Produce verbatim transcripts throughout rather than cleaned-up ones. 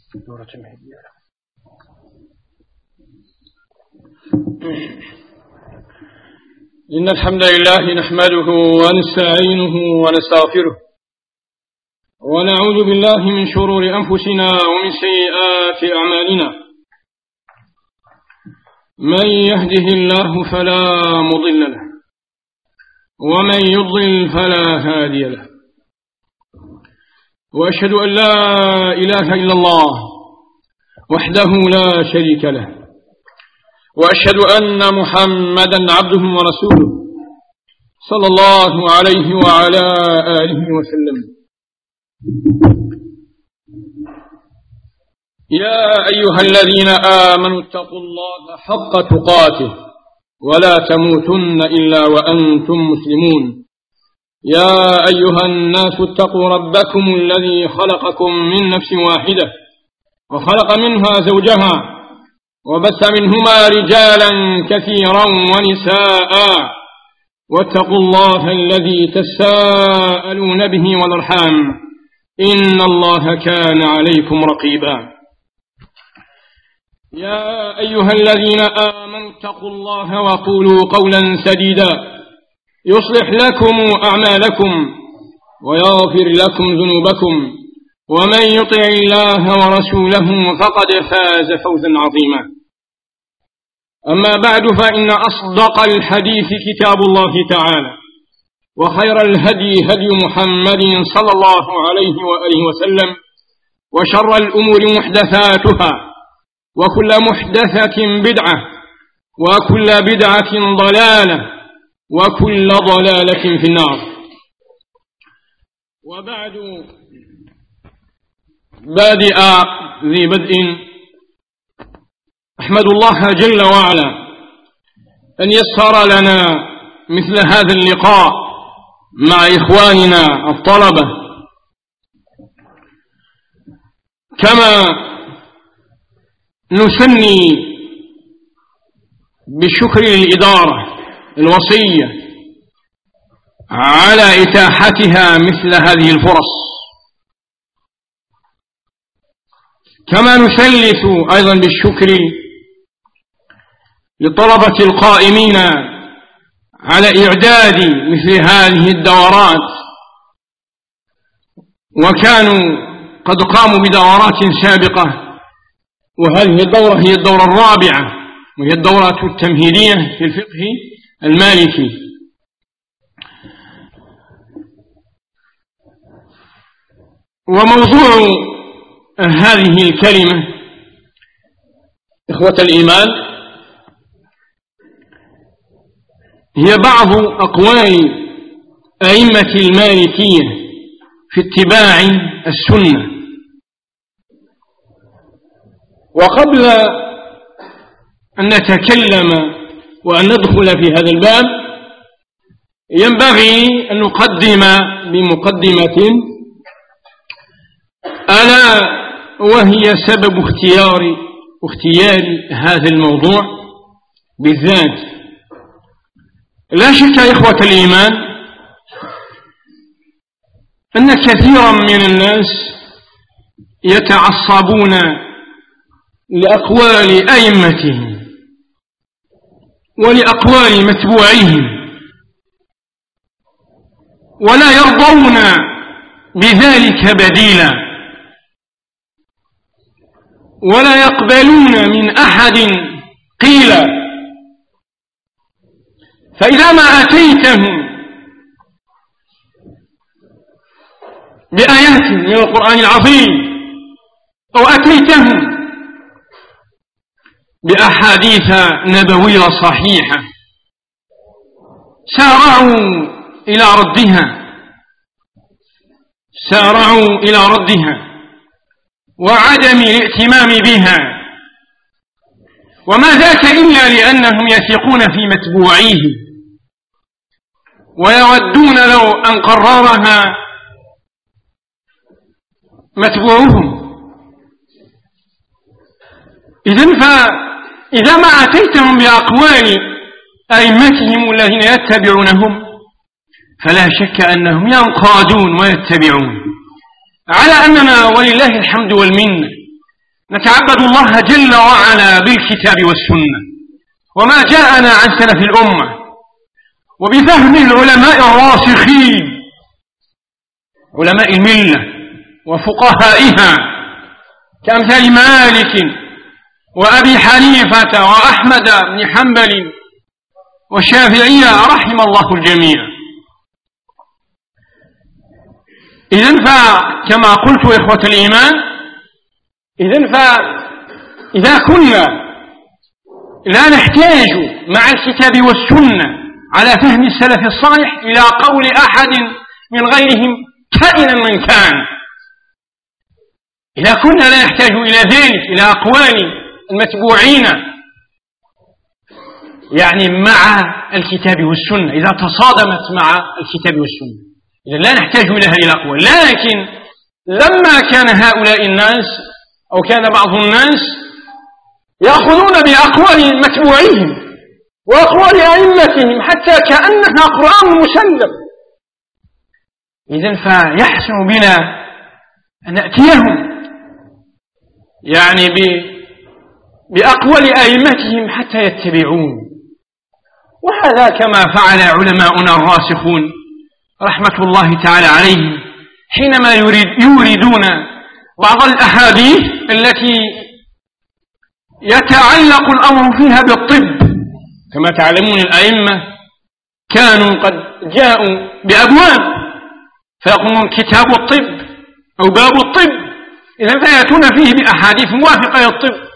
إن الحمد لله نحمده ونستعينه ونستغفره ونعوذ بالله من شرور أنفسنا ومن سيئات أعمالنا. من يهده الله فلا مضل له ومن يضلل فلا هادي له، وأشهد أن لا إله إلا الله وحده لا شريك له، وأشهد أن محمدا عبده ورسوله صلى الله عليه وعلى آله وسلم. يا أيها الذين آمنوا اتقوا الله حق تقاته ولا تموتن إلا وأنتم مسلمون. يا أيها الناس اتقوا ربكم الذي خلقكم من نفس واحدة وخلق منها زوجها وبث منهما رجالا كثيرا ونساء، واتقوا الله الذي تساءلون به والأرحام إن الله كان عليكم رقيبا. يا أيها الذين آمنوا اتقوا الله وقولوا قولا سديدا يصلح لكم أعمالكم ويغفر لكم ذنوبكم، ومن يطع الله ورسوله فقد فاز فوزا عظيما. أما بعد، فإن أصدق الحديث كتاب الله تعالى، وخير الهدي هدي محمد صلى الله عليه وآله وسلم، وشر الأمور محدثاتها، وكل محدثة بدعة، وكل بدعة ضلالة، وكل ضلالة في النار. وبعد، بادئ ذي بدء، أحمد الله جل وعلا أن يسر لنا مثل هذا اللقاء مع إخواننا الطلبة، كما نثني بالشكر للإدارة الوصية على إتاحتها مثل هذه الفرص، كما نثلث أيضا بالشكر للطلبة القائمين على إعداد مثل هذه الدورات، وكانوا قد قاموا بدورات سابقة، وهذه الدورة هي الدورة الرابعة، وهي الدورة التمهيدية في الفقه المالكي. وموضوع هذه الكلمة إخوة الإيمان هي بعض أقوال أئمة المالكية في اتباع السنة. وقبل أن نتكلم وأن ندخل في هذا الباب، ينبغي أن نقدم بمقدمة ألا وهي سبب اختيار اختيار هذا الموضوع بالذات. لا شك يا إخوة الإيمان أن كثيرا من الناس يتعصبون لأقوال أئمتهم ولأقوال متبوعيهم، ولا يرضون بذلك بديلا، ولا يقبلون من أحد قيل. فإذا ما أتيتهم بآيات من القرآن العظيم أو أتيتهم بأحاديث نبوية صحيحة، سارعوا إلى ردها سارعوا إلى ردها وعدم الاهتمام بها، وما ذاك إلا لأنهم يثقون في متبوعيه ويودون لو أن قررها متبوعهم. إذن فإذا ما أتيتهم بأقوال أئمتهم الذين يتبعونهم فلا شك أنهم ينقادون ويتبعون، على أننا ولله الحمد والمنة نتعبد الله جل وعلا بالكتاب والسنة وما جاءنا عن سلف الأمة وبفهم العلماء الراسخين علماء الملة وفقهائها كأمثال مالك وأبي حنيفة وأحمد بن حنبل والشافعية رحم الله الجميع. إذن فكما قلت إخوة الإيمان، إذن فإذا كنا لا نحتاج مع الكتاب والسنة على فهم السلف الصالح إلى قول أحد من غيرهم كائنا من كان، إذا كنا لا نحتاج إلى ذلك إلى أقوال المتبوعين يعني مع الكتاب والسنة، إذا تصادمت مع الكتاب والسنة إذا لا نحتاج إلى هذه الأقوال. لكن لما كان هؤلاء الناس أو كان بعض الناس يأخذون بأقوال متبوعيهم وأقوال أئمتهم حتى كأنها قرآن مسلم، إذن فيحسن بنا أن نأتيهم يعني بأقوال أئمتهم حتى يتبعون. وهذا كما فعل علماؤنا الراسخون رحمة الله تعالى عليهم حينما يريد يوردون بعض الأحاديث التي يتعلق الأمر فيها بالطب. كما تعلمون الأئمة كانوا قد جاءوا بأبواب فيقومون كتاب الطب أو باب الطب، إذن فيأتون فيه بأحاديث موافقة للطب.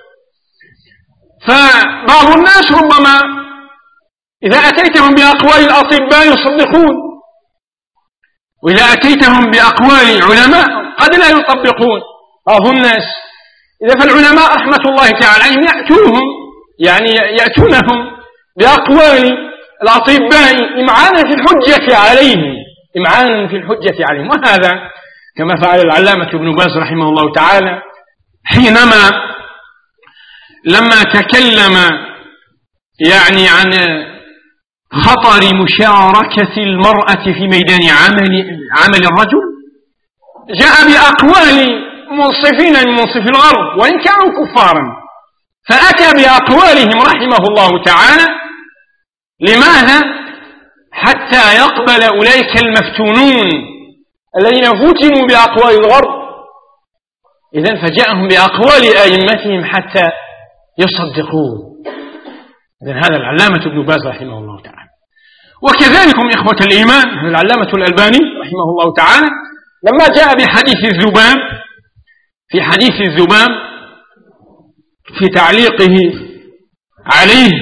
فبعض الناس ربما إذا أتيتهم بأقوال الأطباء يصدقون، وإذا أتيتهم بأقوال العلماء قد لا يطبقون بعض الناس. إذا فالعلماء رحمة الله تعالى عليهم يأتوهم يعني يأتونهم بأقوال الأطباء إمعانا في الحجة عليهم إمعانا في الحجة عليهم. وهذا كما فعل العلامة ابن باز رحمه الله تعالى حينما لما تكلم يعني عن خطر مشاركة المرأة في ميدان عمل عمل الرجل، جاء بأقوال منصفين من منصف الغرب وإن كانوا كفارا، فأتى بأقوالهم رحمه الله تعالى. لماذا؟ حتى يقبل أولئك المفتونون الذين فتنوا بأقوال الغرب، إذن فجاءهم بأقوال أئمتهم حتى يصدقون. إذن هذا العلامة ابن باز رحمه الله تعالى. وكذلكم إخوة الإيمان العلامة الألباني رحمه الله تعالى لما جاء بحديث الذباب في حديث الذباب في تعليقه عليه،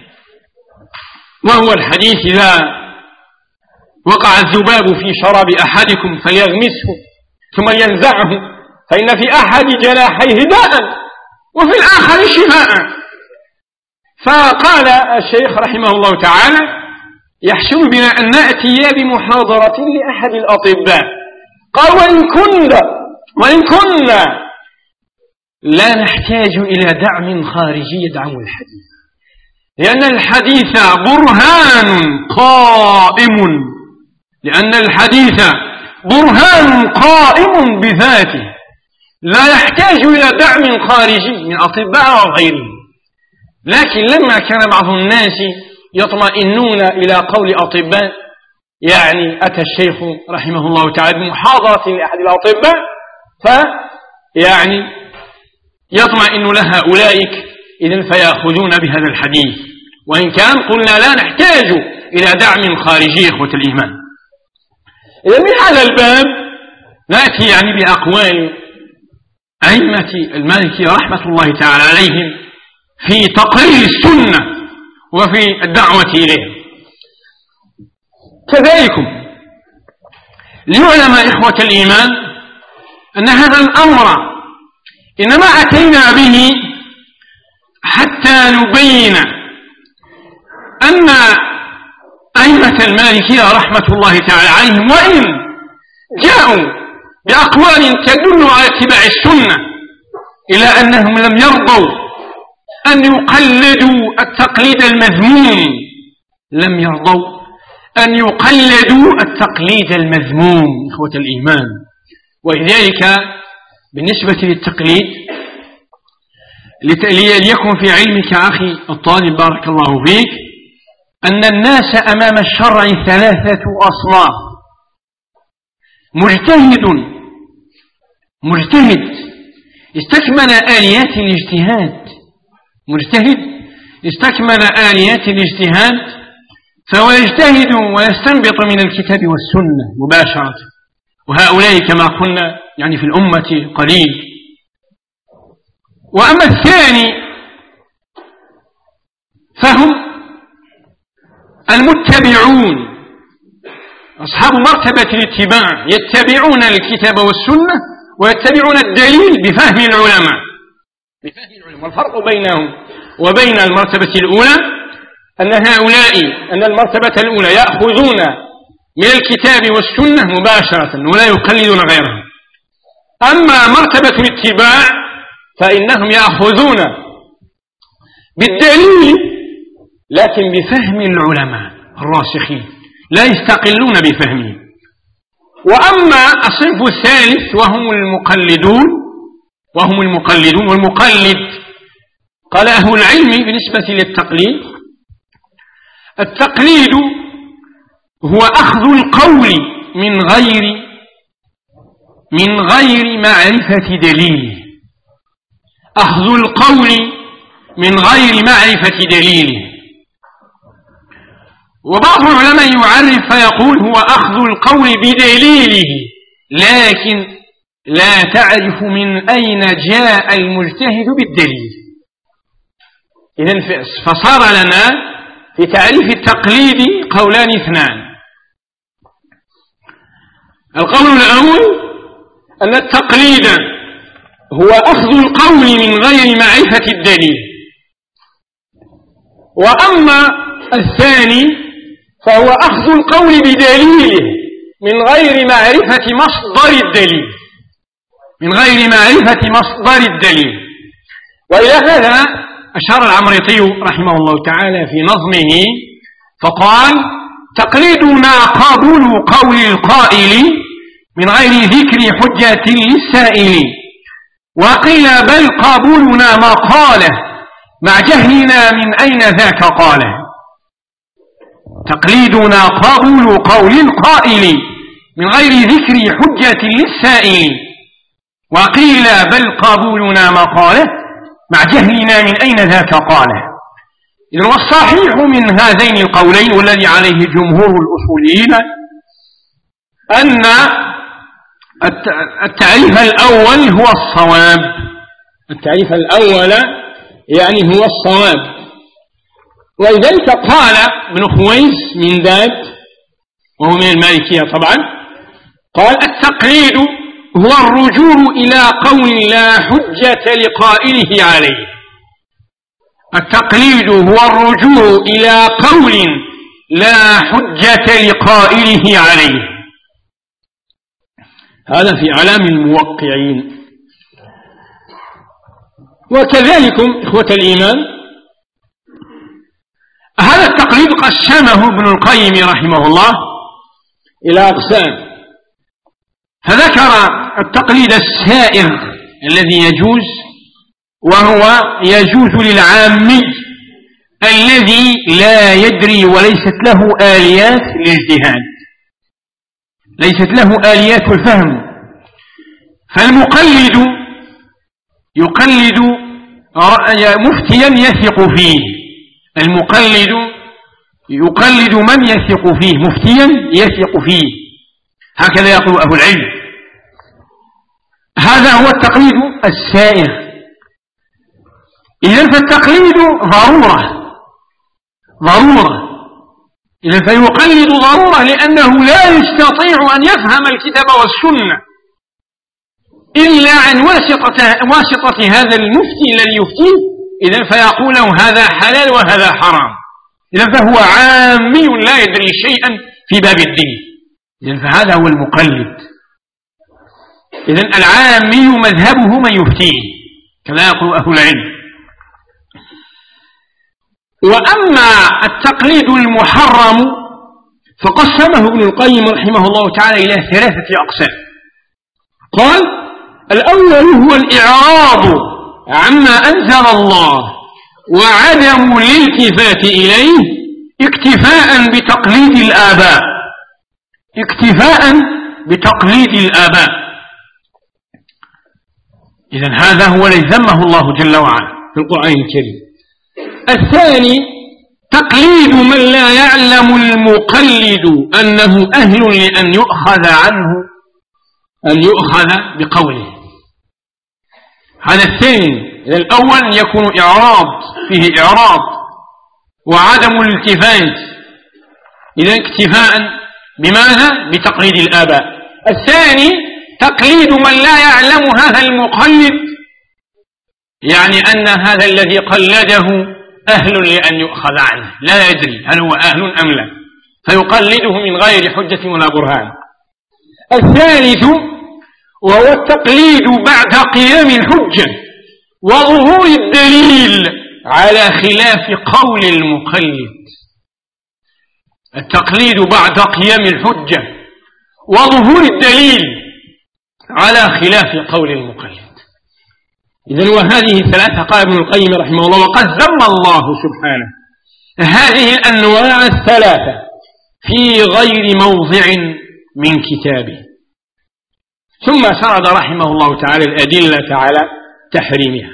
وهو الحديث إذا وقع الذباب في شراب أحدكم فليغمسه ثم ينزعه فإن في أحد جناحيه داء وفي الآخر شفاء. فقال الشيخ رحمه الله تعالى يحسن بنا أن نأتي بمحاضرة لأحد الأطباء. قال وإن كنا وإن كنا لا نحتاج إلى دعم خارجي يدعم الحديث، لأن الحديث برهان قائم لأن الحديث برهان قائم بذاته لا يحتاج إلى دعم خارجي من أطباء وغيرهم. لكن لما كان بعض الناس يطمئنون إلى قول أطباء يعني أتى الشيخ رحمه الله تعالى بمحاضرة لأحد الأطباء فيعني يطمئن لها أولئك إذن فيأخذون بهذا الحديث، وإن كان قلنا لا نحتاج إلى دعم خارجي إخوة الإيمان. إذن من هذا الباب نأتي يعني بأقوال أئمة المالكية رحمة الله تعالى عليهم في تقرير السنة وفي الدعوة إليها. كذلك ليعلم إخوة الإيمان أن هذا الأمر إنما أتينا به حتى نبين أن أئمة المالكية رحمة الله تعالى عليهم وإن جاءوا بأقوال تدل على اتباع السنة إلى أنهم لم يرضوا أن يقلدوا التقليد المذموم لم يرضوا أن يقلدوا التقليد المذموم إخوة الإيمان. ولذلك بالنسبة للتقليد ليكن في علمك أخي الطالب بارك الله فيك أن الناس أمام الشرع ثلاثة أصناف: مجتهد مجتهد استكمل آليات الاجتهاد مجتهد استكمل آليات الاجتهاد فهو يجتهد ويستنبط من الكتاب والسنة مباشرة، وهؤلاء كما قلنا يعني في الأمة قليل. وأما الثاني فهم المتبعون أصحاب مرتبة الاتباع، يتبعون الكتاب والسنة ويتبعون الدليل بفهم العلماء بفهم العلماء. والفرق بينهم وبين المرتبة الأولى أن هؤلاء أن المرتبة الأولى يأخذون من الكتاب والسنة مباشرة ولا يقلدون غيرهم. أما مرتبة الاتباع فإنهم يأخذون بالدليل لكن بفهم العلماء الراسخين لا يستقلون بفهمه. وأما الصنف الثالث وهم المقلدون وهم المقلدون والمقلد قال أهل العلم بالنسبة للتقليد: التقليد هو أخذ القول من غير من غير معرفة دليله أخذ القول من غير معرفة دليله. وبعض العلماء يعرف فيقول هو أخذ القول بدليله لكن لا تعرف من أين جاء المجتهد بالدليل. إذن فصار لنا في تعريف التقليد قولان اثنان: القول الأول أن التقليد هو أخذ القول من غير معرفة الدليل، وأما الثاني فهو أخذ القول بدليله من غير معرفة مصدر الدليل من غير معرفة مصدر الدليل. وإلى هذا أشار العمريطي رحمه الله تعالى في نظمه فقال: تقليدنا قبول قول القائل من غير ذكر حجة للسائل، وقيل بل قبولنا ما قاله مع جهلنا من أين ذاك قاله. تقليدنا قبول قول القائل من غير ذكر حجة للسائل، وقيل بل قبولنا ما قاله مع جهلنا من أين ذاك قاله. إذن والصحيح من هذين القولين والذي عليه جمهور الأصوليين أن التعريف الأول هو الصواب التعريف الأول يعني هو الصواب. ولذلك قال ابن خويس من ذات وهو من المالكية طبعا قال: التقليد هو الرجوع إلى قول لا حجة لقائله عليه. التقليد هو الرجوع إلى قول لا حجة لقائله عليه. هذا في علام الموقعين. وكذلك إخوة الإيمان هذا التقليد قسمه ابن القيم رحمه الله إلى أقسام، فذكر التقليد السائغ الذي يجوز، وهو يجوز للعامي الذي لا يدري وليست له آليات الاجتهاد ليست له آليات الفهم. فالمقلد يقلد مفتيا يثق فيه المقلد يقلد من يثق فيه مفتيا يثق فيه، هكذا يقول أهل العلم. هذا هو التقليد السائغ. إذن فالتقليد ضرورة ضرورة إذن فيقلد ضرورة لأنه لا يستطيع أن يفهم الكتاب والسنة إلا عن واسطة, واسطة هذا المفتي الذي يفتيه. إذن فيقول له هذا حلال وهذا حرام. إذن فهو عامي لا يدري شيئا في باب الدين. إذن فهذا هو المقلد. إذن العامي مذهبه من يفتيه كما يقول أهل العلم. وأما التقليد المحرم فقسمه ابن القيم رحمه الله تعالى إلى ثلاثة أقسام. قال: الأول هو الإعراض عما أنزل الله وعدم الالتفات إليه اكتفاء بتقليد الآباء اكتفاء بتقليد الآباء. إذن هذا هو الذي ذمه الله جل وعلا في القرآن الكريم. الثاني تقليد من لا يعلم المقلد أنه أهل لأن يؤخذ عنه أن يؤخذ بقوله. هذا الثاني. الأول يكون إعراض، فيه إعراض وعدم الالتفات، إذا اكتفاء بماذا؟ بتقليد الآباء. الثاني تقليد من لا يعلم هذا المقلد، يعني أن هذا الذي قلده أهل لأن يؤخذ عنه، لا يدري هل هو أهل أم لا، فيقلده من غير حجة ولا برهان. الثالث وهو التقليد بعد قيام الحجة وظهور الدليل على خلاف قول المقلد. التقليد بعد قيام الحجة وظهور الدليل على خلاف قول المقلد. إذن وهذه الثلاثة قال ابن القيم رحمه الله وقد ذم الله سبحانه هذه الأنواع الثلاثة في غير موضع من كتابه. ثم سرد رحمه الله تعالى الأدلة على تحريمها.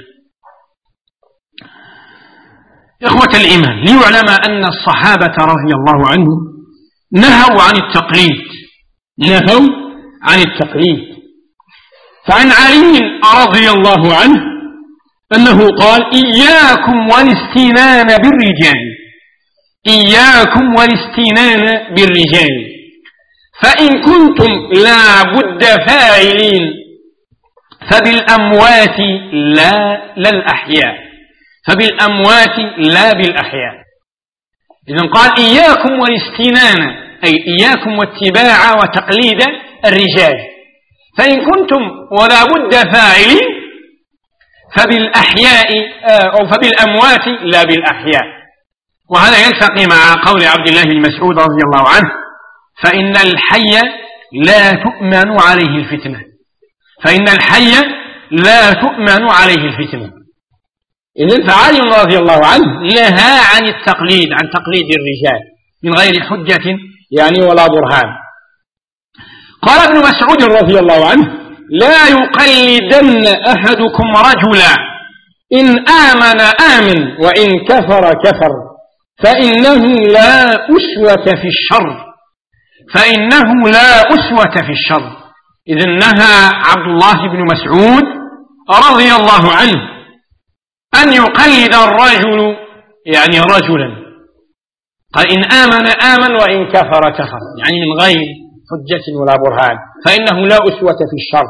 إخوة الإيمان، ليعلم أن الصحابة رضي الله عنهم نهوا عن التقليد نهوا عن التقليد فعن علي رضي الله عنه أنه قال إياكم والاستنان بالرجال إياكم والاستنان بالرجال فإن كنتم لا بد فاعلين فبالأموات لا للأحياء فبالأموات لا بالأحياء. إذن قال إياكم والاستنان أي إياكم واتباع وتقليد الرجال، فإن كنتم ولا بد فاعلين فبالأحياء أو فبالأموات لا بالأحياء. وهذا يلتقي مع قول عبد الله بن مسعود رضي الله عنه فإن الحي لا تؤمن عليه الفتنة فإن الحي لا تؤمن عليه الفتنة. إذن فعلي رضي الله عنه نهى عن التقليد عن تقليد الرجال من غير حجة يعني ولا برهان. قال ابن مسعود رضي الله عنه لا يقلدن أحدكم رجلا إن آمن آمن وإن كفر كفر فإنه لا أسوة في الشر فإنه لا أسوة في الشر. إذن نهى عبد الله بن مسعود رضي الله عنه أن يقلد الرجل يعني رجلا، قال إن آمن آمن وإن كفر كفر، يعني من غير حجة ولا برهان، فإنه لا أسوة في الشر.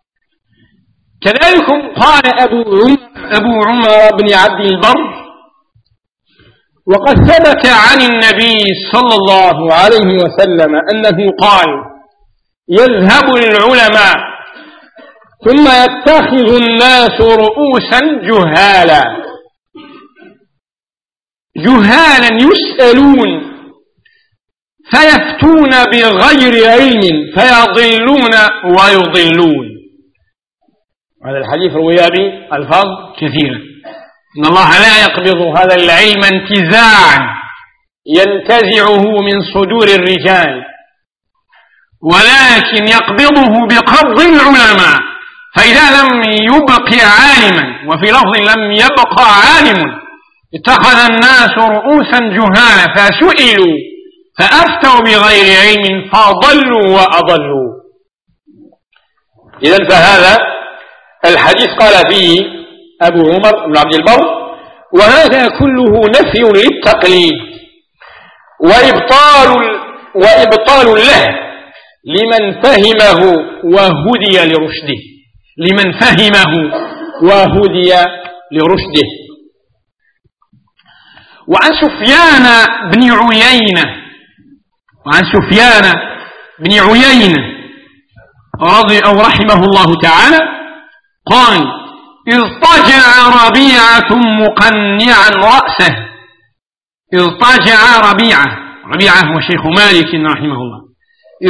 كذلك قال أبو عمر, أبو عمر بن عبد البر وقد ثبت عن النبي صلى الله عليه وسلم أنه قال يذهب العلماء ثم يتخذ الناس رؤوسا جهالا جهالا يسألون فيفتون بغير علم فيضلون ويضلون. هذا الحديث روي به ألفاظ كثيرة. إن الله لا يقبض هذا العلم انتزاعا ينتزعه من صدور الرجال، ولكن يقبضه بقبض العلماء، فإذا لم يبق عالما وفي لفظ لم يبقى عالم اتخذ الناس رؤوسا جهالا فسئلوا فأفتوا بغير علم فضلوا وأضلوا. إذن فهذا الحديث قال فيه أبو عمر بن عبد البر وهذا كله نفي للتقليد وإبطال, وإبطال له لمن فهمه وهدي لرشده لمن فهمه وهدي لرشده. وعن سفيان بن عيينة وعن سفيان بن عيينة رضي أو رحمه الله تعالى قال اضطجع ربيعة مقنعا رأسه اضطجع ربيعة ربيعة هو شيخ مالك رحمه الله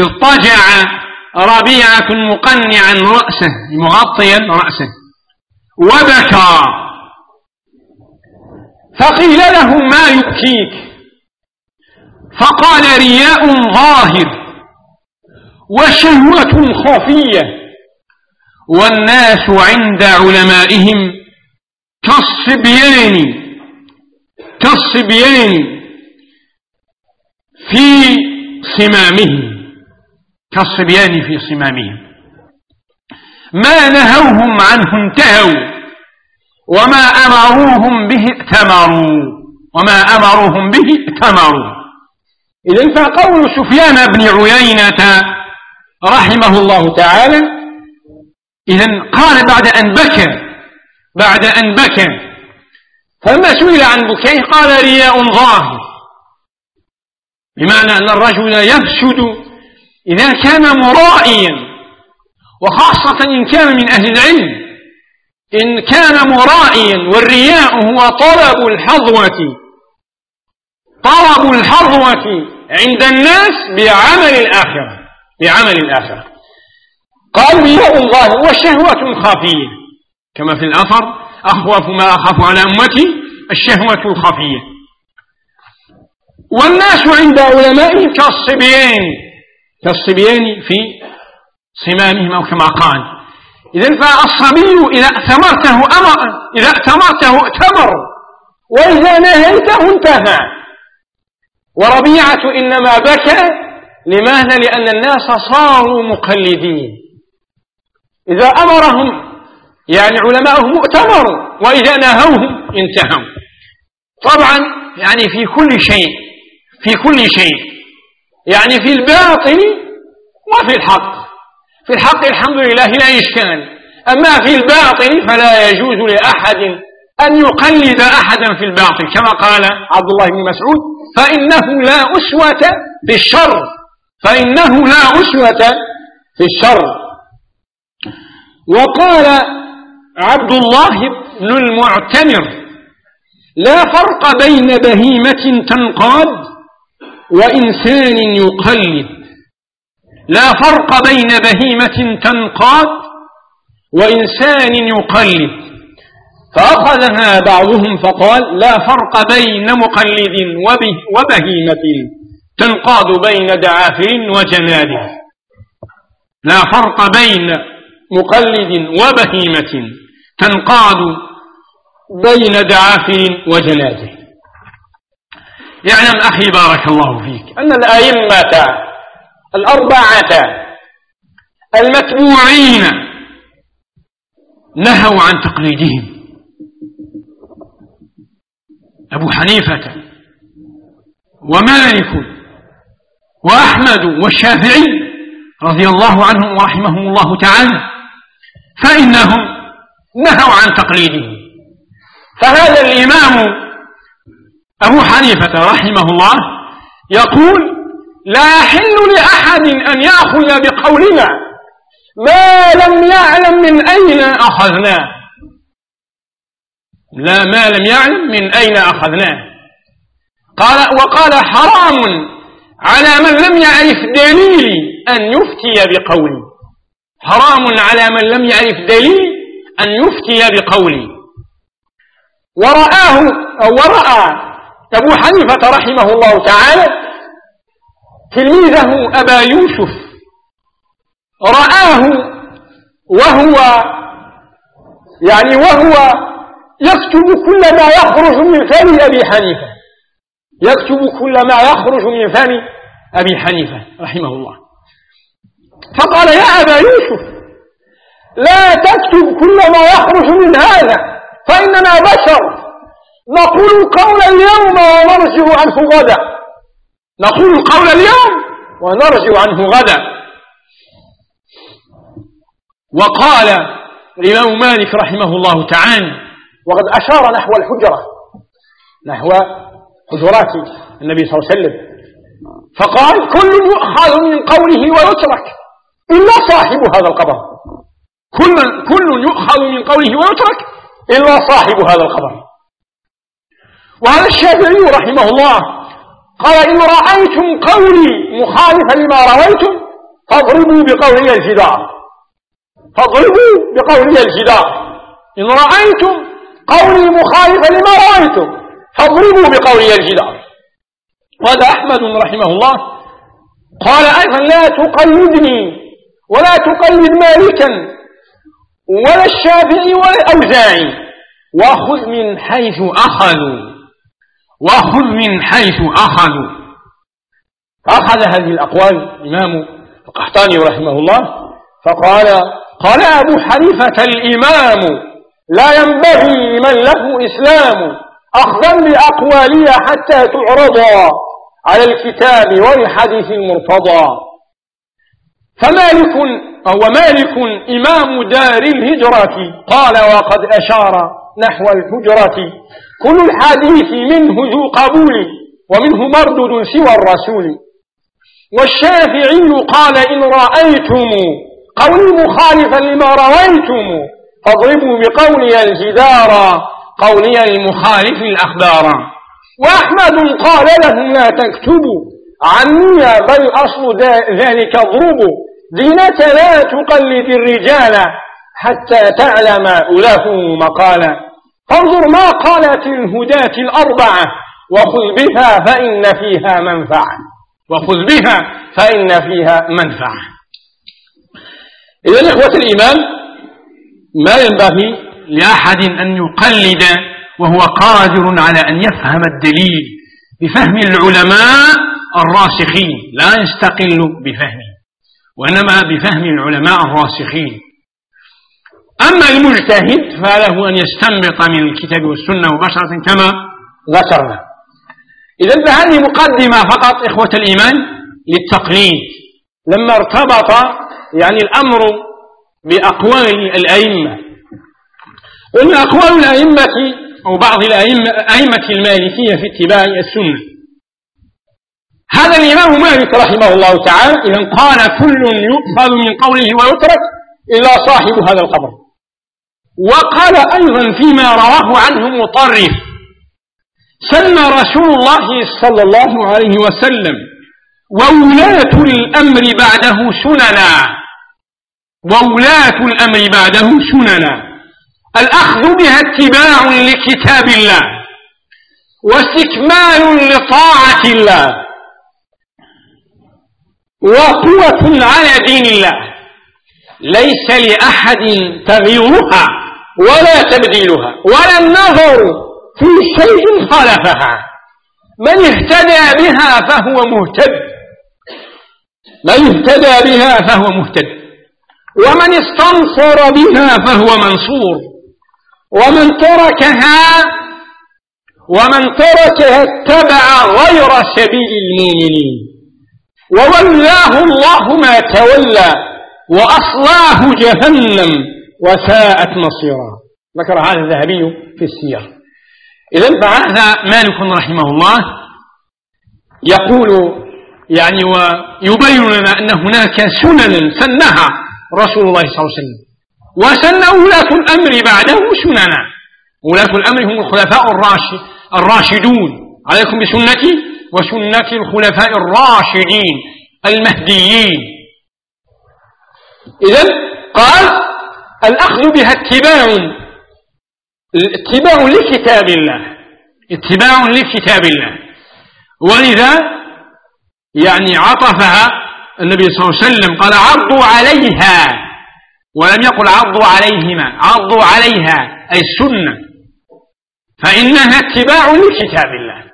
اضطجع ربيعة مقنعا رأسه مغطيا رأسه وبكى، فقيل له ما يبكيك؟ فقال رياء ظاهر وشهوة خفية والناس عند علمائهم كالصبيان كالصبيان في صمامهم كالصبيان في صمامهم ما نهوهم عنه انتهوا وما أمروهم به ائتمروا وما أمروهم به ائتمروا. إذن فقول سفيان بن عيينة رحمه الله تعالى إذن قال بعد أن بكى بعد أن بكى فلما سئل عن بكيه قال رياء ظاهر، بمعنى أن الرجل يفسد إذا كان مرائيا، وخاصة إن كان من أهل العلم، إن كان مرائيا. والرياء هو طلب الحظوة طلب الحظوة عند الناس بعمل الآخرة بعمل الآخرة. قال رياء ظاهر وشهوة خفية، كما في الأثر أخوف ما أخاف على أمتي الشهوة الخفية. والناس عند علمائهم كالصبيان كالصبيان في صمامهم أو كما قال. إذن فالصبي إذا أتمرته أمر إذا أتمرته ائتمر وإذا نهيته انتهى. وربيعة إنما بكى لماذا؟ لأن الناس صاروا مقلدين، إذا أمرهم يعني علماءهم ائتمروا وإذا نهوهم انتهوا. طبعا يعني في كل شيء في كل شيء يعني في الباطل وفي الحق. في الحق الحمد لله لا إشكال، أما في الباطل فلا يجوز لأحد أن يقلد أحدا في الباطل، كما قال عبد الله بن مسعود فإنه لا أسوة في الشر فإنه لا أسوة في الشر. وقال عبد الله بن المعتمر لا فرق بين بهيمة تنقاد وإنسان يقلد لا فرق بين بهيمة تنقاد وإنسان يقلد. فأخذها بعضهم فقال لا فرق بين مقلد وبهيمة تنقاد بين دعافر وجناد. لا فرق بين مقلد وبهيمة تنقاد بين دعافر وجناد. يعلم أخي بارك الله فيك أن الأئمة الأربعة المتبوعين نهوا عن تقليدهم. أبو حنيفة ومالك وأحمد والشافعي رضي الله عنهم ورحمهم الله تعالى فإنهم نهوا عن تقليدهم. فهذا الإمام أبو حنيفة رحمه الله يقول لا يحل لأحد أن يأخذ بقولنا ما لم يعلم من أين أخذناه لا ما لم يعلم من أين أخذناه. قال وقال حرام على من لم يعرف دليل أن يفتي بقولي حرام على من لم يعرف دليل أن يفتي بقولي. ورآه أو ورأى أبو حنيفة رحمه الله تعالى تلميذه أبا يوسف رآه وهو يعني وهو يكتب كل ما يخرج من فم أبي حنيفة يكتب كل ما يخرج من فم أبي حنيفة رحمه الله. فقال يا أبا يوسف لا تكتب كل ما يخرج من هذا فإننا بشر نقول القول اليوم ونرجع عنه غدا نقول القول اليوم ونرجع عنه غدا. وقال الإمام مالك رحمه الله تعالى وقد أشار نحو الحجرة نحو حجرات النبي صلى الله عليه وسلم فقال كل يؤخذ من قوله ويترك إلا صاحب هذا القبر كل, كل يؤخذ من قوله ويترك إلا صاحب هذا القبر. وهذا الشافعي رحمه الله قال إن رأيتم قولي مخالفا لما رويتم فاضربوا بقولي الجدار فاضربوا بقولي الجدار إن رأيتم قولي مخالفا لما رأيتم فاضربوا بقولي الجدار. وهذا أحمد رحمه الله قال أيضا لا تقلدني ولا تقلد مالكا ولا الشافعي ولا الأوزاعي، وخذ من حيث أخذوا وخذ من حيث أخذوا. فأخذ هذه الأقوال الإمام القحطاني رحمه الله فقال قال أبو حنيفة الإمام لا ينبغي لمن له إسلام أخذا بأقوالي حتى تعرض على الكتاب والحديث المرتضى. فمالك أو مالك إمام دار الهجرة قال وقد أشار نحو الهجرة كل الحديث منه ذو قبول ومنه مردد سوى الرسول. والشافعي قال إن رأيتم قولي مخالفا لما رويتم فاضربوا بقولي الجدار قولي المخالف الأخبار. وأحمد قال لهم لا تكتبوا عني بل أصل ذلك اضربوا دينك لا تقلد الرجال حتى تعلم له مقالا. فانظر ما قالت الهداة الأربعة وخذ بها فإن فيها منفعة وخذ بها فإن فيها منفعة. إذن إخوة الإيمان ما ينبغي لأحد أن يقلد وهو قادر على أن يفهم الدليل بفهم العلماء الراسخين، لا يستقل بفهمه وإنما بفهم العلماء الراسخين. أما المجتهد فله أن يستنبط من الكتاب والسنة مباشرة كما ذكرنا. إذن فهذه مقدمة فقط إخوة الإيمان للتقليد لما ارتبط يعني الأمر بأقوال الأئمة. وإن أقوال الأئمة أو بعض الأئمة المالكية في اتباع السنة. هذا الإمام مالك رحمه الله تعالى إذن قال كل يؤخذ من قوله ويترك إلا صاحب هذا القبر. وقال أيضا فيما رواه عنه مطرف سن رسول الله صلى الله عليه وسلم وولاة الأمر بعده سننا وولاة الأمر بعده سننا الأخذ بها اتباع لكتاب الله واستكمال لطاعة الله وقوة على دين الله ليس لأحد تغييرها ولا تبديلها ولا النظر في شيء خالفها. من اهتدى بها فهو مهتد من اهتدى بها فهو مهتد ومن استنصر بها فهو منصور ومن تركها ومن تركها اتبع غير سبيل المؤمنين وولاه الله ما تولى وأصلاه جهنم وساءت مصيرا. ذكر هذا الذهبي في السير. إذن فهذا مالك رحمه الله يقول يعني ويبين لنا أن هناك سننا سنها رسول الله صلى الله عليه وسلم وسن ولاة الأمر بعده سننا. ولاة الأمر هم الخلفاء الراشدون عليكم بسنتي وسنة الخلفاء الراشدين المهديين. إذن قال الأخذ بها اتباع اتباع لكتاب الله اتباع لكتاب الله. ولذا يعني عطفها النبي صلى الله عليه وسلم قال عضوا عليها ولم يقل عضوا عليهما عضوا عليها أي السنة فإنها اتباع لكتاب الله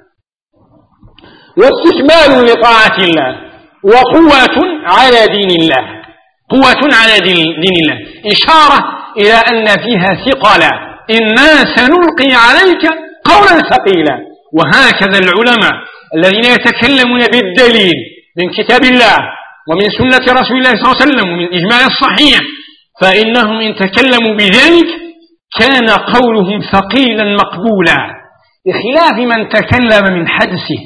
واستكمال لطاعة الله وقوة على دين الله قوة على دين, دين الله إشارة إلى أن فيها ثقلا إنا سنلقي عليك قولا ثقيلا. وهكذا العلماء الذين يتكلمون بالدليل من كتاب الله ومن سنة رسول الله صلى الله عليه وسلم ومن إجماع الصحيح فإنهم إن تكلموا بذلك كان قولهم ثقيلا مقبولا بخلاف من تكلم من حدثه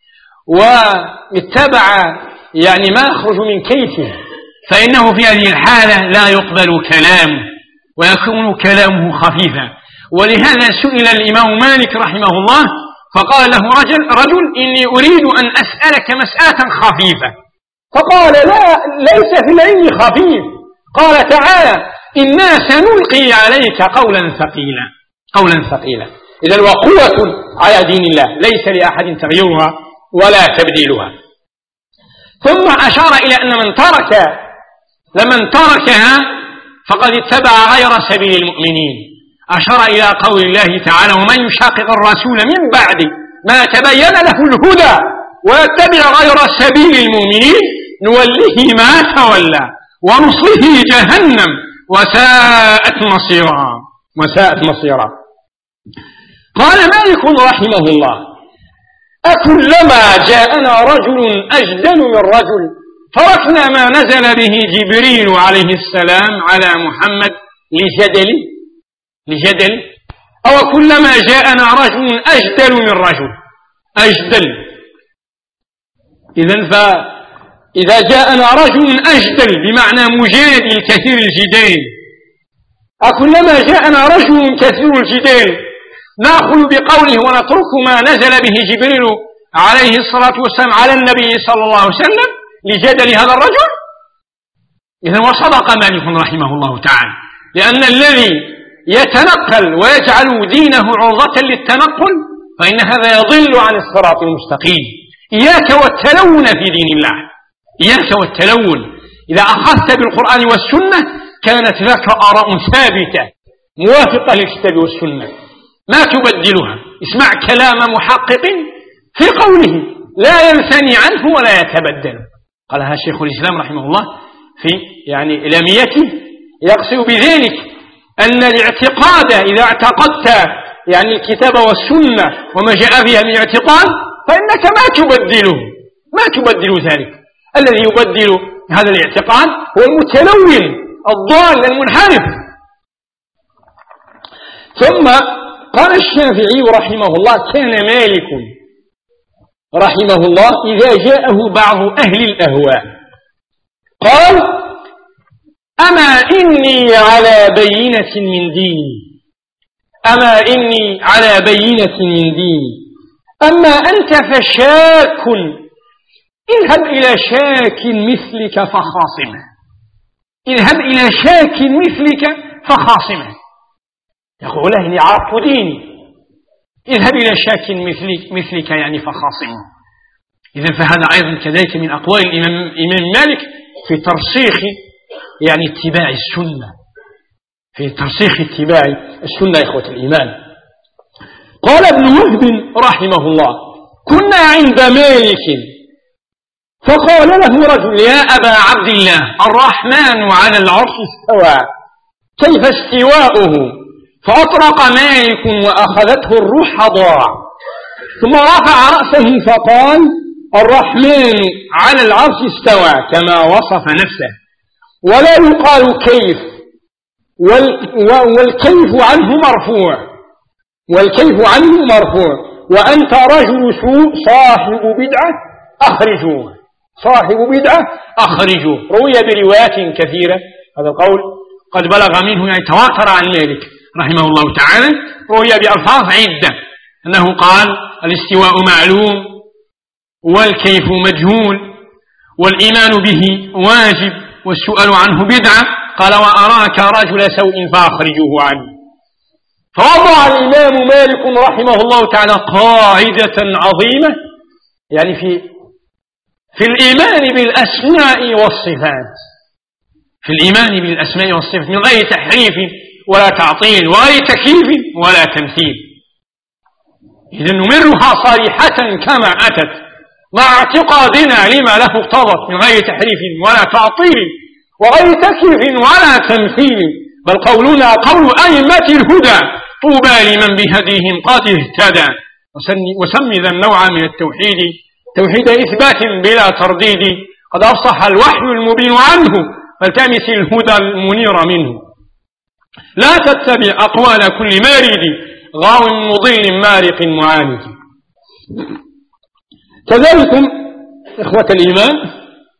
واتبع يعني ما يخرج من كيفه فإنه في هذه الحالة لا يقبل كلامه ويكون كلامه خفيفا. ولهذا سئل الإمام مالك رحمه الله فقال له رجل, رجل إني أريد أن أسألك مسألة خفيفة فقال لا ليس في العلم خفيف قال تعالى إنا سنلقي عليك قولا ثقيلا قولا ثقيلا. إذا وقوة على دين الله ليس لأحد تغييرها ولا تبديلها. ثم أشار إلى أن من ترك لمن تركها فقد اتبع غير سبيل المؤمنين. أشار إلى قول الله تعالى ومن يشاقق الرسول من بعد ما تبين له الهدى ويتبع غير سبيل المؤمنين نوله ما تولى ونصله جهنم وساءت مصيرا وساءت مصيرا. قال مالك رحمه الله أكلما جاءنا رجل أجدل من رجل تركنا ما نزل به جبريل عليه السلام على محمد لجدل لجدل أو كلما جاءنا رجل أجدل من رجل أجدل. إذن فإذا جاءنا رجل أجدل بمعنى مجادل كثير الجدال أكلما جاءنا رجل كثير الجدال نأخذ بقوله ونترك ما نزل به جبريل عليه الصلاة والسلام على النبي صلى الله عليه وسلم لجدل هذا الرجل. إذن وصدق مالك رحمه الله تعالى لأن الذي يتنقل ويجعل دينه عرضة للتنقل فإن هذا يضل عن الصراط المستقيم. إياك والتلون في دين الله إياك والتلون. إذا أخذت بالقرآن والسنة كانت لك آراء ثابتة موافقة للكتاب والسنة ما تبدلها. اسمع كلام محقق في قوله لا ينثني عنه ولا يتبدل. قالها شيخ الإسلام رحمه الله في يعني إلاميته يقصد بذلك أن الاعتقاد إذا اعتقدت يعني الكتاب والسنة وما جاء فيها من اعتقاد فإنك ما تبدله ما تبدل ذلك. الذي يبدل هذا الاعتقاد هو المتلون الضال المنحرف. ثم قال الشافعي رحمه الله كان مالك رحمه الله إذا جاءه بعض أهل الأهواء قال أما إني على بينة من ديني أما إني على بينة من ديني أما أنت فشاك اذهب إلى شاك مثلك فخاصمه اذهب إلى شاك مثلك فخاصمه. يقول له إني عرفت ديني اذهب إلى شاك مثلك, مثلك يعني فخاصمه. إذن فهذا أيضا كذلك من أقوال الإمام, الإمام مالك في ترسيخ يعني اتباع السنة في ترسيخ اتباع السنة إخوة الإيمان. قال ابن وهب رحمه الله كنا عند مالك فقال له رجل يا أبا عبد الله الرحمن على العرش استوى كيف استواؤه؟ فأطرق مالك وأخذته الروح ضاع ثم رفع رأسه فقال الرحمن على العرش استوى كما وصف نفسه ولا يقال كيف والكيف عنه مرفوع والكيف عنه مرفوع وأنت رجل سوء صاحب بدعة أخرجوه صاحب بدعة أخرجوه. روي بروايات كثيرة هذا القول قد بلغ منه يعني تواتر عن مالك رحمه الله تعالى روي بألفاظ عدة أنه قال الاستواء معلوم والكيف مجهول والإيمان به واجب والسؤال عنه بدعة. قال وأراك رجل سوء فأخرجوه عنه. فوضع الإمام مالك رحمه الله تعالى قاعدة عظيمة يعني في في الإيمان بالأسماء والصفات في الإيمان بالأسماء والصفات من غير تحريف ولا تعطيل وغير تكييف ولا تمثيل. إذن نمرها صريحة كما أتت مع اعتقادنا لما له اقتضت من غير تحريف ولا تعطيل وغير تكييف ولا تمثيل بل قولنا قول أئمة الهدى طوبى لمن بهديهم قد اهتدى. وسمي ذا النوع من التوحيد توحيد إثبات بلا ترديد قد أفصح الوحي المبين عنه فالتمس الهدى المنير منه. لا تتبع أقوال كل مارد غاو مضل مارق معاند. كذلك إخوة الإيمان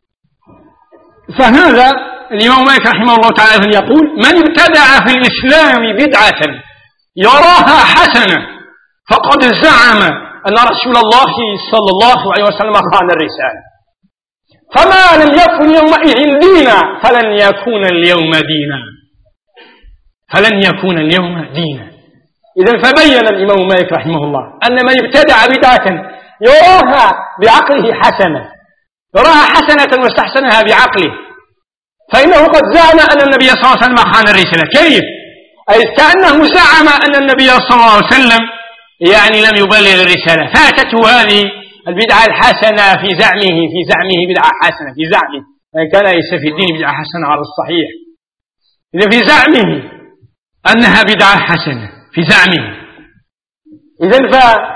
فهذا الإمام مالك رحمه الله تعالى يقول من ابتدع في الإسلام بدعة يراها حسنة فقد زعم أن رسول الله صلى الله عليه وسلم خان الرسالة. فما لم يكن يومئذ دينا فلن يكون اليوم دينا فلن يكون اليوم دينا. إذن فبين الإمام مالك رحمه الله أن من ابتدع بدعة يراها بعقله حسنة يراها حسنة واستحسنها بعقله فإنه قد زعم أن النبي صلى الله عليه وسلم خان الرسالة. كيف؟ أي كأنه زعم أن النبي صلى الله عليه وسلم يعني لم يبلغ الرسالة، فاتته هذه البدعة الحسنة في زعمه في زعمه بدعة حسنة في زعمه، يعني كان ليس في الدين بدعة حسنة على الصحيح، إذا في زعمه أنها بدعة حسنة في زعمه. إذن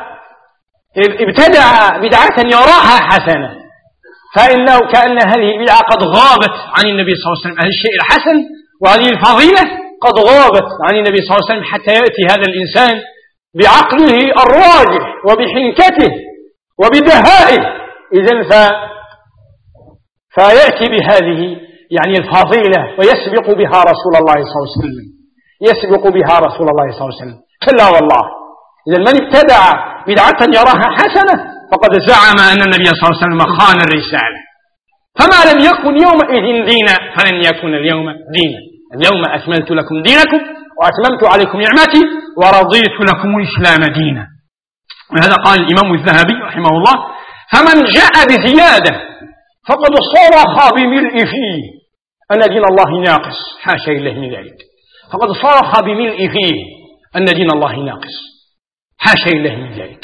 فابتدع بدعة يراها حسنة فإنه كأن هذه البدعة قد غابت عن النبي صلى الله عليه وسلم. هذا الشيء الحسن وهذه الفضيلة قد غابت عن النبي صلى الله عليه وسلم حتى يأتي هذا الإنسان بعقله الراجح وبحنكته وبدهائه إذن ف... فيأتي بهذه يعني الفضيلة ويسبق بها رسول الله صلى الله عليه وسلم يسبق بها رسول الله صلى الله عليه وسلم. كلا والله. إذا من ابتدع بدعة يراها حسنة فقد زعم أن النبي صلى الله عليه وسلم خان الرسالة. فما لم يكن يومئذ دينا فلن يكون اليوم دينا. اليوم أكملت لكم دينكم وأتممت عليكم نعمتي ورضيت لكم الإسلام دينا. وهذا قال الإمام الذهبي رحمه الله: فمن جاء بزيادة فقد صرخ بملء فيه أن دين الله ناقص. حاشا لله من ذلك. فقد صرخ بملء فيه أن دين الله ناقص. حاشا لله من ذلك.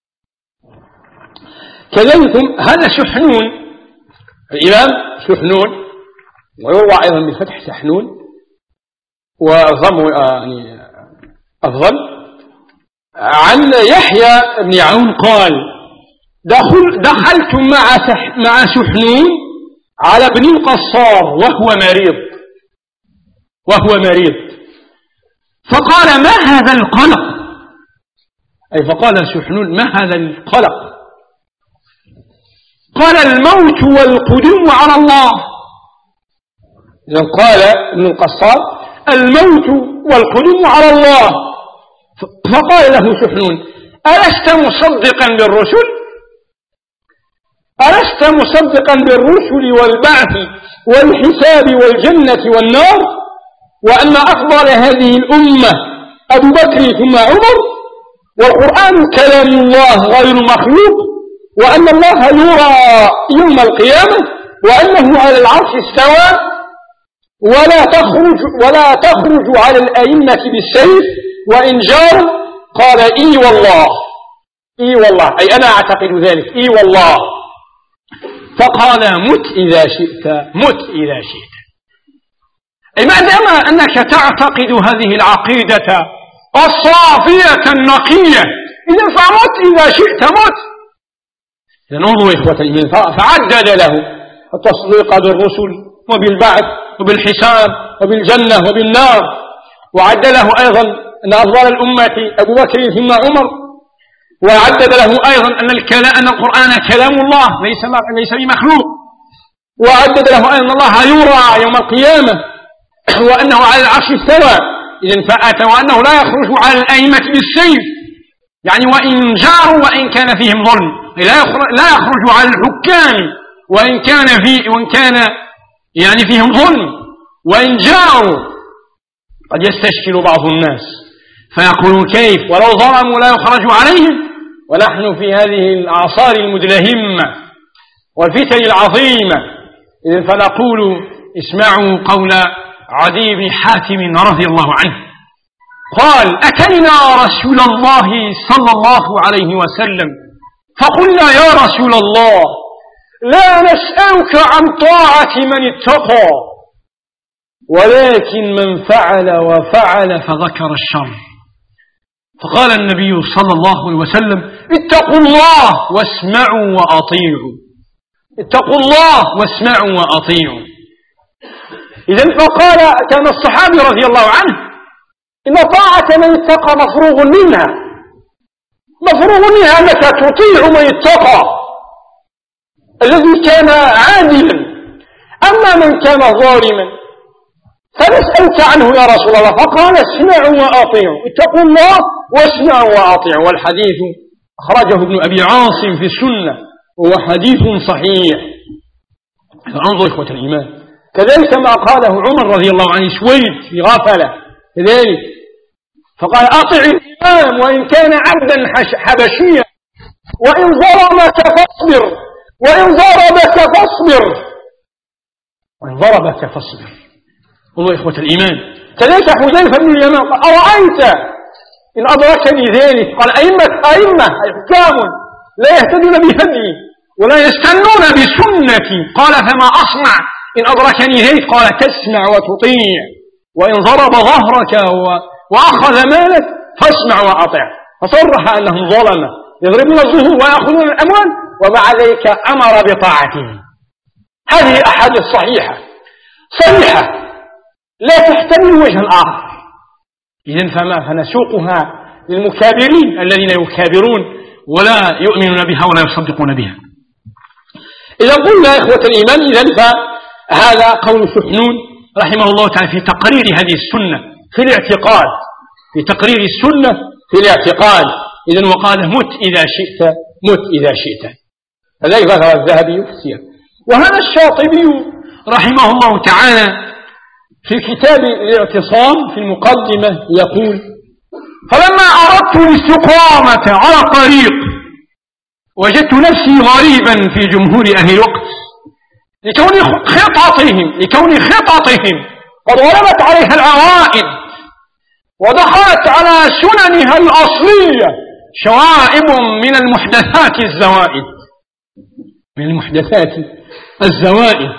كذلك هذا سحنون، الإمام سحنون ويروى أيضا بالفتح سحنون وضم يعني أفضل، عن يحيى بن عون قال: دخل دخلت مع مع سحنون على ابن القصار وهو مريض وهو مريض فقال: ما هذا القلق؟ أي فقال سحنون: ما هذا القلق؟ قال: الموت والقدوم على الله. إذا قال ابن القصار: الموت والقدوم على الله. فقال له سحنون: ألست مصدقا بالرسل؟ ألست مصدقا بالرسل والبعث والحساب والجنة والنار، وأن أفضل هذه الأمة أبو بكر ثم عمر، والقرآن كلام الله غير مخلوق، وأن الله يرى يوم القيامة، وأنه على العرش استوى، ولا تخرج ولا تخرج على الأئمة بالسيف وإن جاروا. قال: إي والله إي والله أي أنا أعتقد ذلك، إي والله. فقال: مت إذا شئت مت إذا شئت. أي ما دام أنك تعتقد هذه العقيدة الصافية النقية إذا فمت إذا شئت مت. إذا انظروا إخوة الإيمان، فعدد له التصديق بالرسل وبالبعث وبالحساب وبالجنة وبالنار، وعد له أيضا أن أفضل الأمة أبو بكر ثم عمر، وعدد له أيضا أن الكلام أن القرآن كلام الله ليس ليس بمخلوق، وعدد له أن الله يرى يوم القيامة، وأنه على العرش استوى. إذن فأتى وأنه لا يخرج على الأئمة بالسيف، يعني وإن جاروا وإن كان فيهم ظلم، لا يخرج على الحكام وإن كان في وإن كان يعني فيهم ظلم، وإن جاروا. قد يستشكل بعض الناس فيقولون: كيف ولو ظلموا لا يخرج عليهم؟ ونحن في هذه الأعصار المدلهمة والفتن العظيمة. إذن فنقول: اسمعوا قول عدي بن حاتم رضي الله عنه قال: أتينا رسول الله صلى الله عليه وسلم فقلنا: يا رسول الله، لا نسألك عن طاعة من اتقى، ولكن من فعل وفعل فذكر الشر. فقال النبي صلى الله عليه وسلم: اتقوا الله واسمعوا وأطيعوا. اتقوا الله واسمعوا وأطيعوا. إذن فقال كان الصحابي رضي الله عنه: إن طاعة من اتقى مفروغ منها، مفروغ منها أنك تطيع من اتقى الذي كان عادلا. أما من كان ظالما فنسألك عنه يا رسول الله. فقال: اسمعوا وأطيعوا. اتقوا الله واسمعوا وأطيعوا. والحديث أخرجه ابن أبي عاصم في السنة وهو حديث صحيح. انظر إخوة الإيمان، كذلك ما قاله عمر رضي الله عنه سويد في غفلة كذلك، فقال أطع الإمام وإن كان عبدا حبشيا وإن ضربك فاصبر وإن ضربك فاصبر وإن ضربك فاصبر. والله إخوة الإيمان. كذلك حذيفة بن اليمان قال أرأيت إن أدركني ذلك، قال أئمة أئمة حكام لا يهتدون بهدي ولا يستنون بسنتي، قال فما أصنع إن أدركني ذلك؟ قال تسمع وتطيع، وإن ضرب ظهرك وأخذ مالك فاسمع وأطع. فصرح أنهم ظلمة يضربون الظهور ويأخذون الأموال ومع ذلك أمر بطاعتهم. هذه أحاديث صحيحة صريحة لا تحتمل وجها آخر. إذن فما فنسوقها للمكابرين الذين يكابرون ولا يؤمنون بها ولا يصدقون بها. إذا قلنا إخوة الإيمان، إذن فهذا قول سحنون رحمه الله تعالى في تقرير هذه السنة في الاعتقاد، في تقرير السنة في الاعتقاد. إذن وقال مت إذا شئت مت إذا شئت. هذا ذكر الذهبي في السير. وهذا الشاطبي رحمه الله تعالى في كتاب الاعتصام في المقدمة يقول: فلما أردت الاستقامة على الطريق وجدت نفسي غريبا في جمهور أهل الوقت لكون خططهم لكون خططهم قد غلبت عليها العوائد ودخلت على سننها الأصلية شوائب من المحدثات الزوائد من المحدثات الزوائد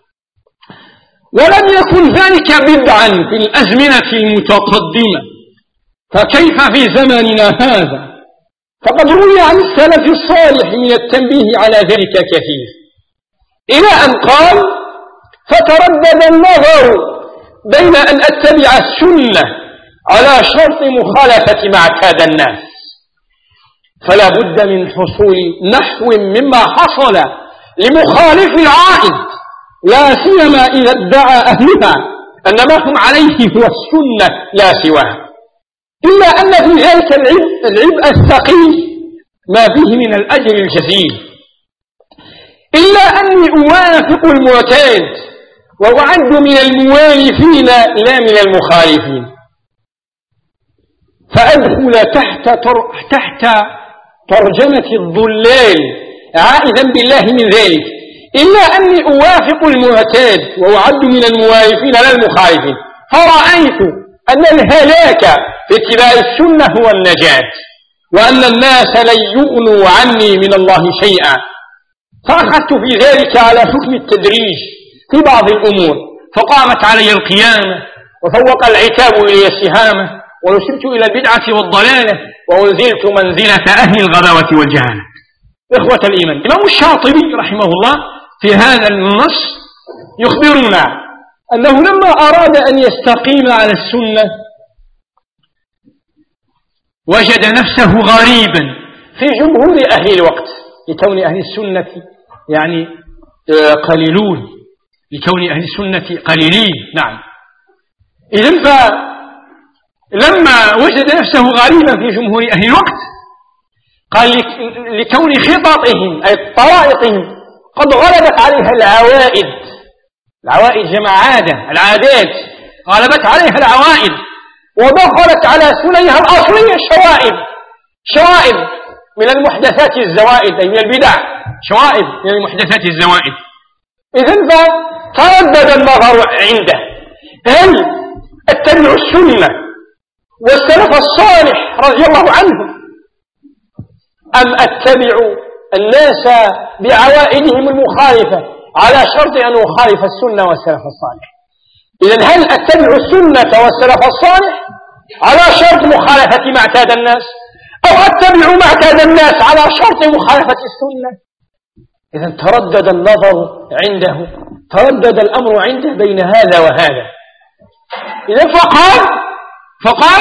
ولم يكن ذلك بدعا في الأزمنة المتقدمة، فكيف في زماننا هذا؟ فقد روي عن السلف الصالح من التنبيه على ذلك كثير، إلى أن قال: فتردد النظر بين أن أتبع السنة على شرط مخالفة ما اعتاد الناس، فلا بد من حصول نحو مما حصل لمخالف العائد، لا سيما إذا ادعى أهلها أن ما هم عليه هو السنة لا سواها، إلا أن في ذلك العبء, العبء الثقيل ما فيه من الأجر الجزيل، إلا أني أوافق المعتاد وأعد من الموالفين لا من المخالفين، فأدخل تحت, تر... تحت ترجمة الضلال عائذا بالله من ذلك، إلا أني أوافق المعتاد وأعد من الموالفين لا المخالفين، فرأيت أن الهلاك في اتباع السنة هو النجاة، وأن الناس لن يغنوا عني من الله شيئا، فأخذت في ذلك على حكم التدريج في بعض الأمور، فقامت علي القيامة وفوق العتاب إلي السهامة ونسبت إلى البدعة والضلالة وأنزلت منزلة أهل الغباوة والجهالة. إخوة الإيمان، الإمام الشاطبي رحمه الله في هذا النص يخبرنا أنه لما أراد أن يستقيم على السنة وجد نفسه غريبا في جمهور أهل الوقت، لكون أهل السنة يعني قليلون، لكون أهل السنة قليلين. نعم. إذن فلما وجد نفسه غريبا في جمهور أهل الوقت قال لكون خططهم أي طرائقهم قد غلبت عليها العوائد، العوائد جمع عادة، العادات غلبت عليها العوائد ودخلت على سننها الأصلية شوائب شوائب من المحدثات الزوائد أي من البدع، شوائب من المحدثات الزوائد. إذن فتردد النظر عنده: هل أتبع السنة والسلف الصالح رضي الله عنهم أم أتبع الناس بعوائدهم المخالفة على شرط أن أخالف السنة والسلف الصالح؟ إذن هل أتبع السنة والسلف الصالح على شرط مخالفة ما اعتاد الناس، أو أتبع ما اعتاد الناس على شرط مخالفة السنة؟ إذن تردد النظر عنده، تردد الأمر عنده بين هذا وهذا. إذن فقال فقال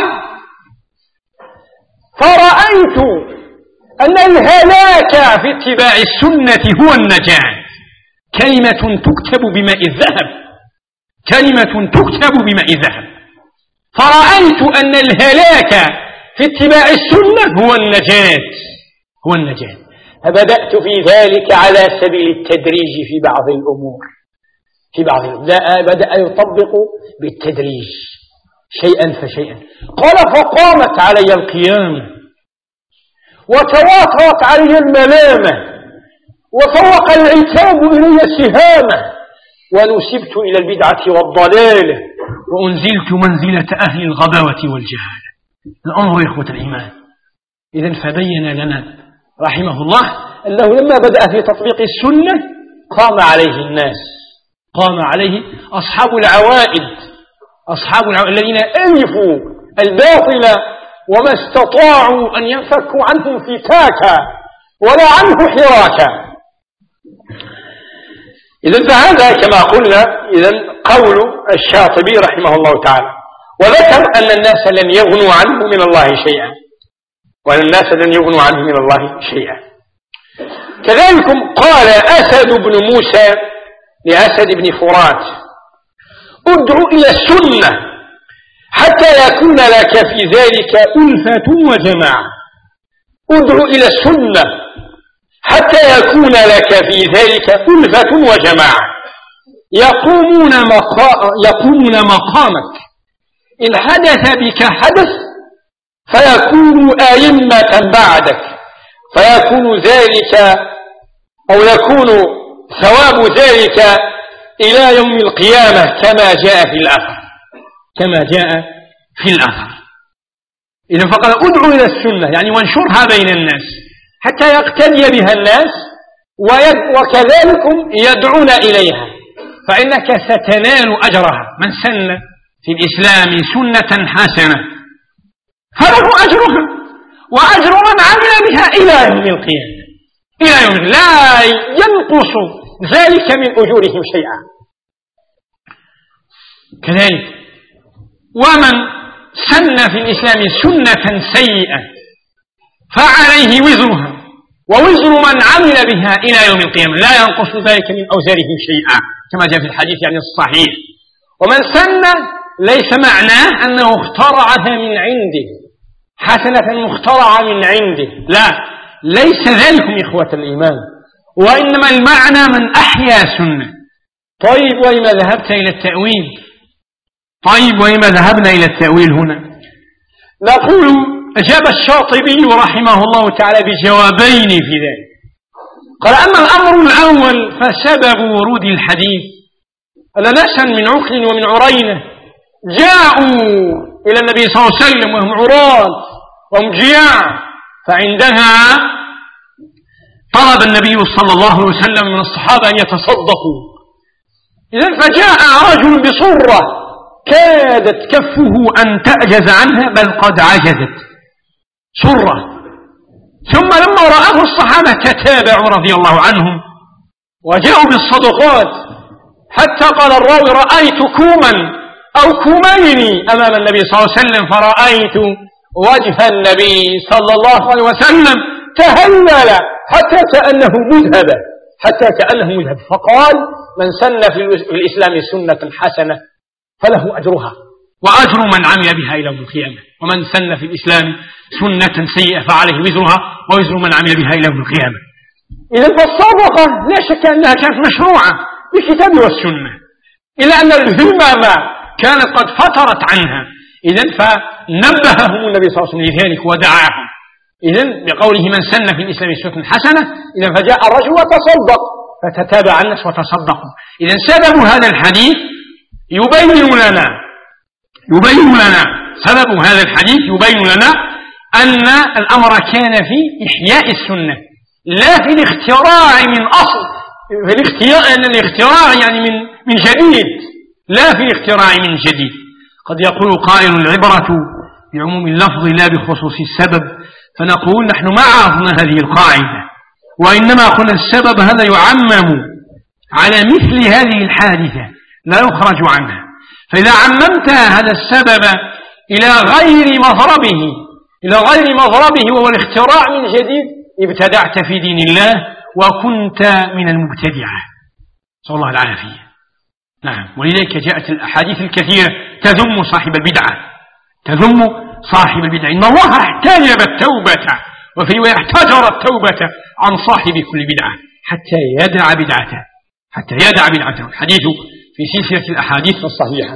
فرأيت أن الهلاك في اتباع السنة هو النجاة، كلمة تكتب بماء الذهب، كلمة تكتب بماء الذهب. فرأيت أن الهلاك في اتباع السنة هو النجاة، هو النجاة. فبدأت في ذلك على سبيل التدريج في بعض الأمور في بعض الأمور. بدأ يطبق بالتدريج شيئا فشيئا. قال فقامت علي القيامة وتواترت علي الملامة وفوق العتاب إلي السهامة ونسبت إلى البدعة والضلالة وأنزلت منزلة أهل الغباوة والجهالة. الأمر إخوة الإيمان. إذن فبين لنا رحمه الله أنه لما بدأ في تطبيق السنة قام عليه الناس، قام عليه أصحاب العوائد، أصحاب العوائد الذين ألفوا الباطل وما استطاعوا أن ينفكوا عنهم فتاكا ولا عنه حراكا. إذن فهذا كما قلنا إذن قول الشاطبي رحمه الله تعالى، وذكر أن الناس لن يغنوا عنه من الله شيئا، وأن الناس لن يغنوا عنه من الله شيئا. كذلك قال أسد بن موسى لأسد بن فرات: ادعو إلى السنة حتى يكون لك في ذلك ألفة وجماعة. ادعو إلى السنة حتى يكون لك في ذلك ألفة وجماعة يقومون, مقا... يقومون مقامك. إن حدث بك حدث فيكون أئمة بعدك، فيكون ذلك أو يكون ثواب ذلك إلى يوم القيامة كما جاء في الأثر كما جاء في الأثر. إذن فقال ادعو إلى السنة يعني وانشرها بين الناس حتى يقتدي بها الناس وكذلك يدعون إليها، فإنك ستنال أجرها. من سن في الإسلام سنة حسنة فله أجرها وأجر من عمل بها إلى يوم القيامة، إلى يوم لا ينقص ذلك من أجورهم شيئا. كذلك ومن سن في الإسلام سنة سيئة فعليه وزرها ووزر من عمل بها إلى يوم القيامة، لا ينقص ذلك من أوزارهم شيئا كما جاء في الحديث يعني الصحيح. ومن سن ليس معناه أنه اخترعها من عنده، حسنة مخترعة من عنده، لا، ليس ذلك إخوة الإيمان، وإنما المعنى من أحيا سنة. طيب وإما ذهبت إلى التأويل طيب وإما ذهبنا إلى التأويل هنا نقول أجاب الشاطبي رحمه الله تعالى بجوابين في ذلك. قال أما الأمر الأول فسبب ورود الحديث أن ناسا من عقل ومن عرينة جاءوا إلى النبي صلى الله عليه وسلم وهم عراة وهم جياع، فعندها طلب النبي صلى الله عليه وسلم من الصحابة أن يتصدقوا. إذن فجاء رجل بصرة كادت كفه أن تعجز عنها بل قد عجزت صرة، ثم لما رآه الصحابة تتابعوا رضي الله عنهم وجاءوا بالصدقات حتى قال الراوي رأيت كوما أو كومين أمام النبي صلى الله عليه وسلم، فرأيت وجه النبي صلى الله عليه وسلم تهلل حتى كأنه مذهب حتى كأنه مذهب فقال من سن في الإسلام سنة حسنة فله أجرها وأجر من عمل بها إلى يوم القيامة، ومن سن في الإسلام سنة سيئة فعليه وزرها ووزر من عمل بها إلى يوم القيامة. إذا فالصدقة لا شك أنها كانت مشروعة بالكتاب والسنة، إلا أن الهمم كانت قد فترت عنها. إذن فنبههم النبي صلى الله عليه وسلم لذلك ودعاهم. إذن بقوله من سن في الإسلام سنة حسنة، إذن فجاء الرجل وتصدق فتتابع الناس وتصدقوا. إذن سبب هذا الحديث يبين لنا يبين لنا سبب هذا الحديث يبين لنا أن الأمر كان في إحياء السنة لا في الاختراع من أصل، في الاختراع أن الاختراع يعني من من جديد، لا في الاختراع من جديد. قد يقول قائل العبرة بعموم اللفظ لا بخصوص السبب، فنقول نحن ما عرفنا هذه القاعدة، وإنما قلنا السبب هذا يعمم على مثل هذه الحادثة لا يخرج عنها. فإذا عممت هذا السبب إلى غير مضربه إلى غير مضربه وهو الاختراع من جديد ابتدعت في دين الله وكنت من المبتدعة، صلى الله العافية. نعم، ولذلك جاءت الأحاديث الكثيرة تذم صاحب البدعة تذم صاحب البدعة إن الله احتجب التوبة وفي رواية احتجر التوبة عن صاحب كل بدعة حتى يدع بدعته حتى يدع بدعته. الحديث في سلسلة الأحاديث الصحيحة.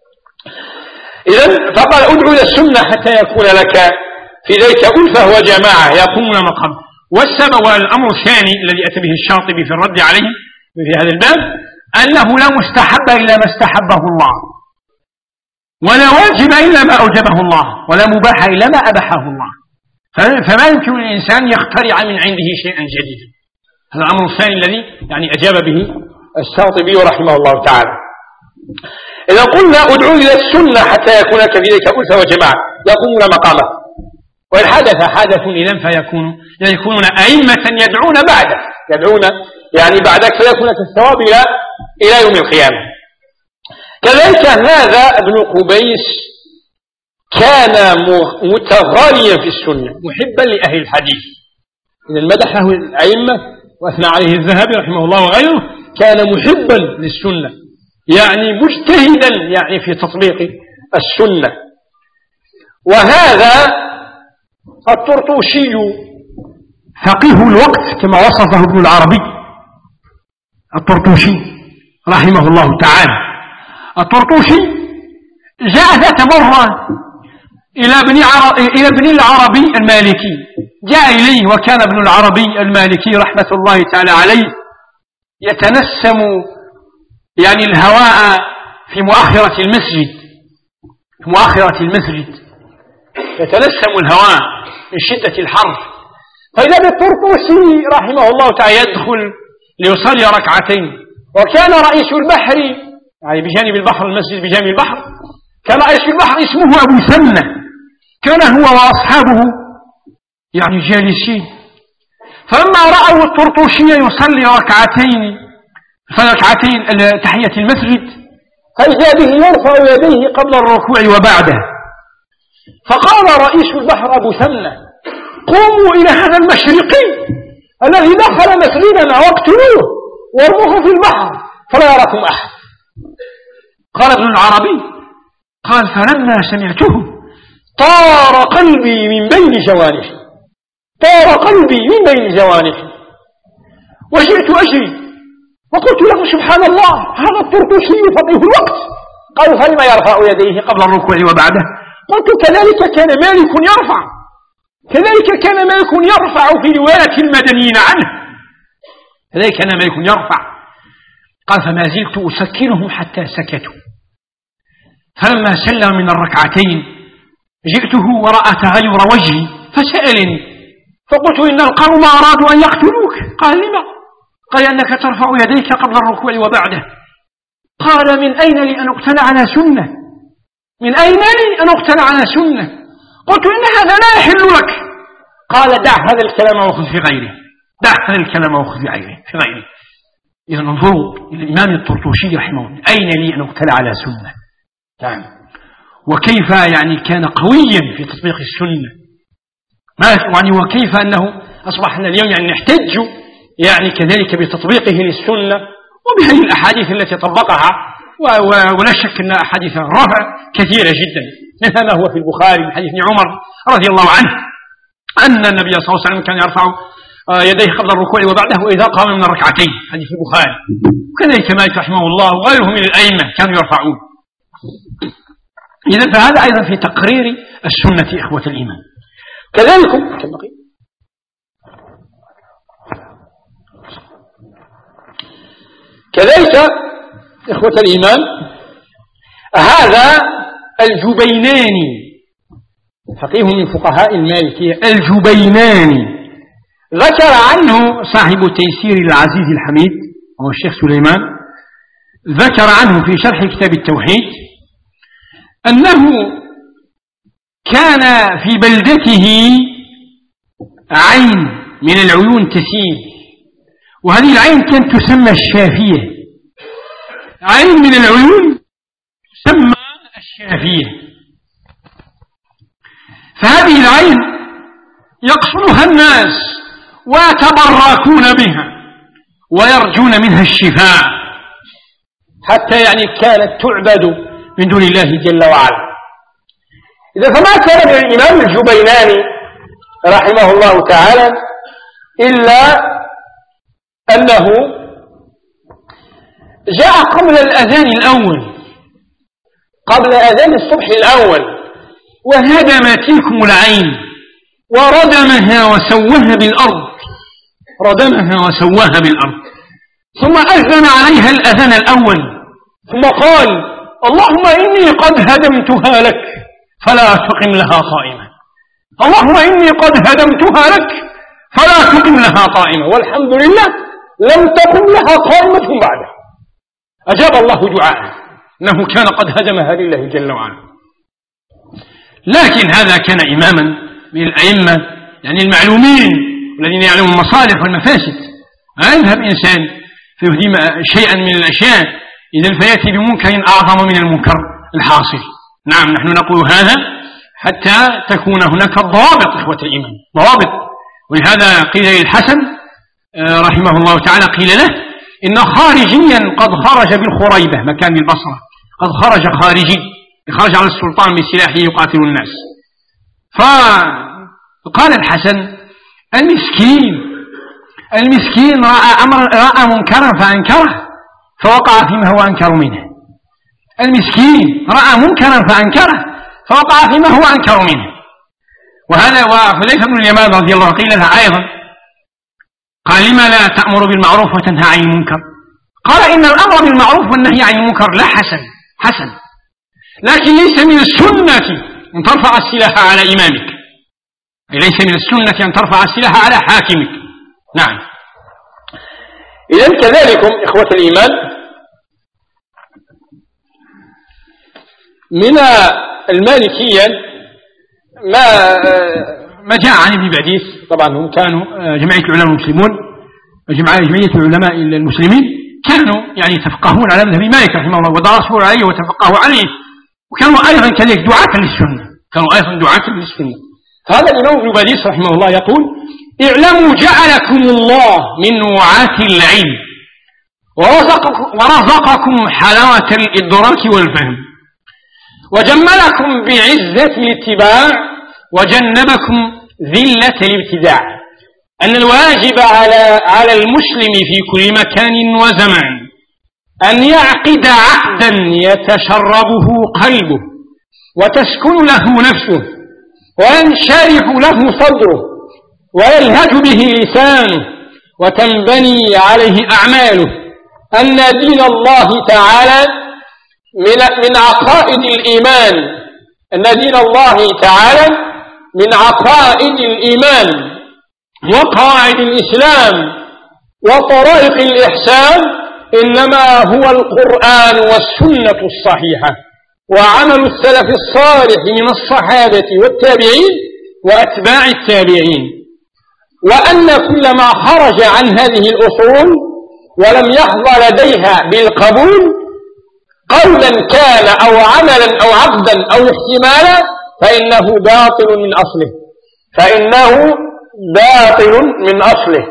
إذن فقال ادعو إلى السنة حتى يكون لك في ذلك ألفة وجماعة يقومون مقام. والسبب والأمر الثاني الذي أتى به الشاطبي في الرد عليه في هذا الباب أنه لا مستحب إلا ما استحبه الله، ولا واجب إلا ما أوجبه الله، ولا مباح إلا ما أباحه الله. فما يمكن للإنسان يخترع من عنده شيئا جديدا. هذا الأمر الثاني الذي يعني أجاب به الشاطبي رحمه الله تعالى. إذا قلنا ادعو إلى السنة حتى يكون لك في ذلك ألفة وجماعة يقومون مقامه، وإن حدث حدث إذن فيكون يكونون أئمة يدعون بعدك يدعون يعني بعدك فيكون لك الثواب إلى إلى يوم القيامة. كذلك هذا ابن قبيس كان متغاليا في السنة محبا لأهل الحديث، إذا مدحه الأئمة وأثنى عليه الذهبي رحمه الله وغيره، كان محبا للسنة يعني مجتهدا يعني في تطبيق السنة. وهذا الطرطوشي فقيه الوقت كما وصفه ابن العربي. الطرطوشي رحمه الله تعالى، الطرطوشي جاء ذات مرة إلى ابن إلى ابن العربي المالكي، جاء إليه وكان ابن العربي المالكي رحمة الله تعالى عليه يتنسم يعني الهواء في مؤخرة المسجد في مؤخرة المسجد يتنسم الهواء من شدة الحر، فإذا بالطرطوسي رحمه الله تعالى يدخل ليصلي ركعتين. وكان رئيس البحر يعني بجانب البحر، المسجد بجانب البحر، كان رئيس البحر اسمه أبو ثمنة، كان هو وأصحابه يعني جالسين، فلما رأوا الطرطوشي يصلي ركعتين فركعتين تحية المسجد فإذا به يرفع يديه قبل الركوع وبعده، فقال رئيس البحر أبو ثمنة قوموا إلى هذا المشرقي الذي دخل مسجدنا واقتلوه وارموه في البحر فلا يراكم أحد. قال ابن العربي قال فلما سمعته طار قلبي من بين جوانحي طار قلبي من بين جوانحي وجئت أجري وقلت له سبحان الله هذا الطرطوشي فقيه الوقت. قالوا فلما يرفع يديه قبل الركوع وبعده؟ قلت كذلك كان مالك يرفع كذلك كان مالك يرفع في رواية المدنيين عنه كذلك كان مالك يرفع. قال فما زلت أسكنهم حتى سكتوا، فلما سلم من الركعتين جئته ورأى تغير وجهي فسألني فقلت إن القوم أرادوا أن يقتلوك. قال لما؟ قال أنك ترفع يديك قبل الركوع وبعده. قال من أين لي أن أقتل على سنة من أين لي أن أقتل على سنة؟ قلت إن هذا لا يحل لك. قال دع هذا الكلام وخذ في غيره دع هذا الكلام وخذ في غيره في غيره إذا انظروا الإمام الطرطوشي رحمه الله أين لي أن أقتل على سنة. نعم. وكيف يعني كان قويا في تطبيق السنة، ما يعني وكيف أنه أصبحنا اليوم يعني نحتج يعني كذلك بتطبيقه للسنة وبهذه الأحاديث التي طبقها، ولا شك أن أحاديث الرفع كثيرة جدا، مثل ما هو في البخاري من حديث عمر رضي الله عنه أن النبي صلى الله عليه وسلم كان يرفع يديه قبل الركوع وبعده وإذا قام من الركعتين، حديث البخاري. وكذلك مالك رحمه الله وغيره من الأئمة كانوا يرفعون. إذن فهذا أيضا في تقرير السنة إخوة الإيمان. كذلك كذلك إخوة الإيمان هذا الجبيناني فقيه من فقهاء المالكية الجبيناني ذكر عنه صاحب تيسير العزيز الحميد وهو الشيخ سليمان، ذكر عنه في شرح كتاب التوحيد أنه كان في بلدته عين من العيون تسيل، وهذه العين كانت تسمى الشافية، عين من العيون تسمى الشافية. فهذه العين يقصدها الناس ويتبركون بها ويرجون منها الشفاء، حتى يعني كانت تعبد من دون الله جل وعلا. إذا فما كان من الإمام الجبيناني رحمه الله تعالى، إلا أنه جاء قبل الأذان الأول، قبل أذان الصبح الأول، وهدم تلكم العين وردمها وسواها بالأرض، ردمها وسواها بالأرض، ثم أذن عليها الأذان الأول، ثم قال: اللهم إني قد هدمتها لك فلا تقم لها قائمة، اللهم إني قد هدمتها لك فلا تقم لها قائمة، والحمد لله لم تقم لها قائمة بعده. أجاب الله دعاءه، أنه كان قد هدمها لله جل وعلا. لكن هذا كان إماما من الأئمة، يعني المعلومين الذين يعلمون المصالح والمفاسد. لا يذهب إنسان فيهدم شيئا من الأشياء إذن فيأتي بمنكر أعظم من المنكر الحاصل. نعم، نحن نقول هذا حتى تكون هناك ضوابط إخوة الإيمان، ضوابط. ولهذا قيل للحسن رحمه الله تعالى، قيل له: إن خارجيا قد خرج بالخريبة مكان البصرة، قد خرج خارجي، خرج على السلطان بسلاحه يقاتل الناس. فقال الحسن: المسكين المسكين رأى, أمر رأى منكرا فأنكره فوقع فيما هو أنكر منه. المسكين رأى منكرا فأنكره فوقع فيما هو أنكر منه. وهذا وحذيفة بن اليمان رضي الله عنه قيل لها أيضا، قال: لما لا تأمر بالمعروف وتنهى عن المنكر؟ قال: إن الأمر بالمعروف والنهي عن المنكر لا حسن حسن لكن ليس من السنة أن ترفع السلاح على إمامك، أي ليس من السنة أن ترفع السلاح على حاكمك. نعم. إذن كذلكم إخوة الإيمان من المالكية ما ما جاء عن ابن باديس، طبعا هم كانوا جمعية العلماء المسلمون جمعية العلماء المسلمين كانوا يعني يتفقهون على مذهب مالك رحمه الله ودرسوا عليه وتفقهوا عليه، وكانوا أيضا كذلك دعاة للسنة، كانوا أيضا دعاة للسنة. هذا الإمام ابن باديس رحمه الله يقول: اعلموا جعلكم الله من وعاة العلم ورزقكم حلاوة الإدراك والفهم وجملكم بعزة الاتباع وجنبكم ذلة الابتداع، أن الواجب على على المسلم في كل مكان وزمان أن يعقد عقدا يتشربه قلبه وتسكن له نفسه وينشرح له صدره ويلهج به لسانه وتنبني عليه أعماله، أن دين الله تعالى من من عقائد الإيمان، أن دين الله تعالى من عقائد الإيمان وقواعد الإسلام وطرائق الإحسان، إنما هو القرآن والسنة الصحيحة وعمل السلف الصالح من الصحابة والتابعين وأتباع التابعين، وأن كل ما خرج عن هذه الأصول ولم يحظى لديها بالقبول قولا كان أو عملا أو عقدا أو احتمالا فإنه باطل من أصله، فإنه باطل من أصله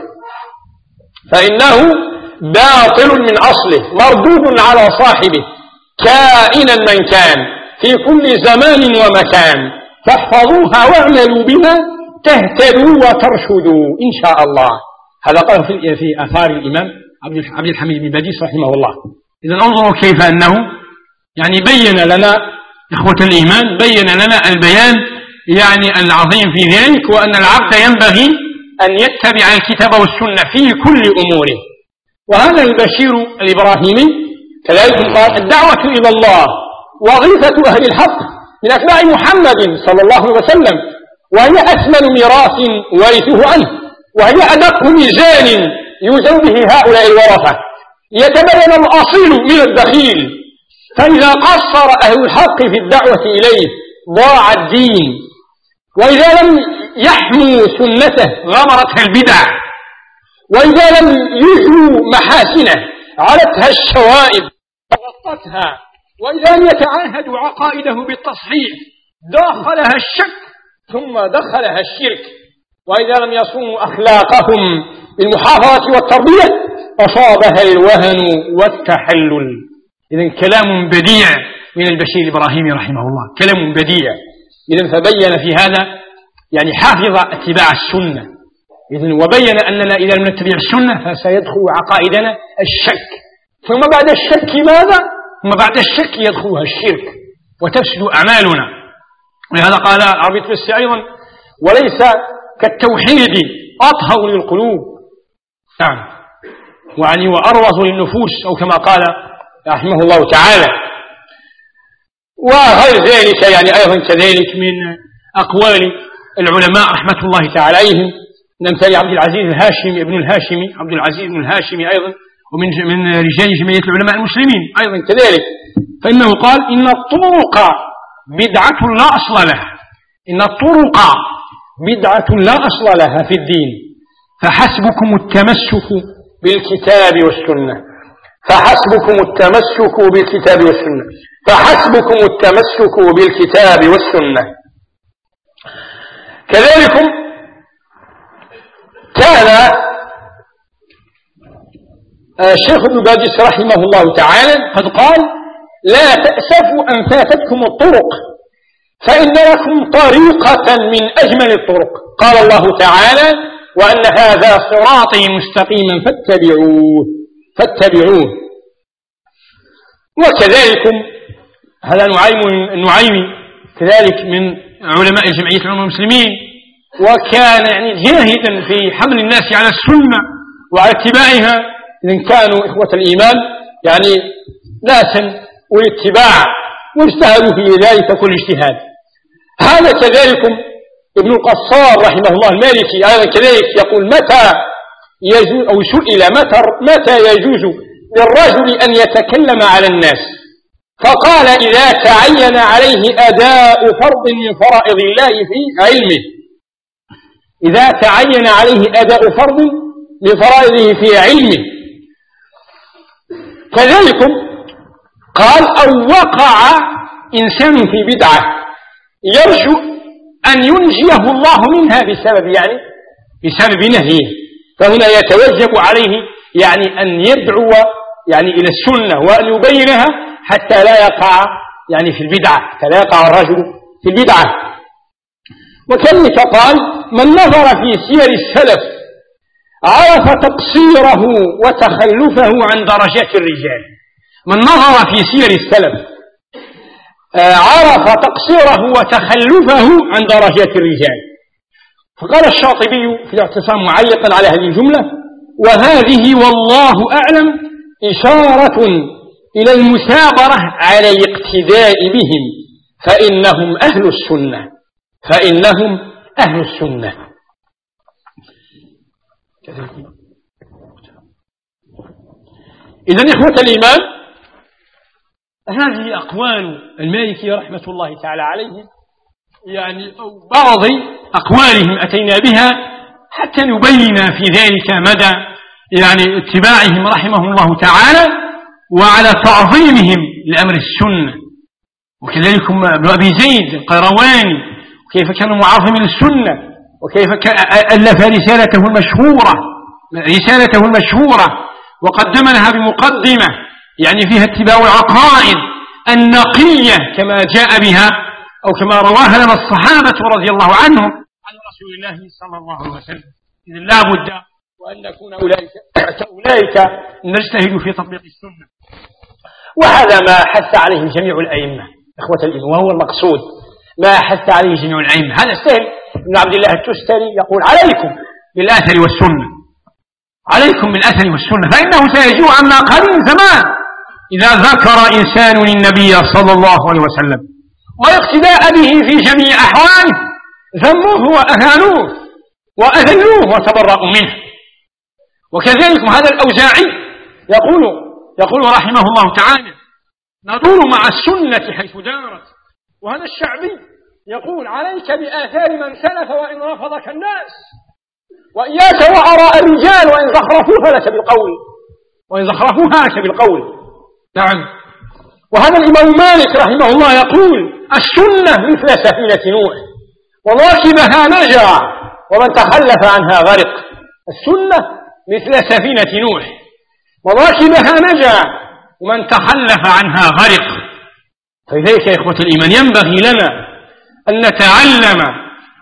فإنه باطل من أصله مردود على صاحبه كائنا من كان في كل زمان ومكان. فاحفظوها واعملوا بها تهتدوا وترشدوا إن شاء الله. هذا قال في آثار الإمام عبد الحميد بن باديس رحمه الله. إذن انظروا كيف أنه يعني بين لنا إخوة الإيمان، بين لنا البيان يعني العظيم في ذلك، وأن العبد ينبغي أن يتبع الكتاب والسنة في كل أموره. وهذا البشير الإبراهيمي كذلك قال: الدعوة إلى الله وظيفة أهل الحق من أتباع محمد صلى الله عليه وسلم، وهي أثمن ميراث ورثه عنه، وهي أدق ميزان يوزن به هؤلاء الورثة يتبين الأصيل من الدخيل، فإذا قصر أهل الحق في الدعوة إليه ضاع الدين، وإذا لم يحموا سنته غمرتها البدع، وإذا لم يجلوا محاسنه علتها الشوائب وغطتها، وإذا لم يتعاهدوا عقائده بالتصحيح دخلها الشك ثم دخلها الشرك، وإذا لم يصونوا أخلاقهم بالمحافظة والتربية أصابها الوهن والتحلل. إذن كلام بديع من البشير الإبراهيمي رحمه الله، كلام بديع. إذن فبين في هذا يعني حافظ اتباع السنة. إذن وبين أننا إذا لم نتبع السنة فسيدخل عقائدنا الشك، ثم بعد الشك ماذا؟ ثم بعد الشك يدخلها الشرك وتفسد أعمالنا. ولهذا قال العربي القدسي أيضا: وليس كالتوحيد أطهر للقلوب، نعم، وعني وأروض للنفوس، أو كما قال رحمه الله تعالى. وغير ذلك يعني أيضا كذلك من أقوال العلماء رحمة الله تعالى عليهم، نمثال عبد العزيز الهاشمي ابن الهاشمي عبد العزيز بن الهاشمي أيضا، ومن من رجال جمعية العلماء المسلمين أيضا كذلك، فإنه قال: إن الطرق بدعة لا أصل لها، إن الطرق بدعة لا أصل لها في الدين، فحسبكم التمسك بالكتاب والسنة، فحسبكم التمسك بالكتاب والسنة، فحسبكم التمسك بالكتاب والسنة. كذلك كان الشيخ ابن باز رحمه الله تعالى قد قال: لا تأسفوا أن فاتتكم الطرق، فإن لكم طريقة من أجمل الطرق. قال الله تعالى: وأن هذا صراطي مستقيما فاتبعوه فاتبعوه. وكذلك هذا نعيم النعيمي كذلك من علماء جمعية العلماء المسلمين، وكان يعني جاهدا في حمل الناس على السنة وعلى اتباعها، إذن كانوا إخوة الإيمان يعني ناسا والاتباع، واجتهدوا في ذلك كل اجتهاد. هذا كذلك ابن القصار رحمه الله المالكي أيضا كذلك يقول: متى يجوز، أو سئل متى متى يجوز للرجل أن يتكلم على الناس، فقال: إذا تعين عليه أداء فرض من فرائض الله في علمه، إذا تعين عليه أداء فرض من فرائضه في علمه. كذلك قال: أو وقع إنسان في بدعة يرجو أن ينجيه الله منها بسبب يعني بسبب نهيه، فهنا يتوجب عليه يعني أن يدعو يعني إلى السنة وأن يبينها حتى لا يقع يعني في البدعة، حتى لا يقع الرجل في البدعة. وكذلك قال: من نظر في سير السلف عرف تقصيره وتخلفه عن درجات الرجال. من نظر في سير السلف عرف تقصيره وتخلفه عن درجات الرجال. فقال الشاطبي في الاعتصام معلقا على هذه الجملة: وهذه والله أعلم إشارة إلى المثابرة على الاقتداء بهم، فإنهم أهل السنة فإنهم أهل السنة. إذن إخوة الإيمان، هذه أقوال المالكي رحمة الله تعالى عليه، يعني أو بعض أقوالهم أتينا بها حتى نبين في ذلك مدى يعني اتباعهم رحمه الله تعالى وعلى تعظيمهم لأمر السنة. وكذلك ابن أبي زيد القيرواني كيف كان معظما للسنة، وكيف ألف رسالته المشهورة رسالته المشهورة وقدم لها بمقدمة يعني فيها اتباع العقائد النقية كما جاء بها أو كما رواها لنا الصحابة رضي الله عنهم عن رسول الله صلى الله عليه وسلم. إذن لا بد وأن نكون أولئك كأولئك نجتهد في تطبيق السنة. وهذا ما حث عليه جميع الأئمة إخوة الإيمان، وهو المقصود ما حث عليه جميع الأئمة. هذا سهل ابن عبد الله التستري يقول: عليكم بالأثر والسنة، عليكم بالأثر والسنة، فإنه سيجوء عما قريب زمان إذا ذكر إنسان النبي صلى الله عليه وسلم والاقتداء به في جميع أحواله ذموه وأهانوه وأذلوه وتبرأوا منه. وكذلك هذا الأوزاعي يقول يقول رحمه الله تعالى: ندور مع السنة حيث دارت. وهذا الشعبي يقول: عليك بآثار من سلف وإن رفضك الناس، وإياك وآراء الرجال وإن زخرفوها لك بالقول وإن زخرفوها لك بالقول. نعم. وهذا الإمام مالك رحمه الله يقول: السنة مثل سفينة نوح وراكبها نجا ومن تخلف عنها غرق. السنة مثل سفينة نوح وراكبها نجا ومن تخلف عنها غرق. فلذلك يا إخوة الإيمان ينبغي لنا أن نتعلم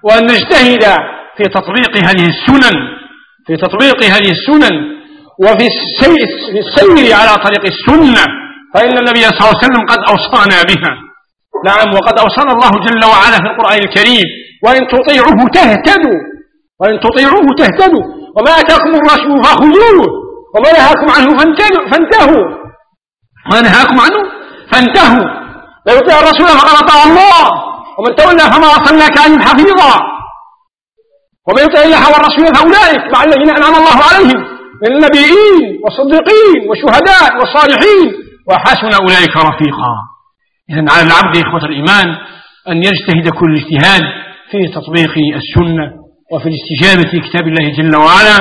وأن نجتهد في تطبيق هذه السنن في تطبيق هذه السنن وفي السير على طريق السنة، فإن النبي صلى الله عليه وسلم قد أوصانا بها. نعم، وقد أوصانا الله جل وعلا في القرآن الكريم: وإن تطيعوه تهتدوا وإن تطيعوه تهتدوا وما أتاكم الرسول فخذوه وما نهاكم عنه فانتهوا وما نهاكم عنه فانتهوا لا يطيع الرسول فقد أطاع الله ومن تولى فما أرسلناك عنهم حفيظا ومن يطع الله والرسول فأولئك مع الذين أنعم الله عليهم من النبيين والصديقين والشهداء والصالحين وحسن أولئك رفيقا. إذن على العبد إخوة الإيمان أن يجتهد كل اجتهاد في تطبيق السنة وفي الاستجابة لكتاب الله جل وعلا،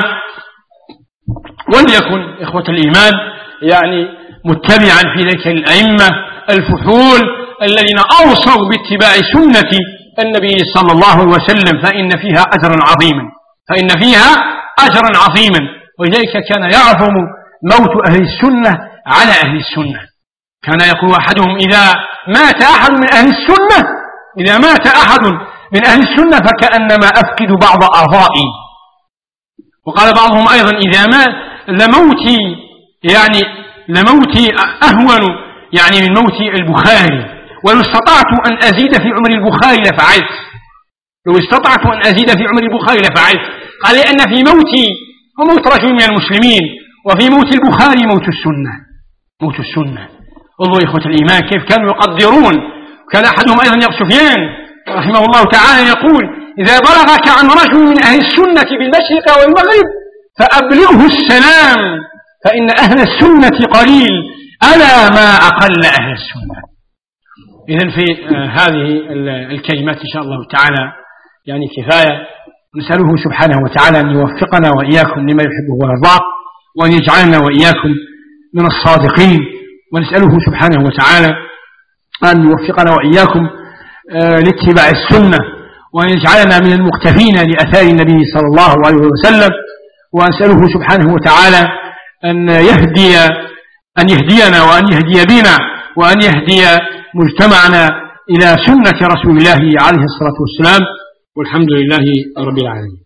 وليكن إخوة الإيمان يعني متبعا في ذلك الأئمة الفحول الذين أوصوا باتباع سنة النبي صلى الله عليه وسلم، فإن فيها أجرا عظيما فإن فيها أجرا عظيما ولذلك كان يعظم موت أهل السنة على أهل السنة. كان يقول أحدهم: إذا مات أحد من أهل السنة إذا مات أحد من أهل السنة فكأنما أفقد بعض أعضائي. وقال بعضهم أيضا: إذا مات لموتي يعني لموتي أهون يعني من موت البخاري، ولو استطعت أن أزيد في عمر البخاري لفعلت لو استطعت أن أزيد في عمر البخاري لفعلت قال: لأن في موتي وموت رجل من المسلمين وفي موت البخاري موت السنة موت السنة. انظروا إخوة الإيمان كيف كانوا يقدرون. كان أحدهم أيضا يا سفيان رحمه الله تعالى يقول: إذا بلغك عن رجل من أهل السنة بالمشرق والمغرب فأبلغه السلام فإن أهل السنة قليل ألا ما أقل أهل السنة. إذن في هذه الكلمات إن شاء الله تعالى يعني كفاية. نسأله سبحانه وتعالى أن يوفقنا وإياكم لما يحبه ويرضاه وأن يجعلنا وإياكم من الصادقين، ونسأله سبحانه وتعالى أن يوفقنا وإياكم لاتباع السنة وأن يجعلنا من المقتفين لأثار النبي صلى الله عليه وسلم، ونسأله سبحانه وتعالى أن يهدي أن يهدينا وأن يهدي بنا وأن يهدي مجتمعنا إلى سنة رسول الله عليه الصلاة والسلام، والحمد لله رب العالمين.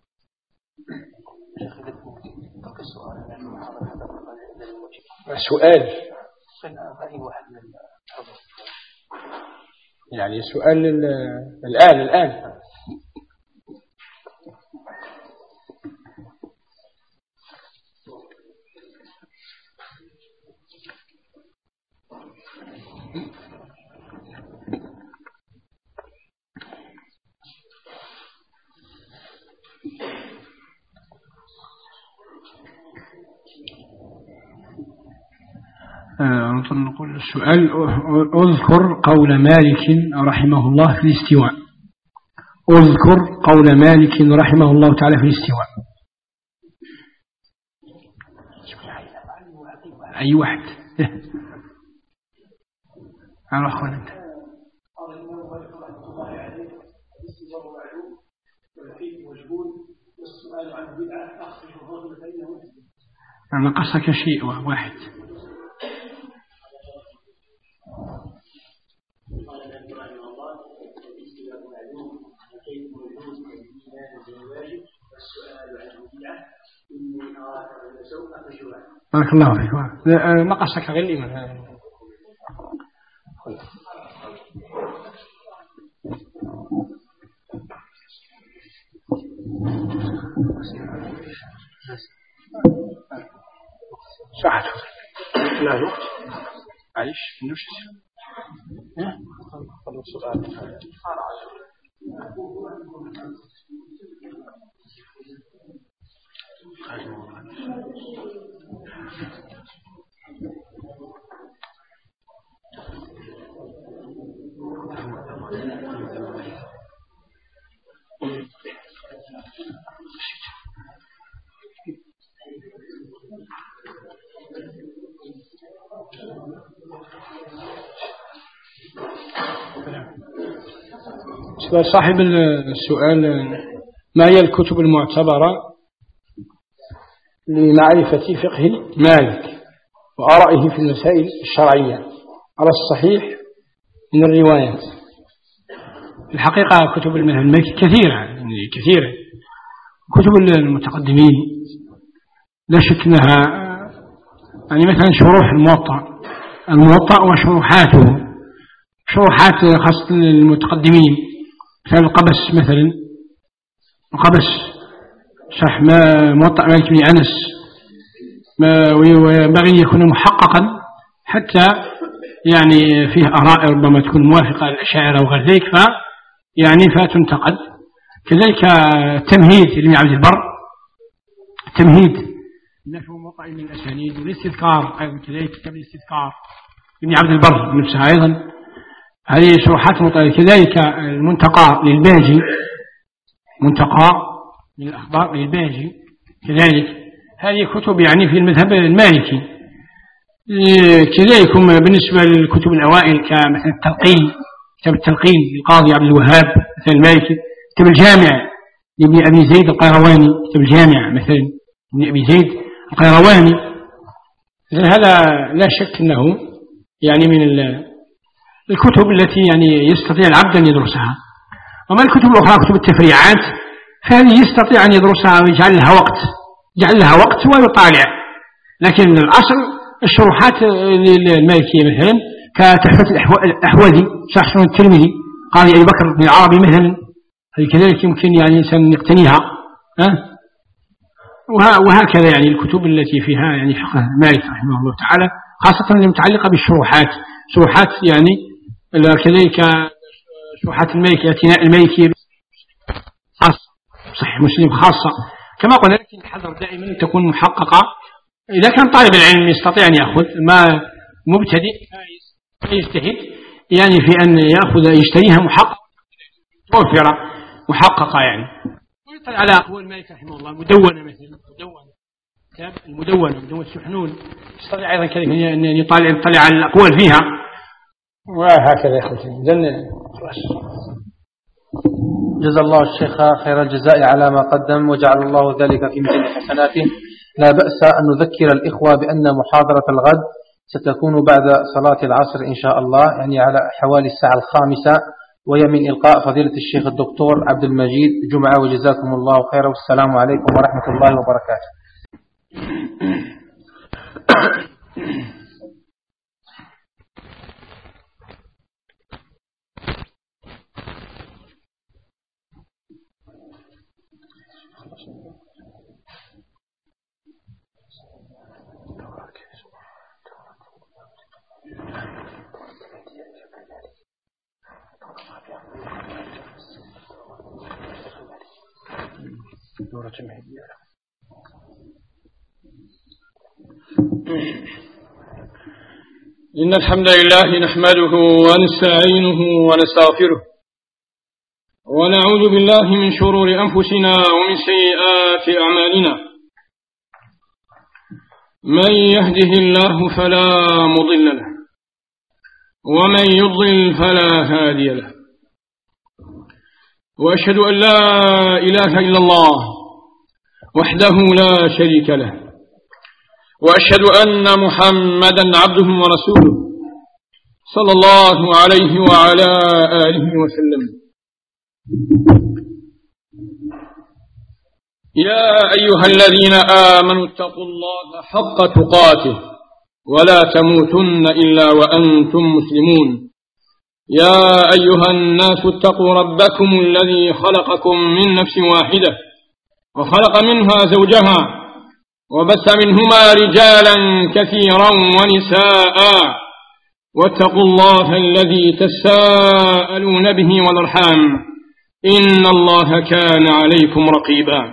سؤال يعني سؤال الآن الآن نقول السؤال: اذكر قول مالك رحمه الله في الاستواء. اذكر قول مالك رحمه الله تعالى في الاستواء. أي واحد على أخوان أنت أنا قصك شيء واحد. بارك الله فيك. نقصك غير الإيمان. ساعة لا الوقت معليش نوش خلص السؤال. صاحب السؤال: ما هي الكتب المعتبرة لمعرفة فقه مالك وآرائه في المسائل الشرعية على الصحيح من الروايات؟ الحقيقة كتب المذهب المالكي كثيرة يعني كثيرة. كتب المتقدمين لا شك أنها يعني مثلا شروح الموطأ الموطأ وشروحاته، شروحات خاصة المتقدمين مثل القبس، مثلا القبس شرح ما موطأ مالك بن أنس وينبغي يكون محققا حتى يعني فيه آراء ربما تكون موافقة للأشاعرة وغير ذلك ف يعني فتنتقد. كذلك التمهيد لابن عبد البر، التمهيد نحو موطأ من الأسانيد، والاستذكار أيضا كذلك كتاب الاستذكار ابن عبد البر نفسها أيضا هذه شروحات مطالعة. كذلك المنتقى للباجي، منتقى من الأخبار للباجي كذلك، هذه كتب يعني في المذهب المالكي. كذلك بالنسبة للكتب الأوائل كمثل التلقين، كتاب التلقين للقاضي عبد الوهاب مثل المالكي، كتاب الجامع لابن أبي زيد القيرواني، كتاب الجامع مثلا ابن أبي زيد القيرواني. هذا لا شك أنه يعني من الكتب التي يعني يستطيع العبد أن يدرسها. وما الكتب الأخرى كتب التفريعات فهذه يستطيع أن يدرسها ويجعل لها وقت، يجعل لها وقت ويطالع. لكن الأصل الشروحات المالكية مثلا كتحفة الأحوذي شرح سنن الترمذي قاضي أبي بكر بن العربي مثلا، هذه كذلك يمكن يعني إنسان يقتنيها أه؟ وهكذا يعني الكتب التي فيها يعني فقه مالك رحمه الله تعالى خاصة المتعلقة بالشروحات، شروحات يعني كذلك شروحات المالكية المالكية خاصة، صحيح مسلم خاصة كما قلنا. لكن الحذر دائما تكون محققة. إذا كان طالب العلم يستطيع أن يأخذ، ما مبتدئ يجتهد يعني في أن يأخذ يشتريها محققة موفرة محققة يعني، ويطلع على أقوال مالك رحمه الله مدونة مثلا، مدونة كتاب المدونة مدونة السحنون، يستطيع أيضا كذلك أن يطلع يطلع على الأقوال فيها. وهكذا يا أخوتي. جزا الله الشيخ خير الجزاء على ما قدم وجعل الله ذلك في ميزان حسناته. لا بأس أن نذكر الإخوة بأن محاضرة الغد ستكون بعد صلاة العصر إن شاء الله، يعني على حوالي الساعة الخامسة، وهي من إلقاء فضيلة الشيخ الدكتور عبد المجيد جمعة. وجزاكم الله خيرا، والسلام عليكم ورحمة الله وبركاته. إن الحمد لله نحمده ونستعينه ونستغفره ونعوذ بالله من شرور أنفسنا ومن سيئات أعمالنا. من يهده الله فلا مضل له ومن يضلل فلا هادي له، وأشهد أن لا إله إلا الله وحده لا شريك له، وأشهد أن محمدا عبده ورسوله صلى الله عليه وعلى آله وسلم. يا أيها الذين آمنوا اتقوا الله حق تقاته ولا تموتن إلا وأنتم مسلمون. يا أيها الناس اتقوا ربكم الذي خلقكم من نفس واحدة وخلق منها زوجها وبث منهما رجالا كثيرا ونساء، واتقوا الله الذي تساءلون به والأرحام إن الله كان عليكم رقيبا.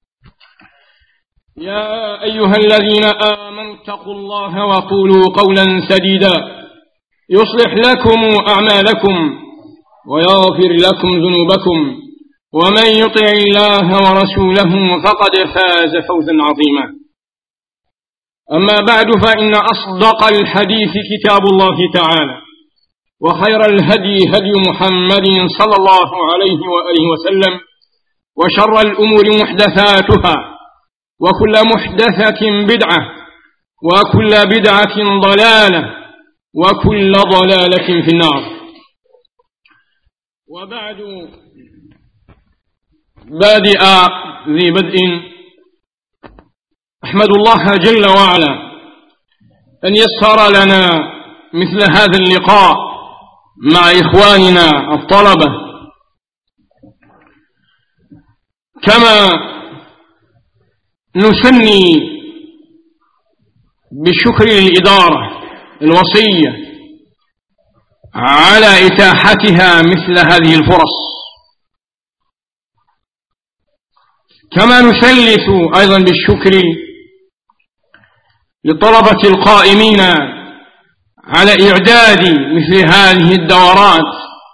يا أيها الذين آمنوا اتقوا الله وقولوا قولا سديدا يصلح لكم أعمالكم ويغفر لكم ذنوبكم، ومن يطع الله ورسوله فقد فاز فوزا عظيما. أما بعد، فإن أصدق الحديث كتاب الله تعالى، وخير الهدي هدي محمد صلى الله عليه وآله وسلم، وشر الأمور محدثاتها، وكل محدثة بدعة، وكل بدعة ضلالة، وكل ضلالة في النار. وبعد، بادئ ذي بدء أحمد الله جل وعلا أن يسر لنا مثل هذا اللقاء مع إخواننا الطلبة، كما نثني بالشكر للإدارة الوصية على إتاحتها مثل هذه الفرص، كما نثلث أيضا بالشكر للطلبة القائمين على إعداد مثل هذه الدورات،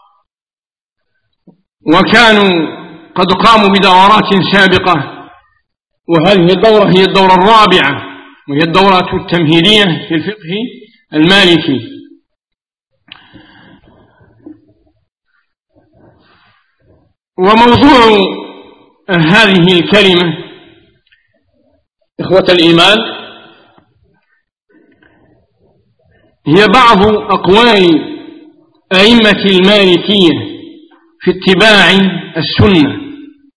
وكانوا قد قاموا بدورات سابقة، وهذه الدورة هي الدورة الرابعة، وهي الدورة التمهيدية في الفقه المالكي. وموضوع هذه الكلمة إخوة الإيمان هي بعض أقوال أئمة المالكية في اتباع السنة.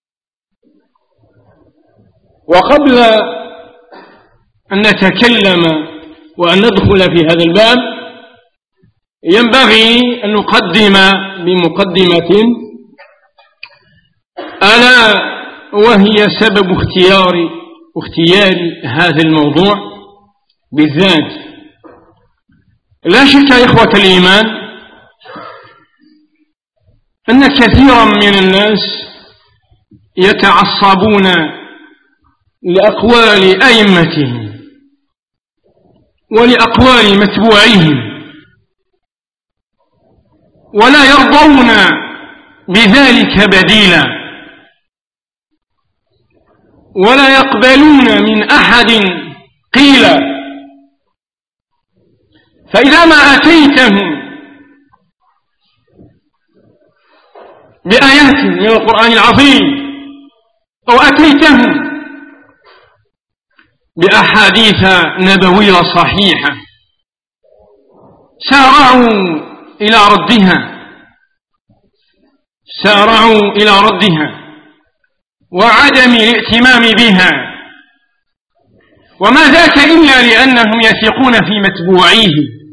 وقبل أن نتكلم وأن ندخل في هذا الباب ينبغي أن نقدم بمقدمة ألا وهي سبب اختيار اختيار هذا الموضوع بالذات. لا شك يا إخوة الإيمان أن كثيرا من الناس يتعصبون لأقوال أئمتهم ولأقوال متبوعيهم، ولا يرضون بذلك بديلا، ولا يقبلون من أحد قيل. فإذا ما أتيتهم بآيات من القرآن العظيم أو أتيتهم بأحاديث نبوية صحيحة سارعوا إلى ردها سارعوا إلى ردها وعدم الاهتمام بها، وما ذاك إلا لأنهم يثقون في متبوعيه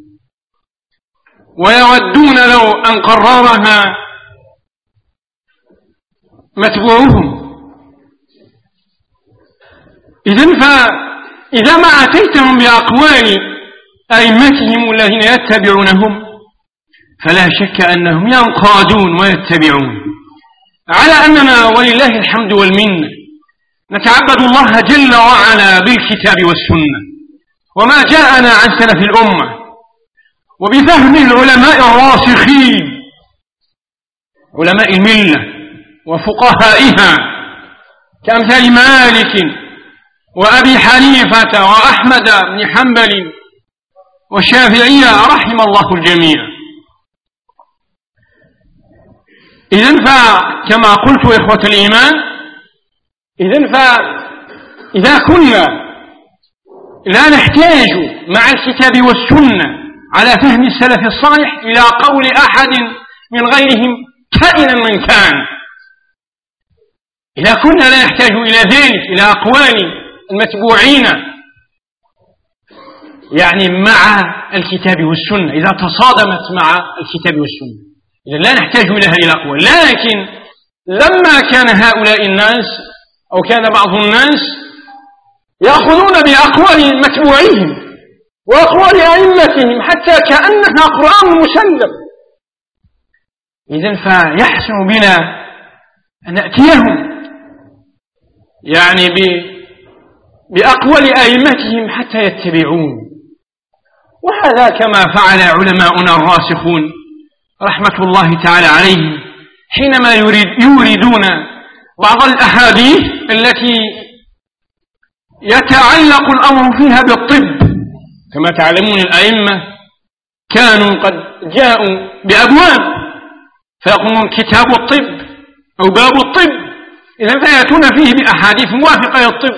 ويودون لو أن قررها متبوعهم. إذن فإذا ما أتيتهم بأقوال أئمتهم الذين يتبعونهم فلا شك أنهم ينقادون ويتبعون، على أننا ولله الحمد والمنة نتعبد الله جل وعلا بالكتاب والسنة وما جاءنا عن سلف الأمة، وبفهم العلماء الراسخين علماء الملة وفقهائها كأمثال مالك وأبي حنيفة وأحمد بن حنبل والشافعية رحم الله الجميع. إذن فكما قلت إخوة الإيمان، إذن فإذا كنا لا نحتاج مع الكتاب والسنة على فهم السلف الصالح إلى قول أحد من غيرهم كائنا من كان، إذا كنا لا نحتاج إلى ذلك إلى أقوال المتبوعين يعني مع الكتاب والسنة، إذا تصادمت مع الكتاب والسنة إذا لا نحتاج إلى هذه الأقوال. لكن لما كان هؤلاء الناس أو كان بعض الناس يأخذون بأقوال متبوعيهم وأقوال أئمتهم حتى كأنها قرآن مسلم، إذن فيحسن بنا أن نأتيهم يعني بأقوال أئمتهم حتى يتبعون. وهذا كما فعل علماؤنا الراسخون رحمة الله تعالى عليهم حينما يريد يوردون بعض الأحاديث التي يتعلق الأمر فيها بالطب. كما تعلمون الأئمة كانوا قد جاءوا بأبواب فيقومون كتاب الطب أو باب الطب، إذن فيأتون فيه بأحاديث موافقة للطب.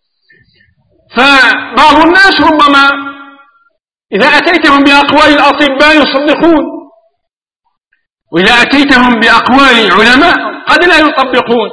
فبعض الناس ربما إذا أتيتهم بأقوال الأطباء يصدقون، وإذا أتيتهم بأقوال العلماء قد لا يطبقون.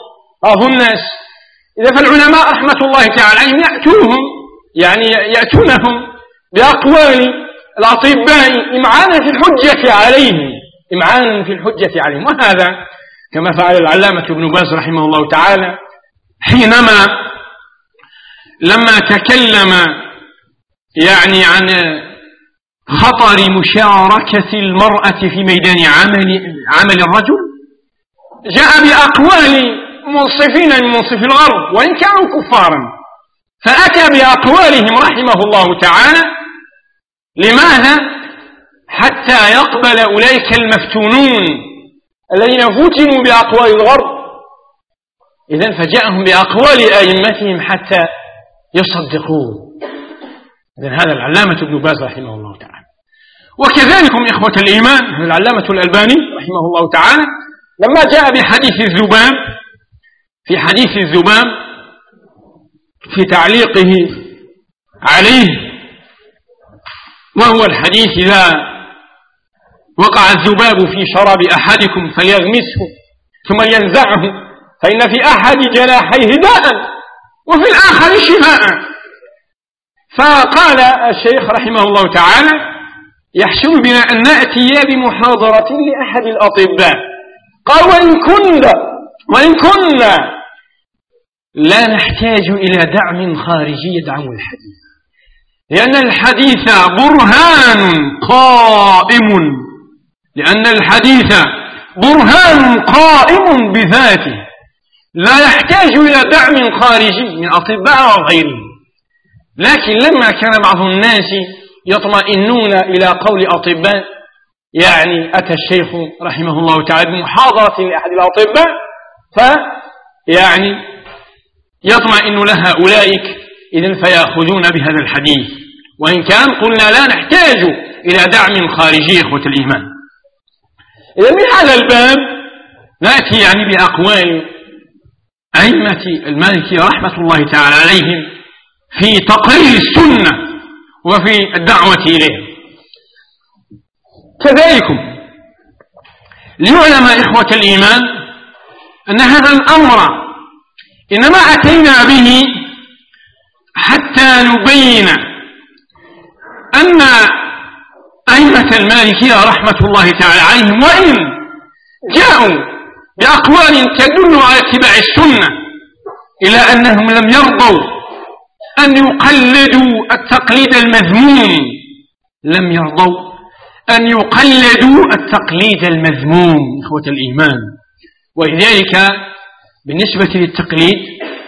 بعض الناس. إذا فالعلماء رحمة الله تعالى عليهم يأتوهم يعني يأتونهم بأقوال الأطباء إمعانا في الحجة عليهم إمعانا في الحجة عليهم. وهذا كما فعل العلامة ابن باز رحمه الله تعالى حينما لما تكلم يعني عن خطر مشاركة المرأة في ميدان عمل عمل الرجل، جاء بأقوال منصفين من منصف الغرب وإن كانوا كفارا، فأتى بأقوالهم رحمه الله تعالى. لماذا؟ حتى يقبل أولئك المفتونون الذين فتنوا بأقوال الغرب، إذن فجاءهم بأقوال أئمتهم حتى يصدقوه. إذن هذا العلامة ابن باز رحمه الله تعالى. وكذلكم إخوة الإيمان العلامة الألباني رحمه الله تعالى لما جاء بحديث الذباب في حديث الذباب في تعليقه عليه، وهو الحديث إذا وقع الذباب في شراب أحدكم فليغمسه ثم ينزعه فإن في أحد جناحيه داء وفي الآخر شفاء. فقال الشيخ رحمه الله تعالى يحسن بنا أن نأتي بمحاضرة لأحد الأطباء. قال وإن كنا وإن كنا لا نحتاج إلى دعم خارجي يدعم الحديث، لأن الحديث برهان قائم لأن الحديث برهان قائم بذاته لا يحتاج إلى دعم خارجي من أطباء وغيرهم. لكن لما كان بعض الناس يطمئنون إلى قول أطباء، يعني أتى الشيخ رحمه الله تعالى بمحاضرة لأحد الأطباء فيعني يطمئن لها أولئك إذن فيأخذون بهذا الحديث، وإن كان قلنا لا نحتاج إلى دعم خارجي إخوة الإيمان. إذن من هذا الباب نأتي يعني بأقوال أئمة المالكية رحمة الله تعالى عليهم في تقرير السنة وفي الدعوة إليها. كذلك ليعلم إخوة الإيمان أن هذا الأمر إنما أتينا به حتى نبين أن أئمة المالكية رحمة الله تعالى عليهم وإن جاءوا بأقوال تدل على اتباع السنة إلى أنهم لم يرضوا أن يقلدوا التقليد المذموم لم يرضوا أن يقلدوا التقليد المذموم إخوة الإيمان. ولذلك بالنسبة للتقليد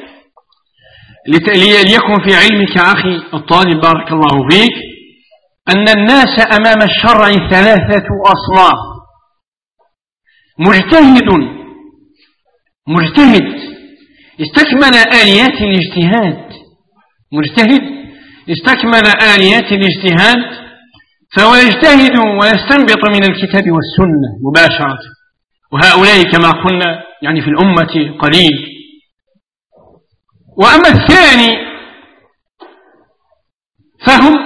ليكن في علمك أخي الطالب بارك الله فيك أن الناس أمام الشرع ثلاثة أصناف: مجتهد مجتهد استكمل آليات الاجتهاد مجتهد استكمل آليات الاجتهاد فهو يجتهد ويستنبط من الكتاب والسنة مباشرة، وهؤلاء كما قلنا يعني في الأمة قليل. وأما الثاني فهم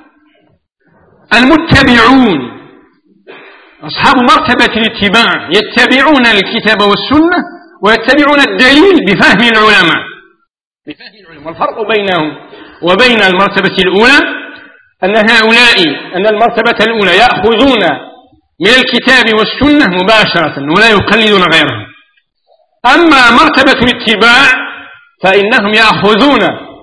المتبعون أصحاب مرتبة الاتباع، يتبعون الكتاب والسنة ويتبعون الدليل بفهم العلماء بفهم العلماء. والفرق بينهم وبين المرتبة الأولى أن هؤلاء أن المرتبة الأولى يأخذون من الكتاب والسنة مباشرة ولا يقلدون غيرهم. أما مرتبة الاتباع فإنهم يأخذون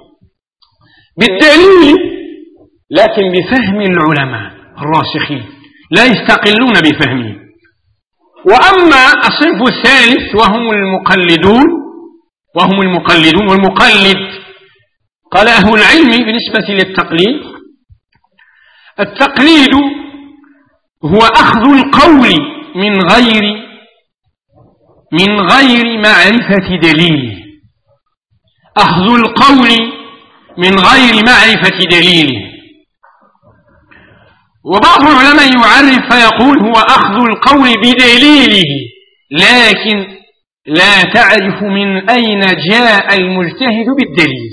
بالدليل لكن بفهم العلماء الراسخين لا يستقلون بفهمه. وأما الصنف الثالث وهم المقلدون وهم المقلدون والمقلد قال أهل العلم بالنسبة للتقليد: التقليد هو أخذ القول من غير من غير معرفة دليله أخذ القول من غير معرفة دليله. وبعض العلماء يعرف فيقول هو أخذ القول بدليله لكن لا تعرف من أين جاء المجتهد بالدليل.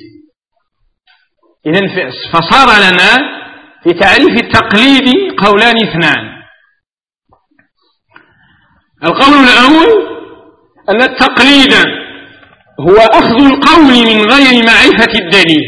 إذن فصار لنا في تعريف التقليد قولان اثنان: القول الأول أن التقليد هو أخذ القول من غير معرفة الدليل،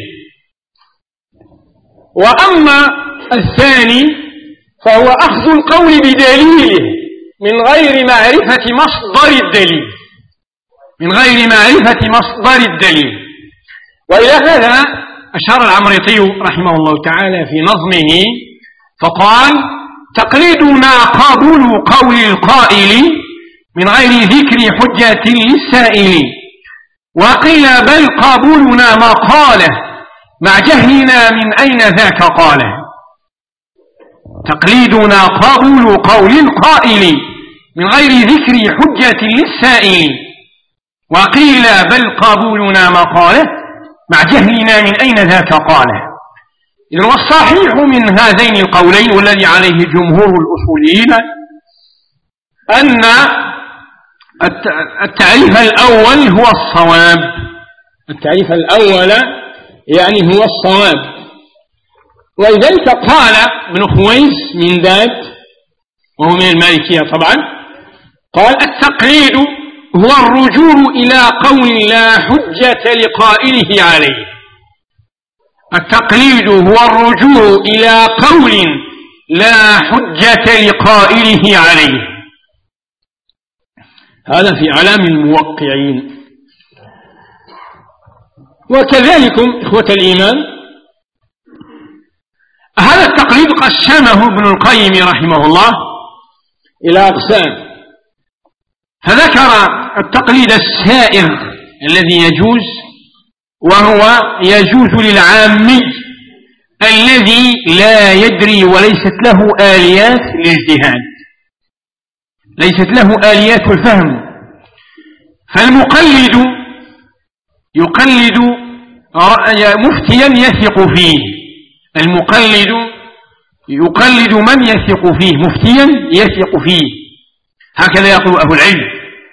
وأما الثاني فهو أخذ القول بدليله من غير معرفة مصدر الدليل، من غير معرفة مصدر الدليل. وإلى هذا أشار العمريطي رحمه الله تعالى في نظمه فقال: تقليدنا قبول قول القائل من غير ذكر حجة للسائل، وقيل بل قبولنا ما قاله مع جهلنا من أين ذاك قاله. تقليدنا قبول قول القائل من غير ذكر حجة للسائل، وقيل بل قبولنا ما قاله مع جهلنا من أين ذاك قاله. إذن والصحيح من هذين القولين والذي عليه جمهور الأصوليين أن التعريف الأول هو الصواب، التعريف الأول يعني هو الصواب. ولذلك قال ابن خويس من ذات وهو من المالكية طبعا، قال: التقليد هو الرجوع إلى قول لا حجة لقائله عليه. التقليد هو الرجوع إلى قول لا حجة لقائله عليه. هذا في علام الموقعين. وكذلك إخوة الإيمان هذا التقليد قسمه ابن القيم رحمه الله إلى أقسام، فذكر التقليد السائغ الذي يجوز، وهو يجوز للعامي الذي لا يدري وليست له آليات الاجتهاد، ليست له آليات الفهم. فالمقلد يقلد مفتيا يثق فيه، المقلد يقلد من يثق فيه، مفتيا يثق فيه، هكذا يقول أهل العلم.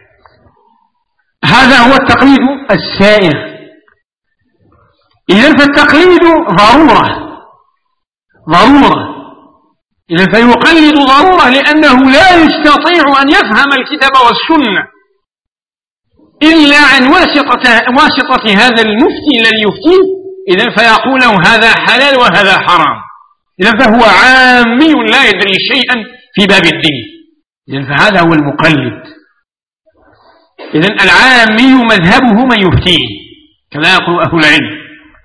هذا هو التقليد السائغ. إذن فالتقليد ضرورة ضرورة إذن فيقلد ضرورة، لأنه لا يستطيع أن يفهم الكتاب والسنة إلا عن واسطة, واسطة هذا المفتي الذي يفتيه. إذن فيقول له هذا حلال وهذا حرام. إذن فهو عامي لا يدري شيئا في باب الدين. إذن فهذا هو المقلد. إذن العامي مذهبه من يفتيه كما يقول أهل العلم.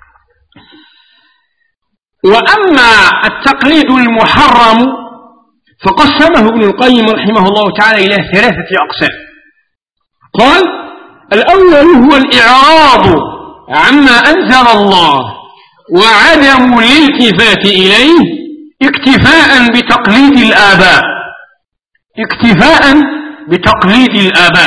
وأما التقليد المحرم فقسمه ابن القيم رحمه الله تعالى إلى ثلاثة أقسام. قال: الأول هو الإعراض عما أنزل الله وعدم الالتفات إليه اكتفاء بتقليد الآباء، اكتفاء بتقليد الآباء.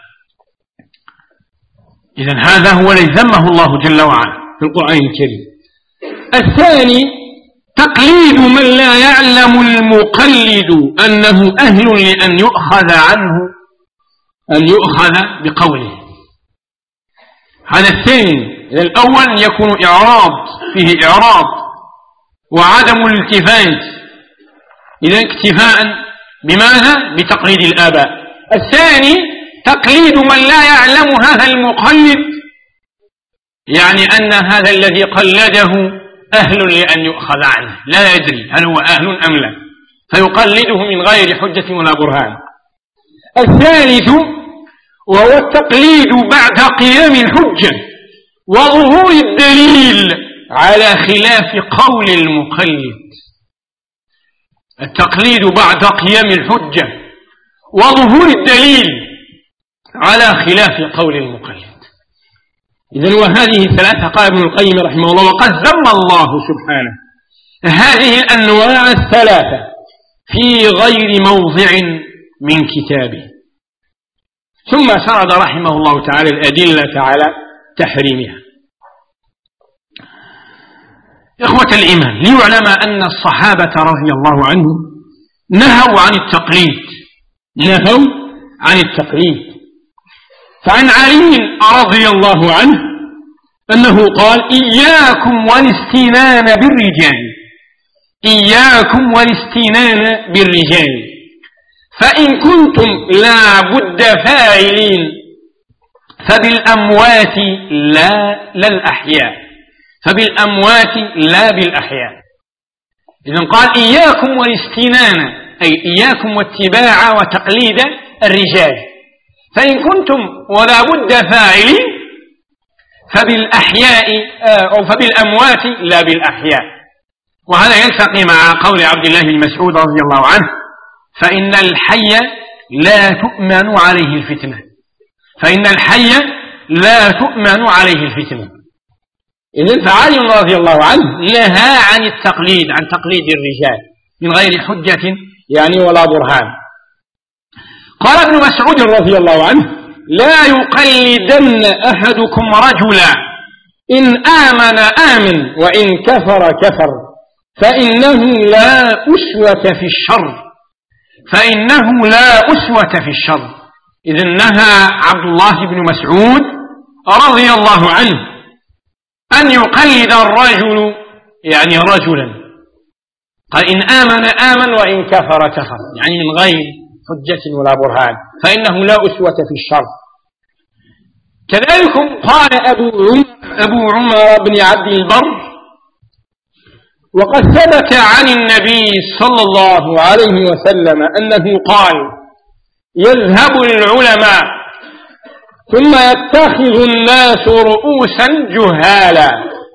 إذن هذا هو الذي ذمه الله جل وعلا في القرآن الكريم. الثاني تقليد من لا يعلم المقلد أنه أهل لأن يؤخذ عنه، أن يؤخذ بقوله. هذا الثاني. إذا الأول يكون إعراض، فيه إعراض وعدم الالتفات، إذا اكتفاء بماذا؟ بتقليد الآباء. الثاني تقليد من لا يعلم هذا المقلد، يعني أن هذا الذي قلده أهل لأن يؤخذ عنه، لا يدري هل هو أهل أم لا، فيقلده من غير حجة ولا برهان. الثالث وهو التقليد بعد قيام الحجة وظهور الدليل على خلاف قول المقلد. التقليد بعد قيام الحجة وظهور الدليل على خلاف قول المقلد. إذن وهذه الثلاثة قال ابن القيم رحمه الله: وقد ذم الله سبحانه هذه الأنواع الثلاثة في غير موضع من كتابه. ثم سرد رحمه الله تعالى الأدلة على تحريمها. إخوة الإيمان، ليعلم أن الصحابة رضي الله عنهم نهوا عن التقليد، نهوا عن التقليد. فعن علي رضي الله عنه أنه قال: إياكم والاستنان بالرجال، إياكم والاستنان بالرجال، فإن كنتم لا بد فاعلين فبالأموات لا لا الأحياء، فبالأموات لا بالأحياء. إذن قال إياكم والاستنان، أي إياكم واتباع وتقليد الرجال، فإن كنتم ولا بد فاعلين فبالأحياء أو فبالأموات لا بالأحياء. وهذا يلتقي مع قول عبد الله بن مسعود رضي الله عنه: فإن الحي لا تؤمن عليه الفتنة، فإن الحي لا تؤمن عليه الفتنة. إذن فعلي رضي الله عنه نهى عن التقليد، عن تقليد الرجال من غير حجة يعني ولا برهان. قال ابن مسعود رضي الله عنه: لا يقلدن أحدكم رجلا إن آمن آمن وإن كفر كفر، فإنه لا أسوة في الشر، فإنه لا أسوة في الشر. إذن نهى عبد الله بن مسعود رضي الله عنه أن يقلد الرجل يعني رجلا، قال إن آمن آمن وإن كفر كفر، يعني من غير حجة ولا برهان، فإنه لا أسوة في الشر. كذلك قال أبو عمر, أبو عمر بن عبد البر: وقد ثبت عن النبي صلى الله عليه وسلم أنه قال: يذهب العلماء ثم يتخذ الناس رؤوسا جهالا،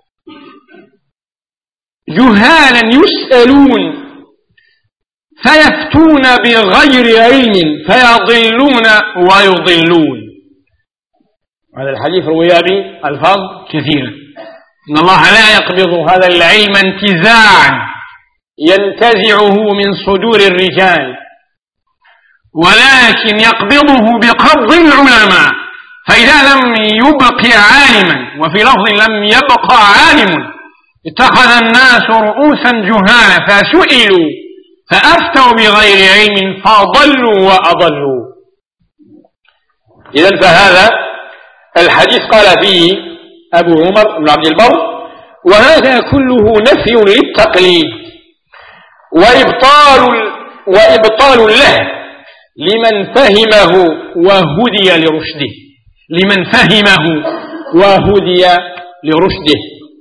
جهالا يسألون فيفتون بغير علم فيضلون ويضلون. هذا الحديث روي بألفاظ كثيرة. إن الله لا يقبض هذا العلم انتزاعا ينتزعه من صدور الرجال، ولكن يقبضه بقبض العلماء، فإذا لم يبق عالما، وفي لفظ لم يبق عالم، اتخذ الناس رؤوسا جهالا فسئلوا فأفتوا بغير علم فضلوا وأضلوا. إذن فهذا الحديث قال فيه أبو عمر بن عبد البر: وهذا كله نفي للتقليد وإبطال, وإبطال له لمن فهمه وهدي لرشده، لمن فهمه وهدي لرشده.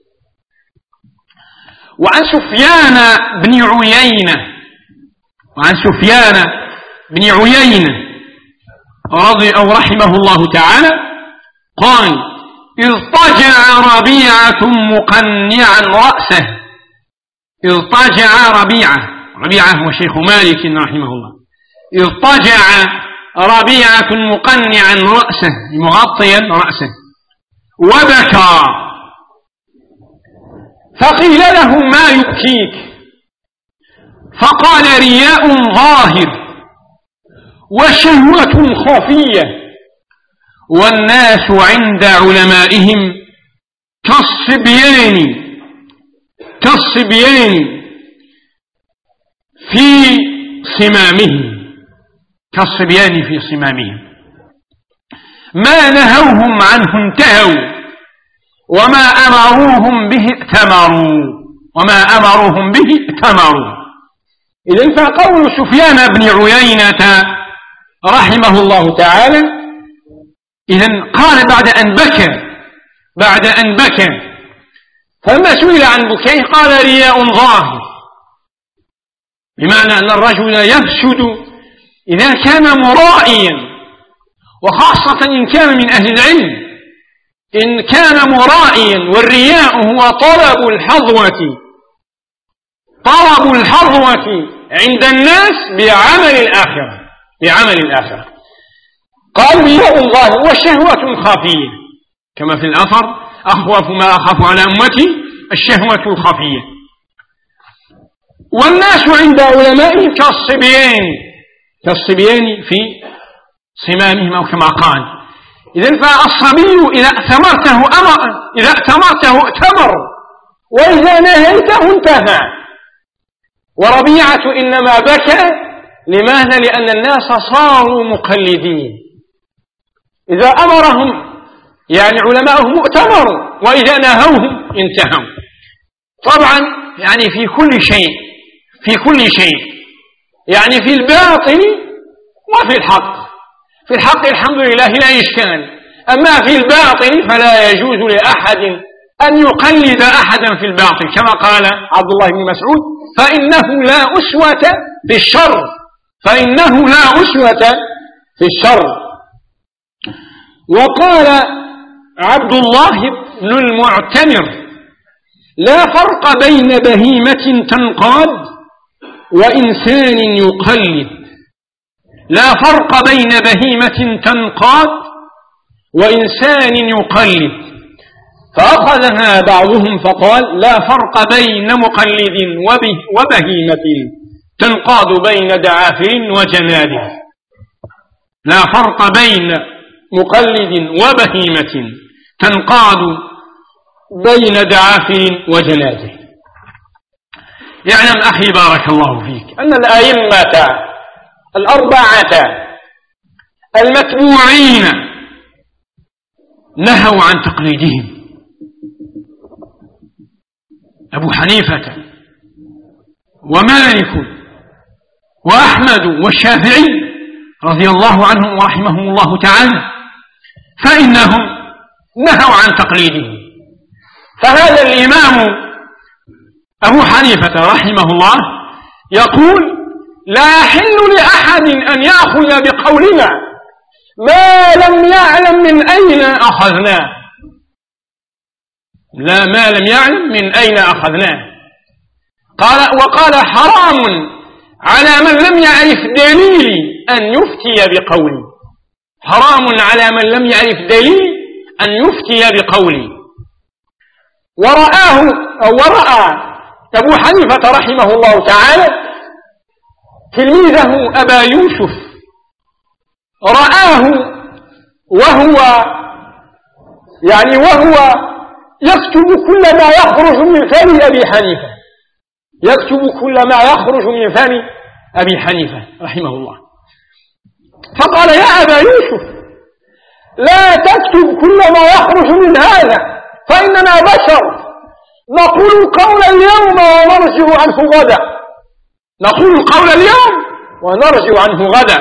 وعن سفيان بن عيينة وعن سفيان بن عيينة رضي أو رحمه الله تعالى قال: اضطجع ربيعة مقنعا رأسه، اضطجع ربيعة، ربيعة هو شيخ مالك رحمه الله، اضطجع ربيعة مقنعا رأسه مغطيا رأسه وبكى، فقيل له: ما يبكيك؟ فقال: رياء ظاهر وشهوة خفية، والناس عند علمائهم كالصبيان كالصبيان في صمامهم، كالصبيان في صمامهم، ما نهوهم عنه انتهوا، وما أمروهم به ائتمروا، وما أمروهم به ائتمروا. إذن فقول سفيان بن عيينة رحمه الله تعالى، إذن قال بعد أن بكى بعد أن بكى فلما سئل عن بكيه قال: رياء ظاهر، بمعنى أن الرجل يفسد إذا كان مرائيا، وخاصة إن كان من أهل العلم، إن كان مرائيا. والرياء هو طلب الحظوة، طلب الحظوة عند الناس بعمل الآخرة، بعمل الآخرة. قال: رياء ظاهر وشهوة خفية، كما في الأثر: أخوف ما أخاف على أمتي الشهوة الخفية. والناس عند علمائهم كالصبيان كالصبيان في صمامهم، أو كما قال. إذن فالصبي إذا ائتمرته أمر، إذا ائتمرته ائتمر، وإذا نهيته انتهى. وربيعة إنما بكى لماذا؟ لأن الناس صاروا مقلدين، إذا أمرهم يعني علماءهم ائتمروا، وإذا نهوهم انتهوا. طبعا يعني في كل شيء، في كل شيء، يعني في الباطل وفي الحق. في الحق الحمد لله لا إشكال، أما في الباطل فلا يجوز لأحد أن يقلد أحدا في الباطل، كما قال عبد الله بن مسعود: فإنه لا أسوة في الشر، فإنه لا أسوة في الشر. وقال عبد الله بن المعتمر: لا فرق بين بهيمة تنقاد وإنسان يقلد، لا فرق بين بهيمة تنقاد وإنسان يقلد. فأخذها بعضهم فقال: لا فرق بين مقلد وبهيمة تنقاد بين دعافر وجناده، لا فرق بين مقلد وبهيمة تنقاد بين دعافر وجناده. يعلم أخي بارك الله فيك أن الأئمة الأربعة المتبوعين نهوا عن تقليدهم: أبو حنيفة ومالك وأحمد والشافعي رضي الله عنهم ورحمهم الله تعالى، فإنهم نهوا عن تقليدهم. فهذا الإمام أبو حنيفة رحمه الله يقول: لا يحل لأحد أن يأخذ بقولنا ما لم يعلم من أين أخذناه، لا ما لم يعلم من أين أخذناه. قال: وقال: حرام على من لم يعرف دليل أن يفتي بقولي، حرام على من لم يعرف دليل أن يفتي بقولي. ورآه أو ورأى أبو حنيفة رحمه الله تعالى تلميذه أبا يوسف، رآه وهو يعني وهو يكتب كل ما يخرج من فم أبي حنيفة، يكتب كل ما يخرج من فم أبي حنيفة رحمه الله. فقال: يا أبا يوسف، لا تكتب كل ما يخرج من هذا، فإننا بشر نقول قول اليوم ونرجع عنه غدا، نقول قول اليوم ونرجع عنه غدا.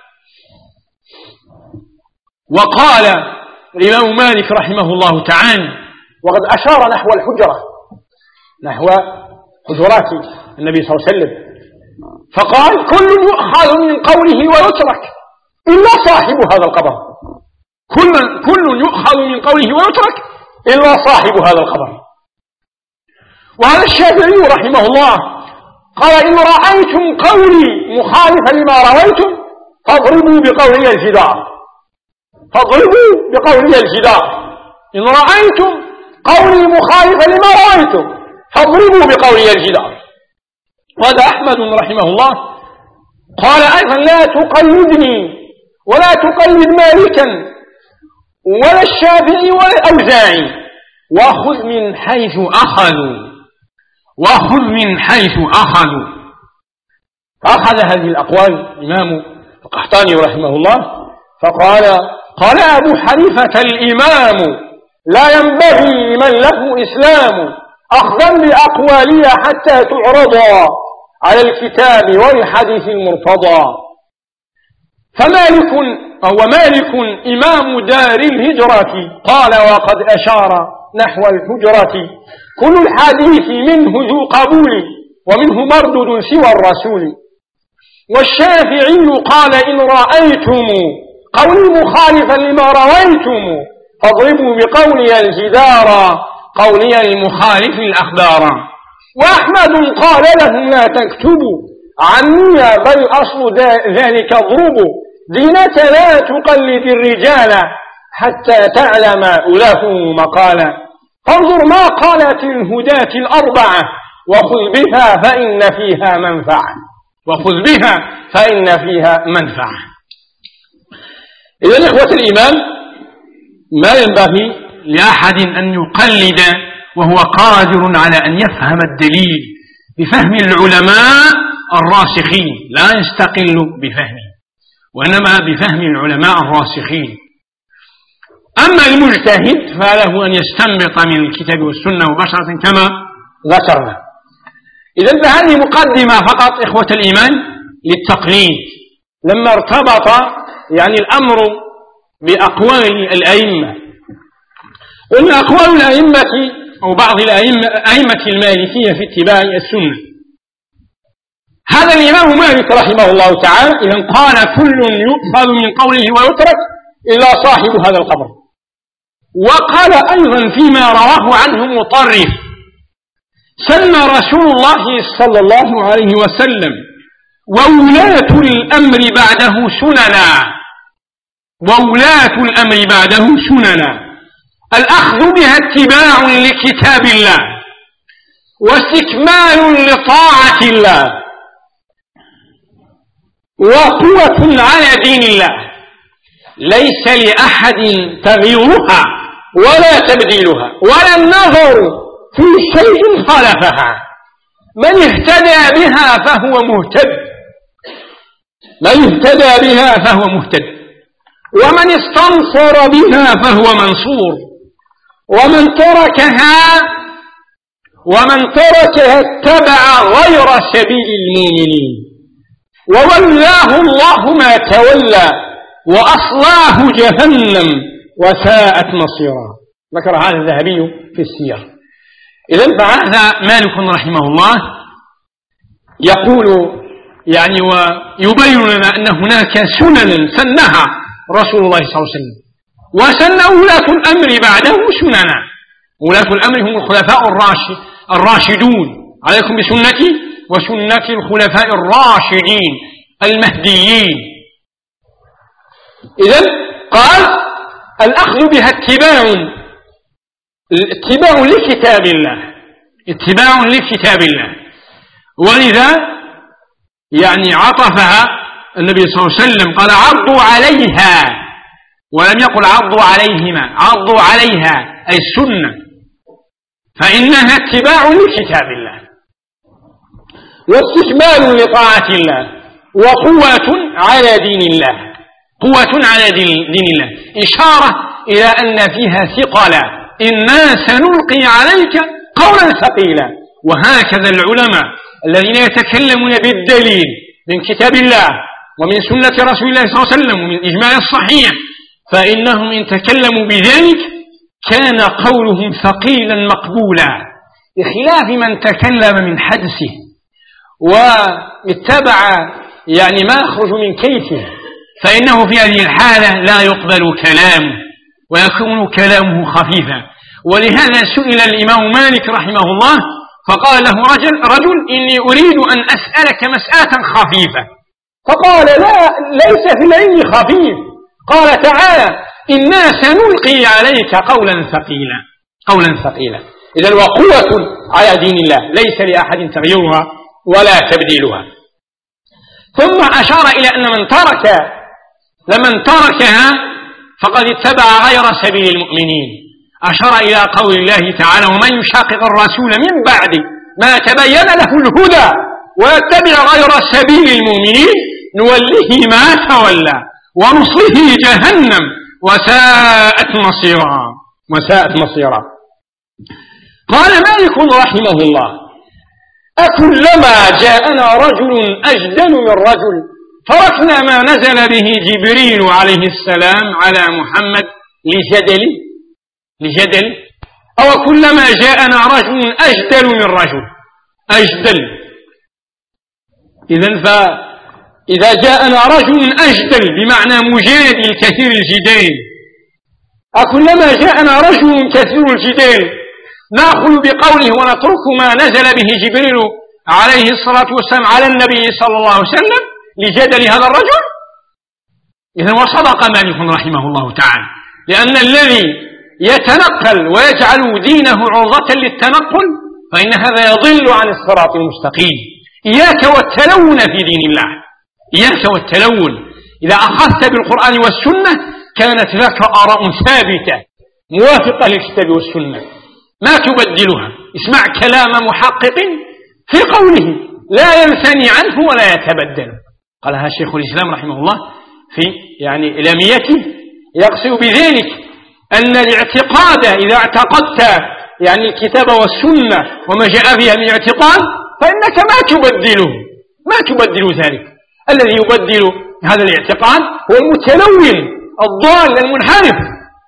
وقال الإمام مالك رحمه الله تعالى، وقد أشار نحو الحجرة، نحو حجرات النبي صلى الله عليه وسلم، فقال: كل يؤخذ من قوله ويترك إلا صاحب هذا القبر، كل, كل يؤخذ من قوله ويترك إلا صاحب هذا القبر. وهذا الشافعي رحمه الله قال: إن رأيتم قولي مخالفا لما رويتم فاضربوا بقولي الجدار، فاضربوا بقولي الجدار. إن رأيتم قولي مخالفا لما رويتم فاضربوا بقولي الجدار. وهذا أحمد رحمه الله قال أيضا: لا تقلدني ولا تقلد مالكا ولا الشافعي ولا الأوزاعي، وخذ من حيث أخذوا، وخذ من حيث أخذوا. فأخذ هذه الأقوال الإمام القحطاني رحمه الله فقال: قال أبو حنيفة الإمام: لا ينبغي لمن له إسلام أخذا بأقوالي حتى تعرض على الكتاب والحديث المرتضى. فمالك أو مالك إمام دار الهجرة قال: وقد أشار نحو الحجرة كل الحديث منه ذو قبول ومنه مردود سوى الرسول. والشافعي قال: إن رأيتم قولي مخالفا لما رويتم فاضربوا بقولي الجدار، قولي المخالف الأخبار. وأحمد قال لهم: لا تكتبوا عني بل أصل ذلك اضربوا، دينة لا تقلد الرجال حتى تعلم له مقالا. فانظر ما قالت الهداة الأربعة وخذ بها فإن فيها منفعة، وخذ بها فإن فيها منفعة. إذن إخوة الإيمان، ما ينبغي لأحد أن يقلد وهو قادر على أن يفهم الدليل بفهم العلماء الراسخين، لا يستقل بفهمه وإنما بفهم العلماء الراسخين. أما المجتهد فله أن يستنبط من الكتاب والسنة مباشرة كما ذكرنا. إذن فهذه مقدمة فقط إخوة الإيمان للتقليد. لما ارتبط يعني الأمر بأقوال الأئمة. ومن أقوال الأئمة أو بعض الأئمة أئمة المالكية في اتباع السنة هذا الإمام مالك رحمه الله تعالى إذا قال كل يؤخذ من قوله ويترك إلا صاحب هذا القبر. وقال أيضا فيما رواه عنه مطرف سن رسول الله صلى الله عليه وسلم وولاة الأمر بعده سننا وولاة الأمر بعده سننا الأخذ بها اتباع لكتاب الله واستكمال لطاعة الله وقوة على دين الله ليس لأحد تغييرها ولا تبديلها ولا النظر في شيء خالفها. من اهتدى بها فهو مهتد من اهتدى بها فهو مهتد ومن استنصر بها فهو منصور ومن تركها ومن تركها اتبع غير سبيل المؤمنين وولاه الله ما تولى وأصلاه جهنم وساءت مصيرا. ذكر هذا الذهبي في السير. إذن فهذا مالك رحمه الله يقول يعني ويبين لنا أن هناك سننا سنها رسول الله صلى الله عليه وسلم وسن ولاة الأمر بعده سننا. ولاة الأمر هم الخلفاء الراشدون عليكم بسنتي وسنة الخلفاء الراشدين المهديين. إذن قال الأخذ بها اتباع اتباع لكتاب الله اتباع لكتاب الله. ولذا يعني عطفها النبي صلى الله عليه وسلم قال عضوا عليها ولم يقل عضوا عليهما عضوا عليها أي السنة فإنها اتباع لكتاب الله واستكمال لطاعة الله وقوة على دين الله قوة على دين, دين الله إشارة إلى أن فيها ثقلا إنا سنلقي عليك قولا ثقيلا. وهكذا العلماء الذين يتكلمون بالدليل من كتاب الله ومن سنة رسول الله صلى الله عليه وسلم ومن إجماع الصحيح فإنهم إن تكلموا بذلك كان قولهم ثقيلا مقبولا بخلاف من تكلم من حدسه واتبع يعني ما يخرج من كيفه فإنه في هذه الحالة لا يقبل كلامه ويكون كلامه خفيفا. ولهذا سئل الإمام مالك رحمه الله فقال له رجل, رجل إني أريد أن أسألك مسألة خفيفة فقال لا ليس في العلم خفيف. قال تعالى إنا سنلقي عليك قولا ثقيلا قولا ثقيلا. إذن وقوة على دين الله ليس لأحد تغييرها ولا تبديلها. ثم أشار إلى أن من ترك لمن تركها فقد اتبع غير سبيل المؤمنين. أشار إلى قول الله تعالى ومن يشاقق الرسول من بعد ما تبين له الهدى ويتبع غير سبيل المؤمنين نوله ما تولى ونصله جهنم وساءت مصيرا وساءت مصيرا. قال مالك رحمه الله أكلما جاءنا رجل أجدل من رجل تركنا ما نزل به جبريل عليه السلام على محمد لجدل لجدل أو كلما جاءنا رجل أجدل من رجل أجدل. إذن فإذا جاءنا رجل أجدل بمعنى مجادل كثير الجدال أكلما جاءنا رجل كثير الجدال نأخذ بقوله ونترك ما نزل به جبريل عليه الصلاة والسلام على النبي صلى الله عليه وسلم لجدل هذا الرجل. إذن وصدق مالك رحمه الله تعالى لأن الذي يتنقل ويجعل دينه عرضة للتنقل فإن هذا يضل عن الصراط المستقيم. إياك والتلون في دين الله إياك والتلون. إذا أخذت بالقرآن والسنة كانت لك آراء ثابتة موافقة للكتاب والسنة ما تبدلها. اسمع كلام محقق في قوله لا ينثني عنه ولا يتبدل. قالها شيخ الإسلام رحمه الله في يعني إلاميته يقصد بذلك أن الاعتقاد إذا اعتقدت يعني الكتاب والسنة وما جاء فيها من اعتقاد فإنك ما تبدله ما تبدل ذلك. الذي يبدل هذا الاعتقاد هو المتلون الضال المنحرف.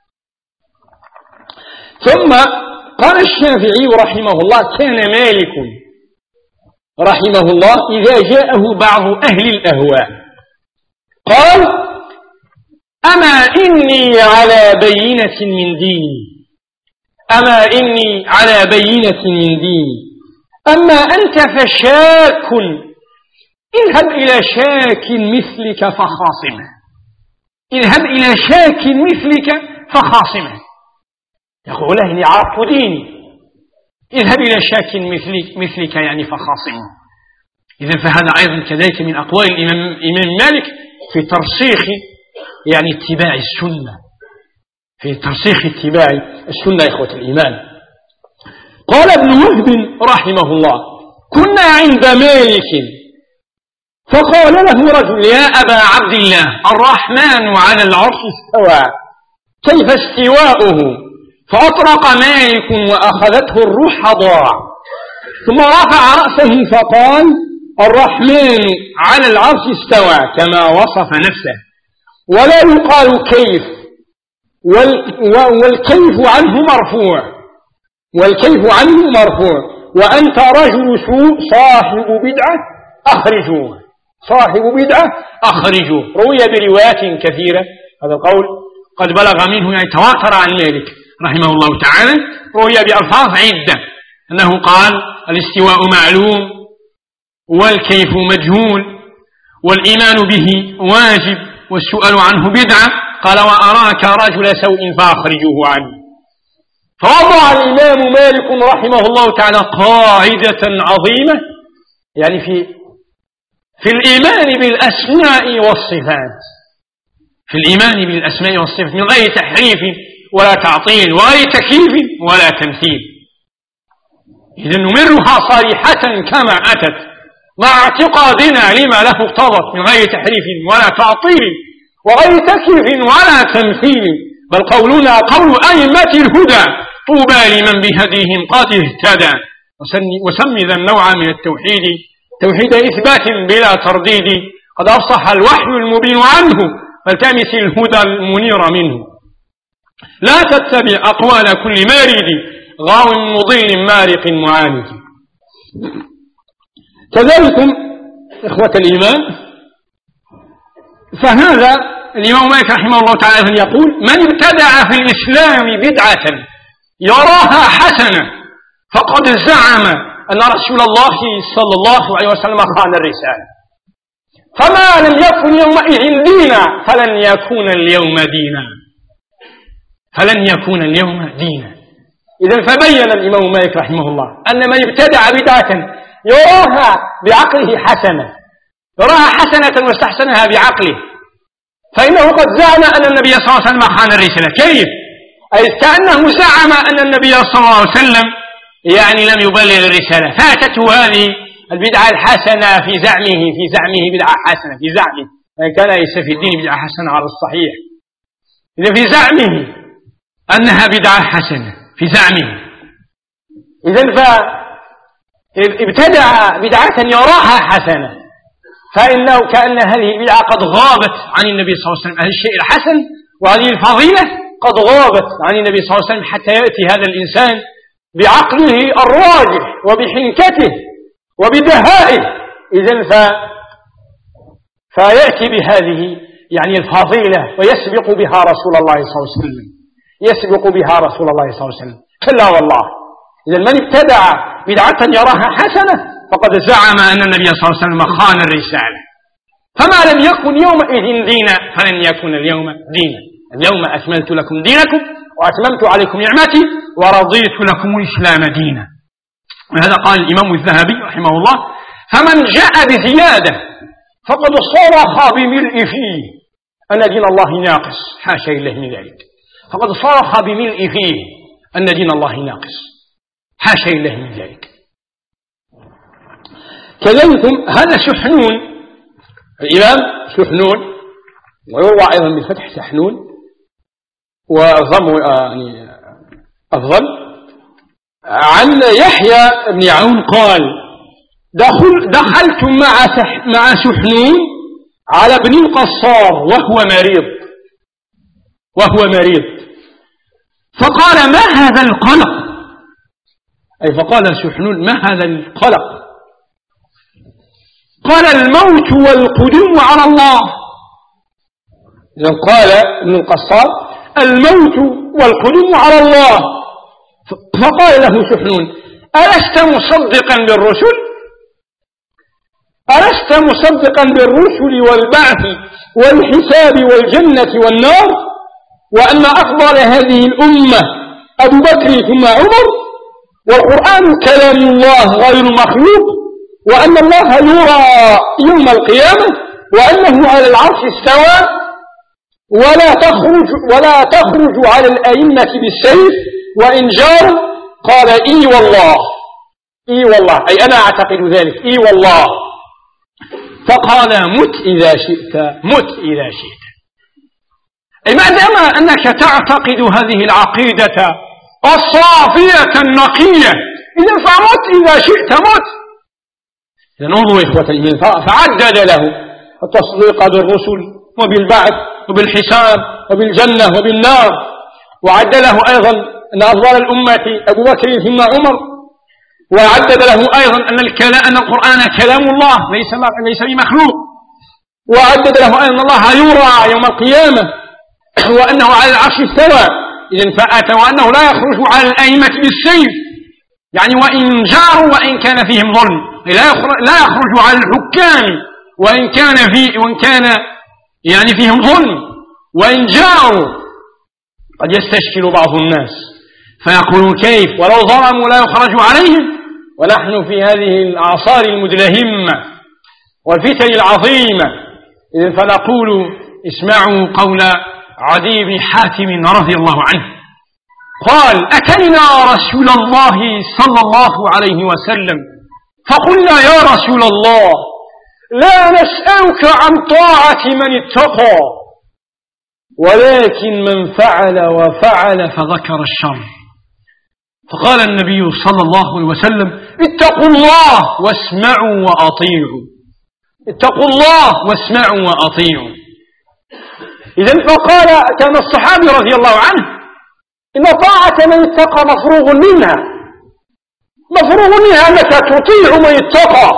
ثم قال الشافعي رحمه الله: كان مالك رحمه الله إذا جاءه بعض أهل الأهواء قال: أما إني على بينة من ديني أما إني على بينة من ديني أما أنت فشاك، اذهب إلى شاك مثلك فخاصمه اذهب إلى شاك مثلك فخاصمه. يقول له: إني عرفت ديني، اذهب إلى شاك مثلك, مثلك يعني فخاصمه. إذن فهذا أيضا كذلك من أقوال الإمام مالك في ترسيخ يعني اتباع السنة، في ترسيخ اتباع السنة إخوة الإيمان. قال ابن وهب رحمه الله: كنا عند مالك فقال له رجل: يا أبا عبد الله، الرحمن على العرش استوى، كيف استواؤه؟ فأطرق مالك وأخذته الروح ضاع، ثم رفع رأسه فقال: الرحمن على العرش استوى كما وصف نفسه، ولا يقال كيف، والكيف عنه مرفوع والكيف عنه مرفوع وأنت رجل سوء صاحب بدعة أخرجوه صاحب بدعة أخرجوه. روي بروايات كثيرة هذا القول قد بلغ منه يعني تواتر عن مالك رحمه الله تعالى، روي بألفاظ عدة أنه قال: الاستواء معلوم، والكيف مجهول، والإيمان به واجب، والسؤال عنه بدعة. قال: وأراك رجل سوء فأخرجوه عنه. فوضع الإمام مالك رحمه الله تعالى قاعدة عظيمة يعني في في الإيمان بالأسماء والصفات في الإيمان بالأسماء والصفات من غير تحريف ولا تعطيل وغير تكييف ولا تمثيل. إذن نمرها صريحة كما أتت مع اعتقادنا لما له اقتضت من غير تحريف ولا تعطيل وغير تكييف ولا تمثيل، بل قولنا قول أئمة الهدى: طوبى لمن بهديهم قد اهتدى. وسم ذا النوع من التوحيد توحيد إثبات بلا ترديد، قد أفصح الوحي المبين عنه، فالتمس الهدى المنير منه. لا تتبع أقوال كل مارد، غاو مضل مارق معاند. كذلك إخوة الإيمان، فهذا الإمام مالك رحمه الله تعالى يقول: من ابتدع في الإسلام بدعة يراها حسنة فقد زعم أن رسول الله صلى الله عليه وسلم خان الرسالة، فما لم يكن يومئذ دينا فلن يكون اليوم دينا فلن يكون اليوم دينا. إذن فبين الإمام مالك رحمه الله أن من ابتدع بدعة يراها بعقله حسنة يراها حسنة واستحسنها بعقله، فإنه قد زعم أن النبي صلى الله عليه وسلم خان الرسالة. كيف؟ أي كأنه زعم أن النبي صلى الله عليه وسلم يعني لم يبلغ الرسالة، فاتته هذه البدعة الحسنة في زعمه في زعمه بدعة حسنة في زعمه، يعني كان ليس في الدين بدعة حسنة على الصحيح، إذا في زعمه أنها بدعة حسنة في زعمه. إذن فابتدع بدعة يراها حسنة، فإنه كأن هذه البدعة قد غابت عن النبي صلى الله عليه وسلم، هذا الشيء الحسن وهذه الفضيلة قد غابت عن النبي صلى الله عليه وسلم، حتى يأتي هذا الإنسان بعقله الراجح وبحنكته وبدهائه إذن ف... فيأتي بهذه يعني الفضيلة ويسبق بها رسول الله صلى الله عليه وسلم يسبق بها رسول الله صلى الله عليه وسلم. كلا والله، إذن من ابتدع بدعة يراها حسنة فقد زعم أن النبي صلى الله عليه وسلم خان الرسالة، فما لم يكن يومئذ دينا فلن يكون اليوم دينا. اليوم أكملت لكم دينكم وأتممت عليكم نعمتي ورضيت لكم الإسلام دينا. وهذا قال الإمام الذهبي رحمه الله: فمن جاء بزيادة فقد صرخ بملء فيه أن دين الله ناقص، حاشا لله من ذلك، فقد صرخ بملء فيه أن دين الله ناقص، حاشا لله من ذلك. كذلك هذا سحنون، الإمام سحنون، ويروى أيضا بالفتح سحنون وضم يعني أفضل، عن يحيى بن عون قال: دخل دخلت مع مع سحنون على ابن القصار وهو مريض، وهو مريض، فقال: ما هذا القلق؟ أي فقال سحنون: ما هذا القلق؟ قال: الموت والقدوم على الله. إذن قال ابن القصاب: الموت والقدوم على الله. فقال له سحنون: ألست مصدقا بالرسل؟ ألست مصدقا بالرسل والبعث والحساب والجنة والنار، وأن أفضل هذه الأمة أبو بكر ثم عمر، والقرآن كلام الله غير مخلوق، وأن الله يرى يوم القيامة، وأنه على العرش استوى، ولا تخرج ولا تخرج على الأئمة بالسيف وإن جاروا. قال: إي والله، إي والله، أي أنا أعتقد ذلك، إي والله. فقال: مت إذا شئت، مت إذا شئت. أي ما دام أنك تعتقد هذه العقيدة الصافية النقية، إذا فمت إذا شئت، مت. إذا انظروا إخوة الإيمان، فعدد له التصديق بالرسل وبالبعث وبالحساب وبالجنة وبالنار، وعد له أيضا أن أفضل الأمة أبو بكر ثم عمر، وعدد له أيضا أن أن القرآن كلام الله ليس ليس بمخلوق، وعدد له أيضا أن الله يرى يوم القيامة، وأنه على العرش استوى. إذن فأتى وأنه لا يخرج على الأئمة بالسيف، يعني وإن جاروا وإن كان فيهم ظلم، لا يخرج على الحكام وإن كان في وإن كان يعني فيهم ظلم، وإن جاروا. قد يستشكل بعض الناس فيقولون: كيف ولو ظلموا لا يخرج عليهم؟ ونحن في هذه الأعصار المدلهمة والفتن العظيمة. إذن فنقول: اسمعوا قول عدي بن حاتم رضي الله عنه، قال: أتينا رسول الله صلى الله عليه وسلم فقلنا: يا رسول الله، لا نسألك عن طاعة من اتقى، ولكن من فعل وفعل فذكر الشر. فقال النبي صلى الله عليه وسلم: اتقوا الله واسمعوا وأطيعوا، اتقوا الله واسمعوا وأطيعوا. إذن فقال كان الصحابي رضي الله عنه: إن طاعة من اتقى مفروغ منها، مفروغ منها أنك تطيع من اتقى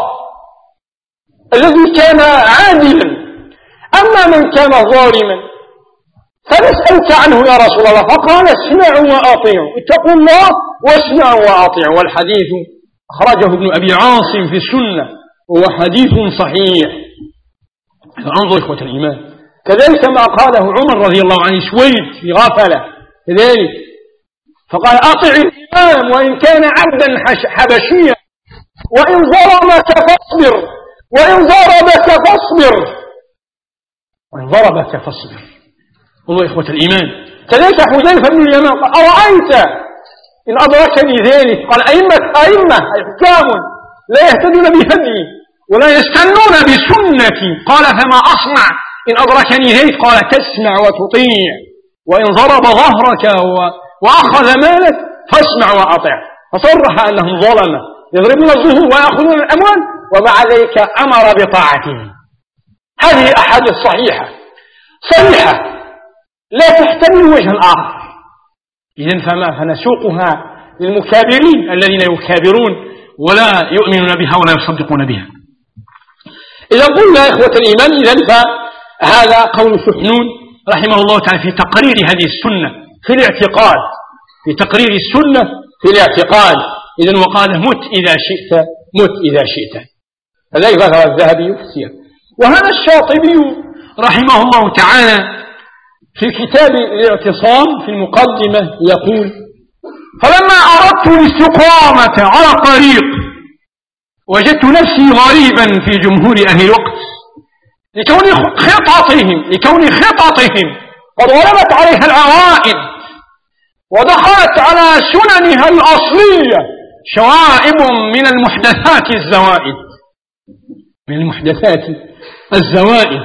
الذي كان عادلا. أما من كان ظالما فنسألك عنه يا رسول الله. فقال: اسمعوا وأطيعوا، اتقوا الله واسمعوا وأطيعوا. والحديث أخرجه ابن أبي عاصم في السنة، وهو حديث صحيح. فانظر إخوة الإيمان، كذلك ما قاله عمر رضي الله عنه سويد في غفلة كذلك، فقال: أطع الإمام وإن كان عبدا حبشيا، وإن ضربك فاصبر، وإن ضربك فاصبر، وإن ضربك فاصبر. والله إخوة الإيمان، كذلك حذيفة بن اليمان قال: أرأيت إن أدركني ذلك؟ قال: أئمة أئمة حكام لا يهتدون بهدي ولا يستنون بسنتي. قال: فما أصنع إن أدركني ذلك؟ قال: تسمع وتطيع، وإن ضرب ظهرك وأخذ مالك فاسمع وأطع. فصرح أنهم ظلمة يضربون الظهور ويأخذون الأموال، ومع ذلك أمر بطاعتهم. هذه أحاديث صحيحة صحيحة لا تحتمل وجها آخر. إذن فما فنسوقها للمكابرين الذين يكابرون ولا يؤمنون بها ولا يصدقون بها. إذا قلنا إخوة الإيمان، إذن فهذا قول سحنون رحمه الله تعالى في تقرير هذه السنة في الاعتقاد، في تقرير السنة في الاعتقاد. إذن وقال: مت إذا شئت، مت إذا شئت. هذا ذكر الذهبي في السير. وهذا الشاطبي رحمه الله تعالى في كتاب الاعتصام في المقدمة يقول: فلما أردت الاستقامة على طريق وجدت نفسي غريبا في جمهور أهل الوقت، لكون خططهم لكون خططهم قد غلبت عليها العوائد ودخلت على سننها الأصلية شوائب من المحدثات الزوائد من المحدثات الزوائد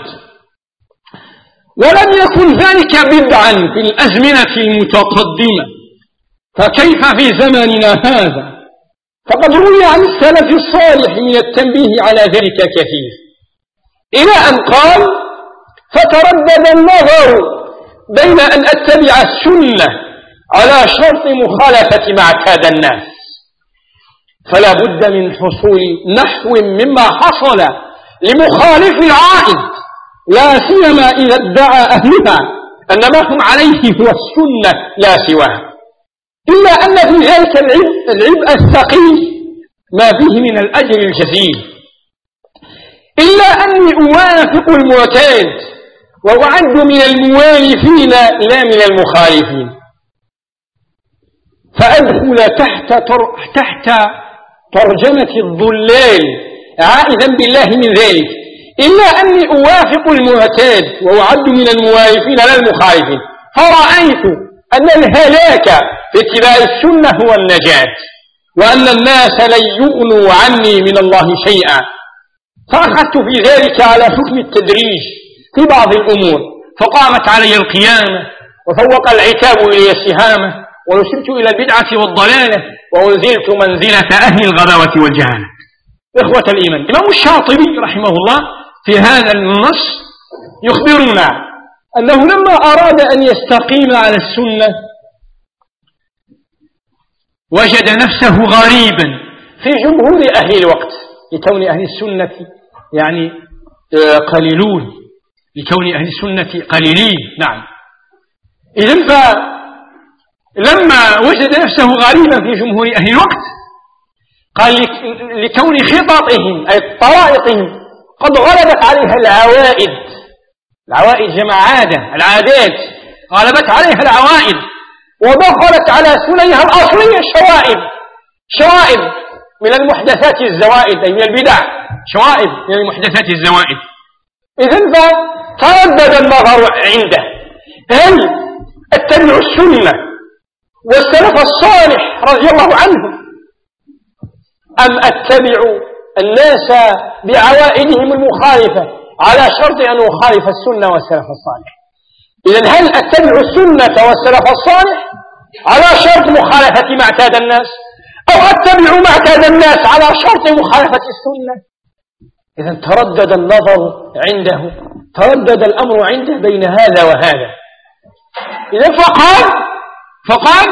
ولم يكن ذلك بدعا في الأزمنة المتقدمة، فكيف في زماننا هذا؟ فقد روي عن السلف الصالح من التنبيه على ذلك كثير، إلى أن قال: فتردد النظر بين أن أتبع السنة على شرط مخالفة ما اعتاد الناس، فلا بد من حصول نحو مما حصل لمخالف العائد، لا سيما إذا ادعى أهلها أن ما هم عليه هو السنة لا سواها، إلا أن في ذلك العبء الثقيل ما فيه من الأجر الجزيل، إلا أني أوافق المعتاد وأعد من الموالفين لا من المخالفين، فأدخل تحت تحت ترجمة الضلال عائذا بالله من ذلك، إلا أني أوافق المعتاد وأعد من الموالفين لا المخالفين، فرأيت أن الهلاك في اتباع السنة هو النجاة، وأن الناس لن يغنوا عني من الله شيئا، فأخذت في ذلك على حكم التدريج في بعض الأمور، فقامت علي القيامة وفوق العتاب إلي السهامة، ونسبت إلى البدعة والضلالة، وأنزلت منزلة أهل الغباوة والجهالة. إخوة الإيمان، الإمام الشاطبي رحمه الله في هذا النص يخبرنا أنه لما أراد أن يستقيم على السنة وجد نفسه غريبا في جمهور أهل الوقت، لكون أهل السنة يعني قليلون، لكون أهل السنة قليلين. نعم، إذن فلما وجد نفسه غريبا في جمهور أهل الوقت قال لكون خططهم أي طرائقهم قد غلبت عليها العوائد، العوائد جمع عادة، العادات غلبت عليها العوائد ودخلت على سننها الأصلية الشوائب، شوائب من المحدثات الزوائد أي من البدع، شوائب من المحدثات الزوائد. إذن فتردد النظر عنده، هل أتبع السنة والسلف الصالح رضي الله عنهم أم أتبع الناس بعوائدهم المخالفة على شرط أن أخالف السنة والسلف الصالح؟ إذن هل أتبع السنة والسلف الصالح على شرط مخالفة ما اعتاد الناس، أو أتبع ما اعتاد الناس على شرط مخالفة السنة؟ إذن تردد النظر عنده، تردد الأمر عنده بين هذا وهذا. إذن فقال فقال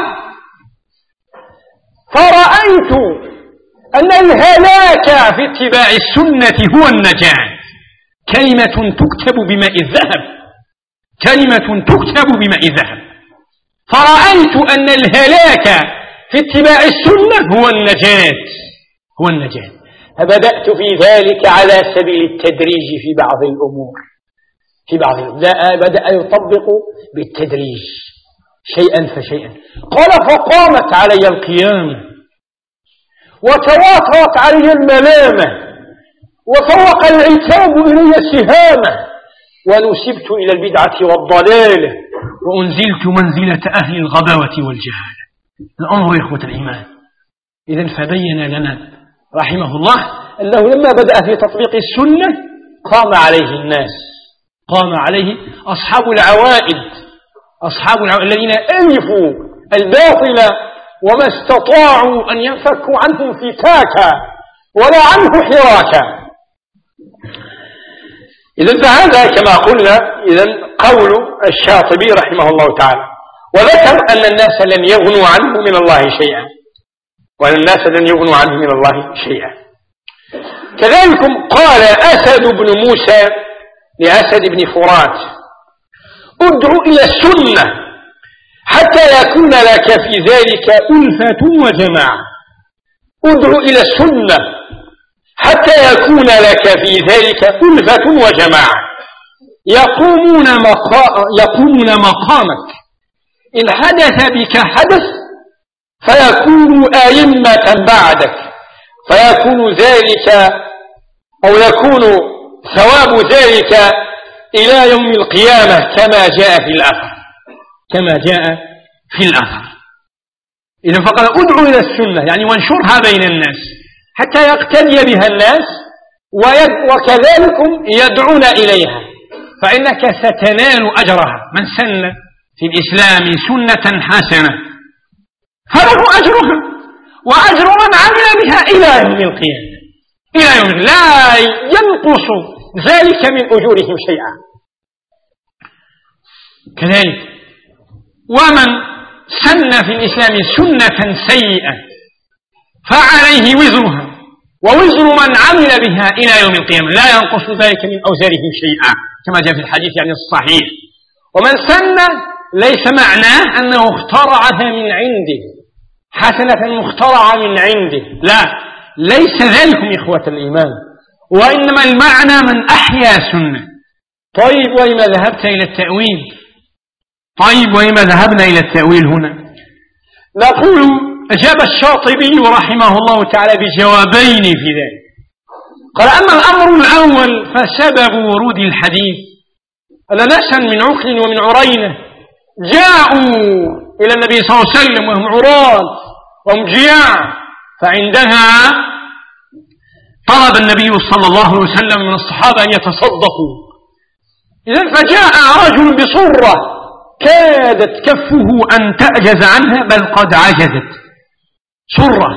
فرأيت أن الهلاك في اتباع السنة هو النجاة، كلمة تكتب بماء الذهب، كلمة تكتب بماء الذهب. فرأيت أن الهلاك في اتباع السنة هو النجاة، هو النجاة. فبدأت في ذلك على سبيل التدريج في بعض الأمور، في بعض الأمور بدأ يطبق بالتدريج شيئا فشيئا. قال فقامت علي القيامة وتواترت علي الملامة وفوق العتاب إلي السهامة، ونسبت إلى البدعة والضلالة، وأنزلت منزلة أهل الغباوة والجهالة. الأمر يا إخوة الإيمان. إذن فبين لنا رحمه الله أنه لما بدأ في تطبيق السنة قام عليه الناس، قام عليه أصحاب العوائد، أصحاب العوائد الذين ألفوا الباطل وما استطاعوا أن ينفكوا عنهم فكاكا ولا عنه حراكا. إذن فهذا كما قلنا إذن قول الشاطبي رحمه الله تعالى، وذكر أن الناس لن يغنوا عنه من الله شيئا، وأن الناس لن يغنوا عنه من الله شيئا. كذلك قال أسد بن موسى لأسد بن فرات: ادعو إلى السنة حتى يكون لك في ذلك ألفة وجماعة، ادعو إلى السنة حتى يكون لك في ذلك ألفة وجماعة يقومون, مقا... يقومون مقامك، إن حدث بك حدث فيكون أئمة بعدك، فيكون ذلك أو يكون ثواب ذلك إلى يوم القيامة كما جاء في الأثر، كما جاء في الأثر. إذن فقال ادعو إلى السنة يعني وانشرها بين الناس حتى يقتدي بها الناس، وكذلك يدعون إليها، فإنك ستنال أجرها. من سن في الإسلام سنة حسنة فله أجرها وأجر من عمل بها إلى يوم القيامة، إلى يوم لا ينقص ذلك من أجورهم شيئا. كذلك ومن سن في الإسلام سنة سيئة فعليه وزرها ووزر من عمل بها إلى يوم القيامة لا ينقص ذلك من أوزارهم شيئا كما جاء في الحديث يعني الصحيح. ومن سن ليس معناه أنه اخترعها من عنده حسنة مخترعة من عنده، لا، ليس ذلك إخوة الإيمان، وإنما المعنى من أحيا سنة. طيب وإما ذهبت إلى التأويل؟ طيب وإما ذهبنا إلى التأويل هنا؟ نقول أجاب الشاطبي رحمه الله تعالى بجوابين في ذلك. قال أما الأمر الأول فسبب ورود الحديث أن ناسا من عقل ومن عرينة جاءوا إلى النبي صلى الله عليه وسلم وهم عراة وهم جياع، فعندها طلب النبي صلى الله عليه وسلم من الصحابة أن يتصدقوا. إذن فجاء رجل بصرة كادت كفه أن تعجز عنها بل قد عجزت صرة،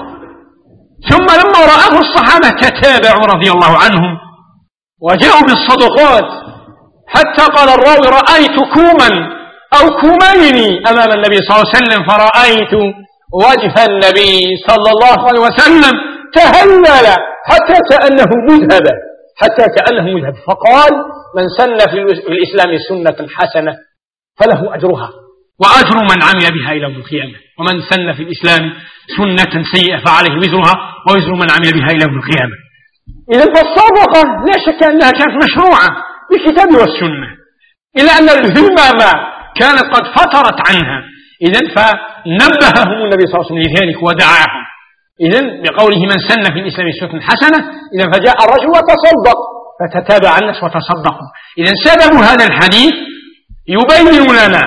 ثم لما رآه الصحابة تتابعوا رضي الله عنهم وجاءوا بالصدقات حتى قال الراوي رأيت كوما أو كومين أمام النبي صلى الله عليه وسلم فرأيت وجه النبي صلى الله عليه وسلم تهلل حتى كأنه مذهب حتى كأنه مذهب فقال من سن في الإسلام سنة حسنة فله أجرها وأجر من عمل بها إلى يوم القيامة، ومن سن في الإسلام سنة سيئة فعليه وزرها ووزر من عمل بها إلى يوم القيامة. إذا فالصدقة لا شك أنها كانت مشروعة بالكتاب والسنة، إلا أن الهمم كانت قد فترت عنها. إذن فنبههم النبي صلى الله عليه وسلم لذلك ودعاهم. إذن بقوله من سن في الإسلام سنة حسنة، إذن فجاء الرجل وتصدق فتتابع الناس وتصدقوا. إذن سبب هذا الحديث يبين لنا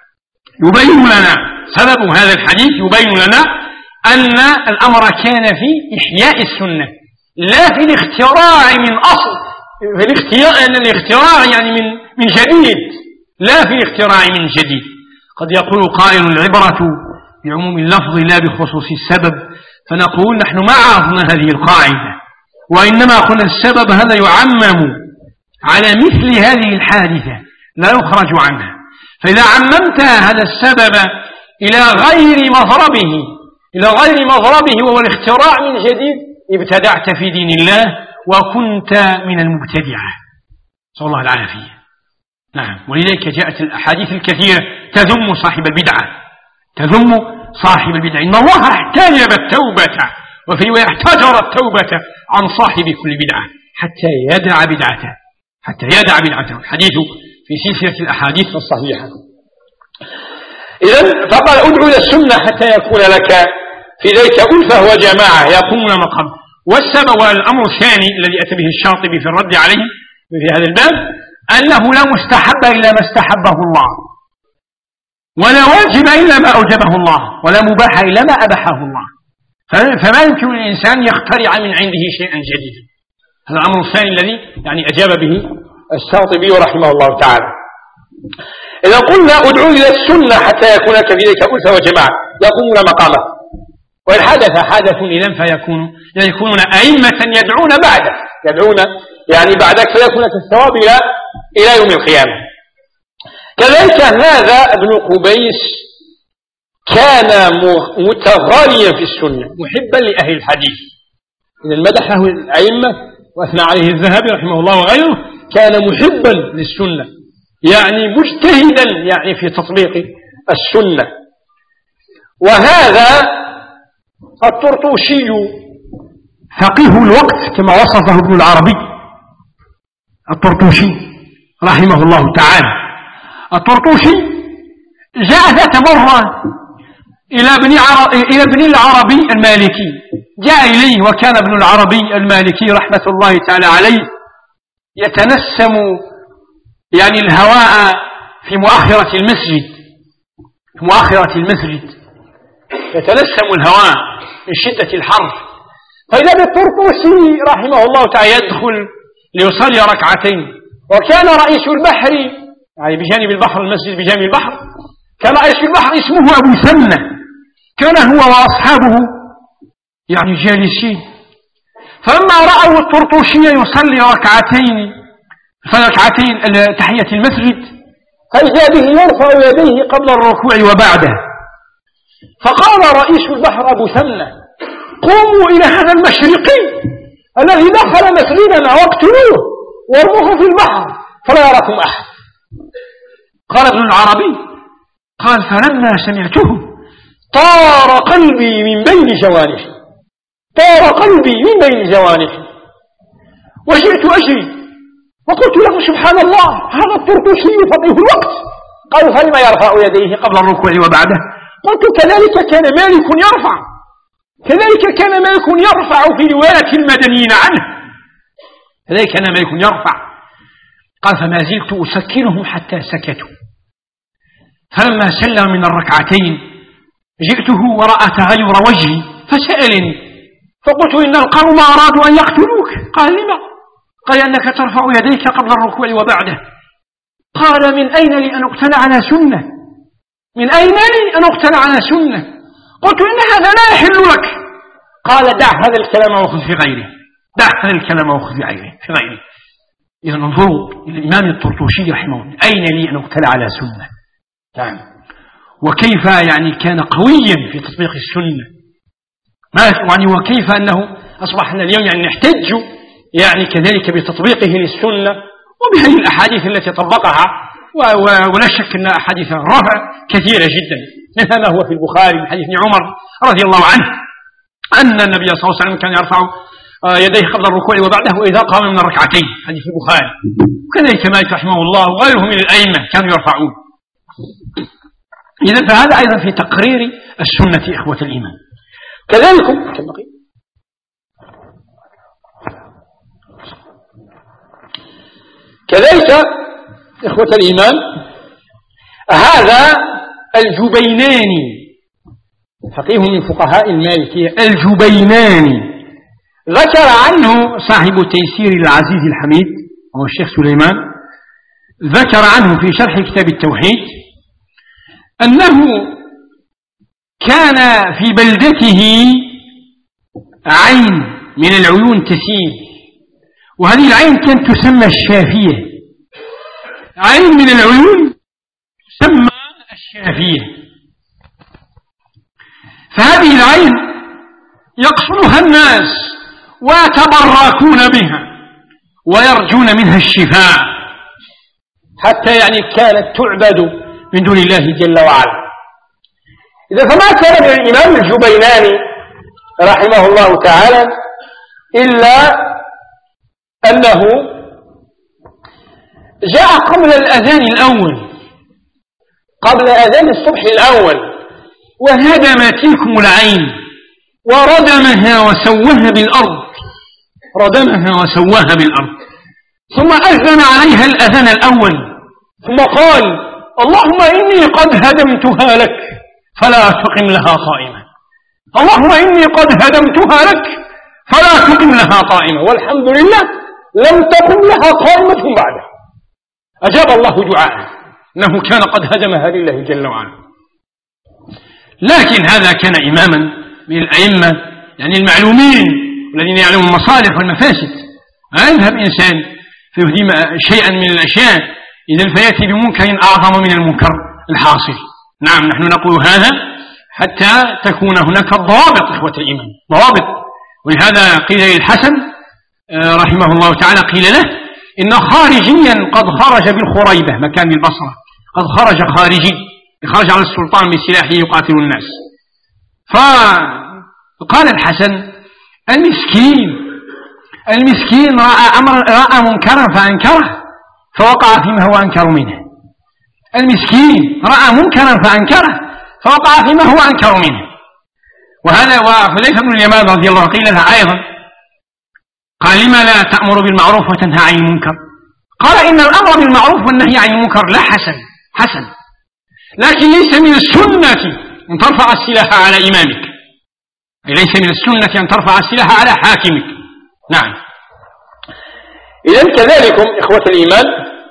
يبين لنا سبب هذا الحديث يبين لنا أن الأمر كان في إحياء السنة لا في الاختراع من أصل، في الاختراع أن الاختراع يعني من من جديد، لا في الاختراع من جديد. قد يقول قائل العبرة بعموم اللفظ لا بخصوص السبب، فنقول نحن ما عرفنا هذه القاعدة، وإنما قلنا السبب هذا يعمم على مثل هذه الحادثة لا يخرج عنها. فإذا عممت هذا السبب إلى غير مضربه إلى غير مضربه وهو الاختراع من جديد ابتدعت في دين الله وكنت من المبتدعة، صلى الله العافية. نعم، ولذلك جاءت الأحاديث الكثيرة تذم صاحب البدعة تذم صاحب البدعة إن الله احتجب التوبة وفي رواية احتجر التوبة عن صاحب كل بدعة حتى يدع بدعته حتى يدع بدعته الحديث في سلسلة الأحاديث الصحيحة. إذن فقال ادعو إلى السنة حتى يكون لك في ذلك ألفة وجماعة يقومون مقام. والسبب والأمر الثاني الذي أتى به الشاطبي في الرد عليه في هذا الباب أنه لا مستحب إلا ما استحبه الله، ولا واجب إلا ما أوجبه الله، ولا مباح إلا ما أباحه الله. فما يمكن للإنسان يخترع من عنده شيئا جديدا. هذا الأمر الثاني الذي يعني أجاب به الشاطبي رحمه الله تعالى. إذا قلنا ادعو إلى السنة حتى يكون كذلك ألفة وجماعة يقومون مقامه، وإن حدث حدث إذن فيكون يكونون أئمة يدعون بعدك يدعون يعني بعدك فيكون كالثواب إلى إلى يوم القيامة. كذلك هذا ابن قبيس كان متغاليا في السنة محبا لأهل الحديث، إذا مدحه الأئمة وأثنى عليه الذهبي رحمه الله وغيره، كان محبا للسنة يعني مجتهدا يعني في تطبيق السنة. وهذا الطرطوشي فقيه الوقت كما وصفه ابن العربي. الطرطوشي رحمه الله تعالى الطرطوشي جاء ذات مرة إلى ابن إلى ابن العربي المالكي، جاء إليه وكان ابن العربي المالكي رحمة الله تعالى عليه يتنسم يعني الهواء في مؤخرة المسجد في مؤخرة المسجد يتنسم الهواء من شدة الحر، فإذا بالطرطوسي رحمه الله تعالى يدخل ليصلي ركعتين، وكان رئيس البحر يعني بجانب البحر المسجد بجانب البحر كان رئيس البحر اسمه أبو ثمنة، كان هو وأصحابه يعني جالسين، فلما رأوا الطرطوشي يصلي ركعتين فركعتين تحية المسجد فإذا به يرفع يديه قبل الركوع وبعده. فقال رئيس البحر أبو ثمنة: قوموا إلى هذا المشرقي الذي دخل مسجدنا واقتلوه وارموه في البحر فلا يراكم أحد. قال ابن العربي: قال فلما سمعته طار قلبي من بين جوانحي، طار قلبي من بين جوانحي، وجئت أجري وقلت له: سبحان الله، هذا الطرطوشي فقيه الوقت. قالوا: فلما يرفع يديه قبل الركوع وبعده؟ قلت: كذلك كان مالك يرفع، كذلك كان مالك يرفع في رواية المدنيين عنه، كذلك كان مالك يرفع. قال: فما زلت أسكنهم حتى سكتوا. فلما سلم من الركعتين جئته ورأى تغير وجهي فسألني، فقلت: إن القوم أرادوا أن يقتلوك. قال: لما؟ قال: أنك ترفع يديك قبل الركوع وبعده. قال: من أين لي أن أقتل على سنة؟ من أين لي أن أقتل على سنة؟ قلت: إن هذا لا يحل لك. قال: دع هذا الكلام وخذ في غيره، دع هذا الكلام وخذ في غيره في غيره. إذا انظروا إلى الإمام الطرطوشي رحمه الله: أين لي أن أقتل على سنة؟ نعم. وكيف يعني كان قويا في تطبيق السنة، ما يعني وكيف أنه أصبحنا اليوم يعني نحتج يعني كذلك بتطبيقه للسنة وبهذه الأحاديث التي طبقها، ولا شك أن أحاديث الرفع كثيرة جدا، مثل ما هو في البخاري من حديث عمر رضي الله عنه أن النبي صلى الله عليه وسلم كان يرفع يديه قبل الركوع وبعده وإذا قام من الركعتين، حديث البخاري. وكذلك مالك رحمه الله وغيره من الأئمة كانوا يرفعون. إذن فهذا أيضا في تقرير السنة إخوة الإيمان. كذلك كذلك إخوة الإيمان هذا الجبيناني فقيه من فقهاء المالكية، الجبيناني ذكر عنه صاحب تيسير العزيز الحميد وهو الشيخ سليمان، ذكر عنه في شرح كتاب التوحيد أنه كان في بلدته عين من العيون تسيل، وهذه العين كانت تسمى الشافية، عين من العيون تسمى الشافية. فهذه العين يقصدها الناس ويتبركون بها ويرجون منها الشفاء، حتى يعني كانت تعبد من دون الله جل وعلا. إذا فما كان من الإمام الجبيناني رحمه الله تعالى إلا أنه جاء قبل الأذان الأول، قبل أذان الصبح الأول، وهدم تلكم العين وردمها وسواها بالأرض، ردمها وسواها بالأرض، ثم أذن عليها الأذان الأول، ثم قال: اللهم إني قد هدمتها لك فلا تقم لها قائمة، اللهم إني قد هدمتها لك فلا تقم لها قائمة، والحمد لله لم تقم لها قائمة بعده. أجاب الله دعاءه، أنه كان قد هدمها لله جل وعلا. لكن هذا كان إماما من الأئمة يعني المعلومين الذين يعلمون المصالح والمفاسد. يذهب إنسان فيهدم شيئا من الأشياء إذن فيأتي بمنكر أعظم من المنكر الحاصل. نعم، نحن نقول هذا حتى تكون هناك ضوابط إخوة الإيمان، ضوابط. ولهذا قيل للحسن رحمه الله تعالى قيل له: إن خارجيا قد خرج بالخريبة مكان البصرة، قد خرج خارجي، خرج على السلطان بسلاحه يقاتل الناس. فقال الحسن: المسكين المسكين رأى, أمر رأى منكرا فأنكره فوقع فيما هو أنكر منه، المسكين رأى منكرا فأنكره فوقع فيما هو أنكر منه. وهذا وحذيفة بن اليمان رضي الله عنه قيل لها أيضا، قال: لما لا تأمر بالمعروف وتنهى عن المنكر؟ قال: إن الأمر بالمعروف والنهي عن المنكر لا حسن حسن، لكن ليس من السنة أن ترفع السلاح على إمامك، أي ليس من السنة أن ترفع السلاح على حاكمك. نعم. إذن كذلكم إخوة الإيمان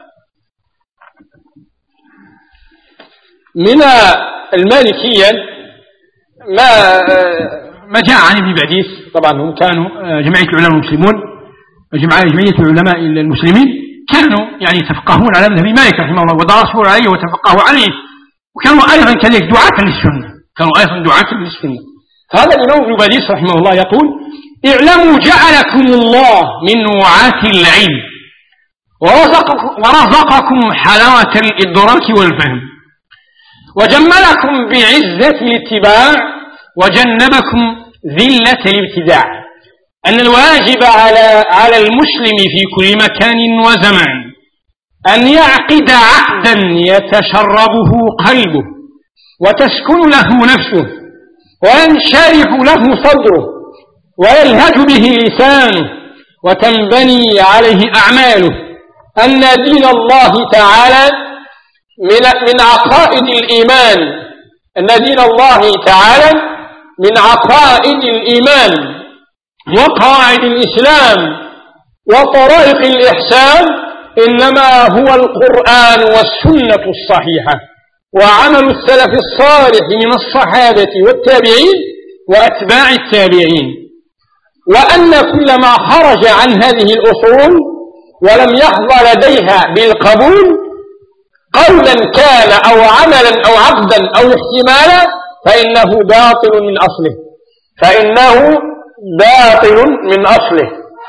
من المالكية ما ما جاء عن ابن بعديس، طبعا هم كانوا جمعية العلماء المسلمون، جمعية العلماء المسلمين، كانوا يعني يتفقهون على مذهب مالك رحمه الله ودرسوا عليه وتفقهوا عليه، وكانوا أيضا كذلك دعاة للسنة، كانوا أيضا دعاة للسنة. فهذا الإمام ابن باديس رحمه الله يقول: اعلموا جعلكم الله من وعاة العلم ورزقكم, ورزقكم حلاوة الإدراك والفهم، وجملكم بعزة الاتباع وجنبكم ذلة الابتداع، أن الواجب على على المسلم في كل مكان وزمان أن يعقد عقدا يتشربه قلبه وتسكن له نفسه وينشرح له صدره ويلهج به لسانه وتنبني عليه أعماله، أن دين الله تعالى من من عقائد الإيمان، أن دين الله تعالى من عقائد الإيمان وقواعد الإسلام وطرائق الإحسان، إنما هو القرآن والسنة الصحيحة وعمل السلف الصالح من الصحابة والتابعين وأتباع التابعين، وأن كل ما خرج عن هذه الأصول ولم يحظى لديها بالقبول قولا كان أو عملا أو عقدا أو احتمالا فإنه باطل من أصله، فإنه باطل من أصله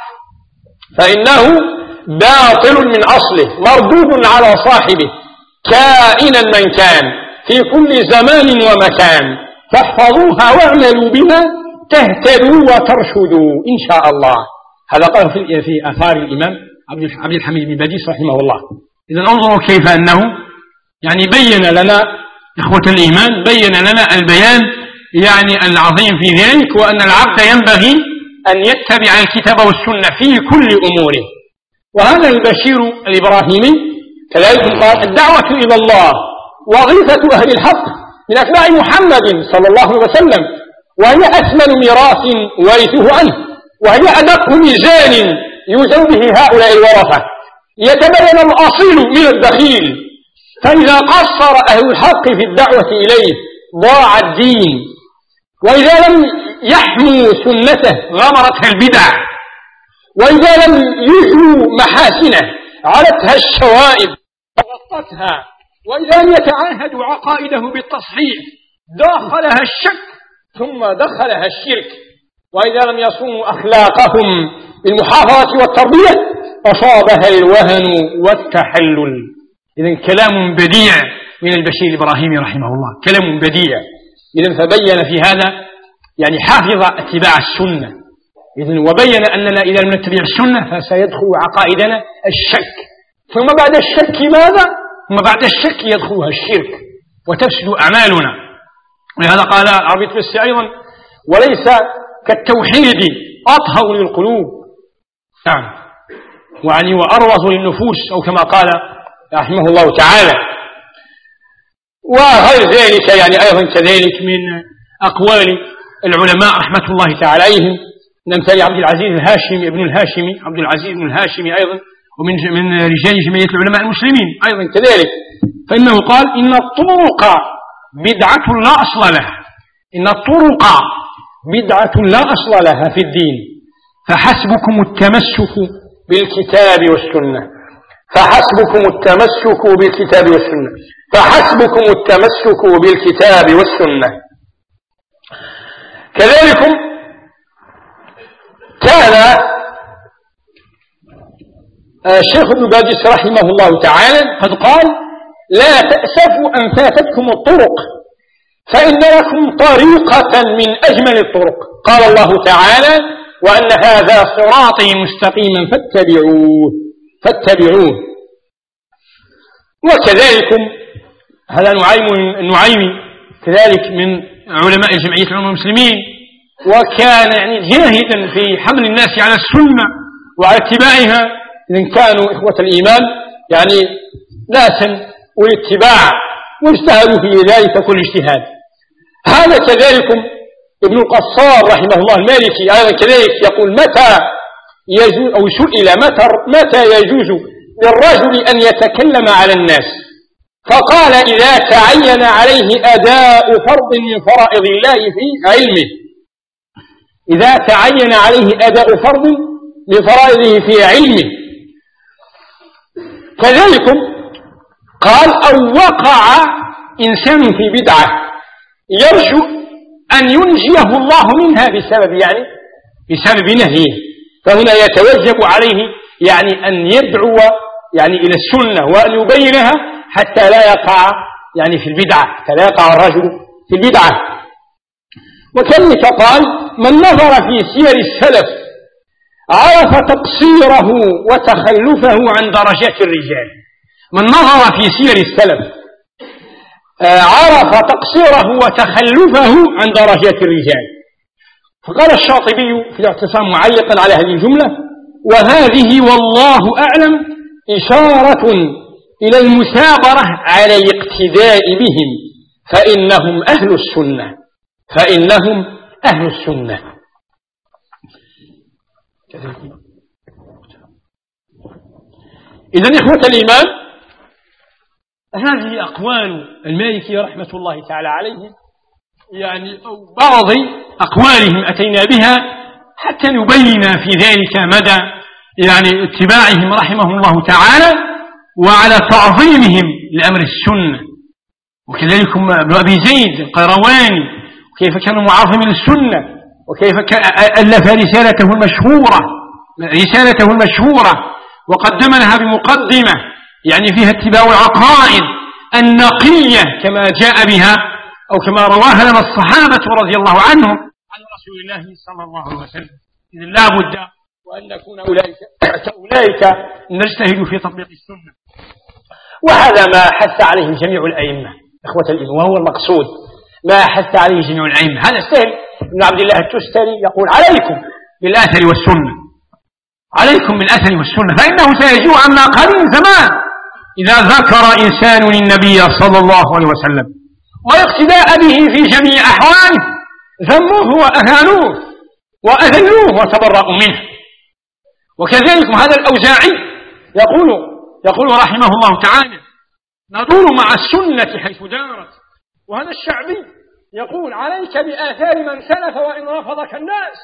فإنه باطل من أصله مردود على صاحبه كائنا من كان في كل زمان ومكان. فاحفظوها واعملوا بها تهتدوا وترشدوا إن شاء الله. هذا قال في آثار الإمام عبد الحميد بن باديس رحمه الله. إذا انظروا كيف أنه يعني بين لنا إخوة الإيمان، بين لنا البيان يعني العظيم في ذلك، وأن العبد ينبغي أن يتبع الكتاب والسنة في كل أموره. وهذا البشير الإبراهيمي كذلك قال: الدعوة إلى الله وظيفة أهل الحق من أتباع محمد صلى الله عليه وسلم، وهي أثمن ميراث ورثه عنه، وهي أدق ميزان يوزن به هؤلاء الورثة يتبين الأصيل من الدخيل. فإذا قصر أهل الحق في الدعوة إليه ضاع الدين، وإذا لم يحموا سنته غمرتها البدع، وإذا لم يجلوا محاسنه علتها الشوائب وغطتها، وإذا لم يتعاهدوا عقائده بالتصحيح دخلها الشك ثم دخلها الشرك، وإذا لم يصونوا أخلاقهم بالمحافظة والتربية أصابها الوهن والتحلل. إذن كلام بديع من البشير الإبراهيمي رحمه الله، كلام بديع. إذن فبين في هذا يعني حافظ اتباع السنة، إذن وبين أننا إذا لم نتبع السنة فسيدخل عقائدنا الشك، ثم بعد الشك ماذا؟ ثم بعد الشك يدخلها الشرك وتفسد أعمالنا. ولهذا قال العربي الفصيح أيضا: وليس كالتوحيد أطهر للقلوب، نعم، وعني وأروض للنفوس، أو كما قال رحمه الله تعالى. وغير ذلك يعني أيضا كذلك من أقوال العلماء رحمة الله تعالى عليهم، من أمثال عبد العزيز الهاشمي ابن الهاشمي عبد العزيز بن الهاشمي أيضا، ومن من رجال جمعية العلماء المسلمين أيضا كذلك، فإنه قال: إن الطرق بدعة لا أصل لها، إن الطرق بدعة لا أصل لها في الدين، فحسبكم التمسك بالكتاب والسنة، فحسبكم التمسك بالكتاب والسنة، فحسبكم التمسك بالكتاب والسنة. كذلك كان الشيخ ابن باديس رحمه الله تعالى قد قال: لا تأسفوا أن فاتتكم الطرق، فإن لكم طريقة من أجمل الطرق. قال الله تعالى: وأن هذا صراطي مستقيما فاتبعوه فاتبعوه. وكذلك هذا نعيم النعيمي كذلك من علماء جمعية العلماء المسلمين، وكان يعني جاهدا في حمل الناس على السنة وعلى اتباعها. إذن كانوا إخوة الإيمان يعني ناسا والاتباع، واجتهدوا في ذلك كل اجتهاد. هذا كذلك ابن القصار رحمه الله المالكي أيضا كذلك يقول: متى يجوز، أو سئل متى متى يجوز للرجل أن يتكلم على الناس، فقال: إذا تعين عليه أداء فرض من فرائض الله في علمه، إذا تعين عليه أداء فرض لفرائضه في علمه، كذلك قال أو وقع إنسان في بدعة يرجو أن ينجيه الله منها بسبب يعني بسبب نهيه، فهنا يتوجب عليه يعني أن يدعو يعني إلى السنة وأن يبينها حتى لا يقع يعني في البدعة، حتى لا يقع الرجل في البدعة. وكذلك قال من نظر في سير السلف عرف تقصيره وتخلفه عن درجات الرجال. من نظر في سير السلف عرف تقصيره وتخلفه عن درجات الرجال. فقال الشاطبي في الاعتصام معلقا على هذه الجملة: وهذه والله أعلم إشارة إلى المثابرة على الاقتداء بهم فإنهم أهل السنة فإنهم أهل السنة. إذن إخوة الإيمان، هذه أقوال المالكي رحمة الله تعالى عليه، يعني أو بعض أقوالهم أتينا بها حتى نبين في ذلك مدى يعني اتباعهم رحمه الله تعالى وعلى تعظيمهم لأمر السنة. وكذلك ابن أبي زيد القيرواني وكيف كان معظما للسنة، وكيف ألف رسالته المشهورة رسالته المشهورة وقدمناها بمقدمة يعني فيها اتباع العقائد النقية كما جاء بها أو كما رواها لنا الصحابة رضي الله عنهم عن رسول الله صلى الله عليه وسلم. إذن لا بد وأن نكون أولئك كأولئك نجتهد في تطبيق السنة. وهذا ما حث عليه جميع الأئمة إخوة الإيمان، وهو المقصود ما حث عليه جميع الأئمة. هذا سهل ابن عبد الله التستري يقول: عليكم بالأثر والسنة، عليكم بالأثر والسنة، فإنه سيجيء عما قليل زمان إذا ذكر إنسان النبي صلى الله عليه وسلم والاقتداء به في جميع أحواله ذموه وأهانوه وأذلوه وتبرأوا منه. وكذلك هذا الأوزاعي يقول يقول رحمه الله تعالى: ندور مع السنة حيث دارت. وهذا الشعبي يقول: عليك بآثار من سلف وإن رفضك الناس،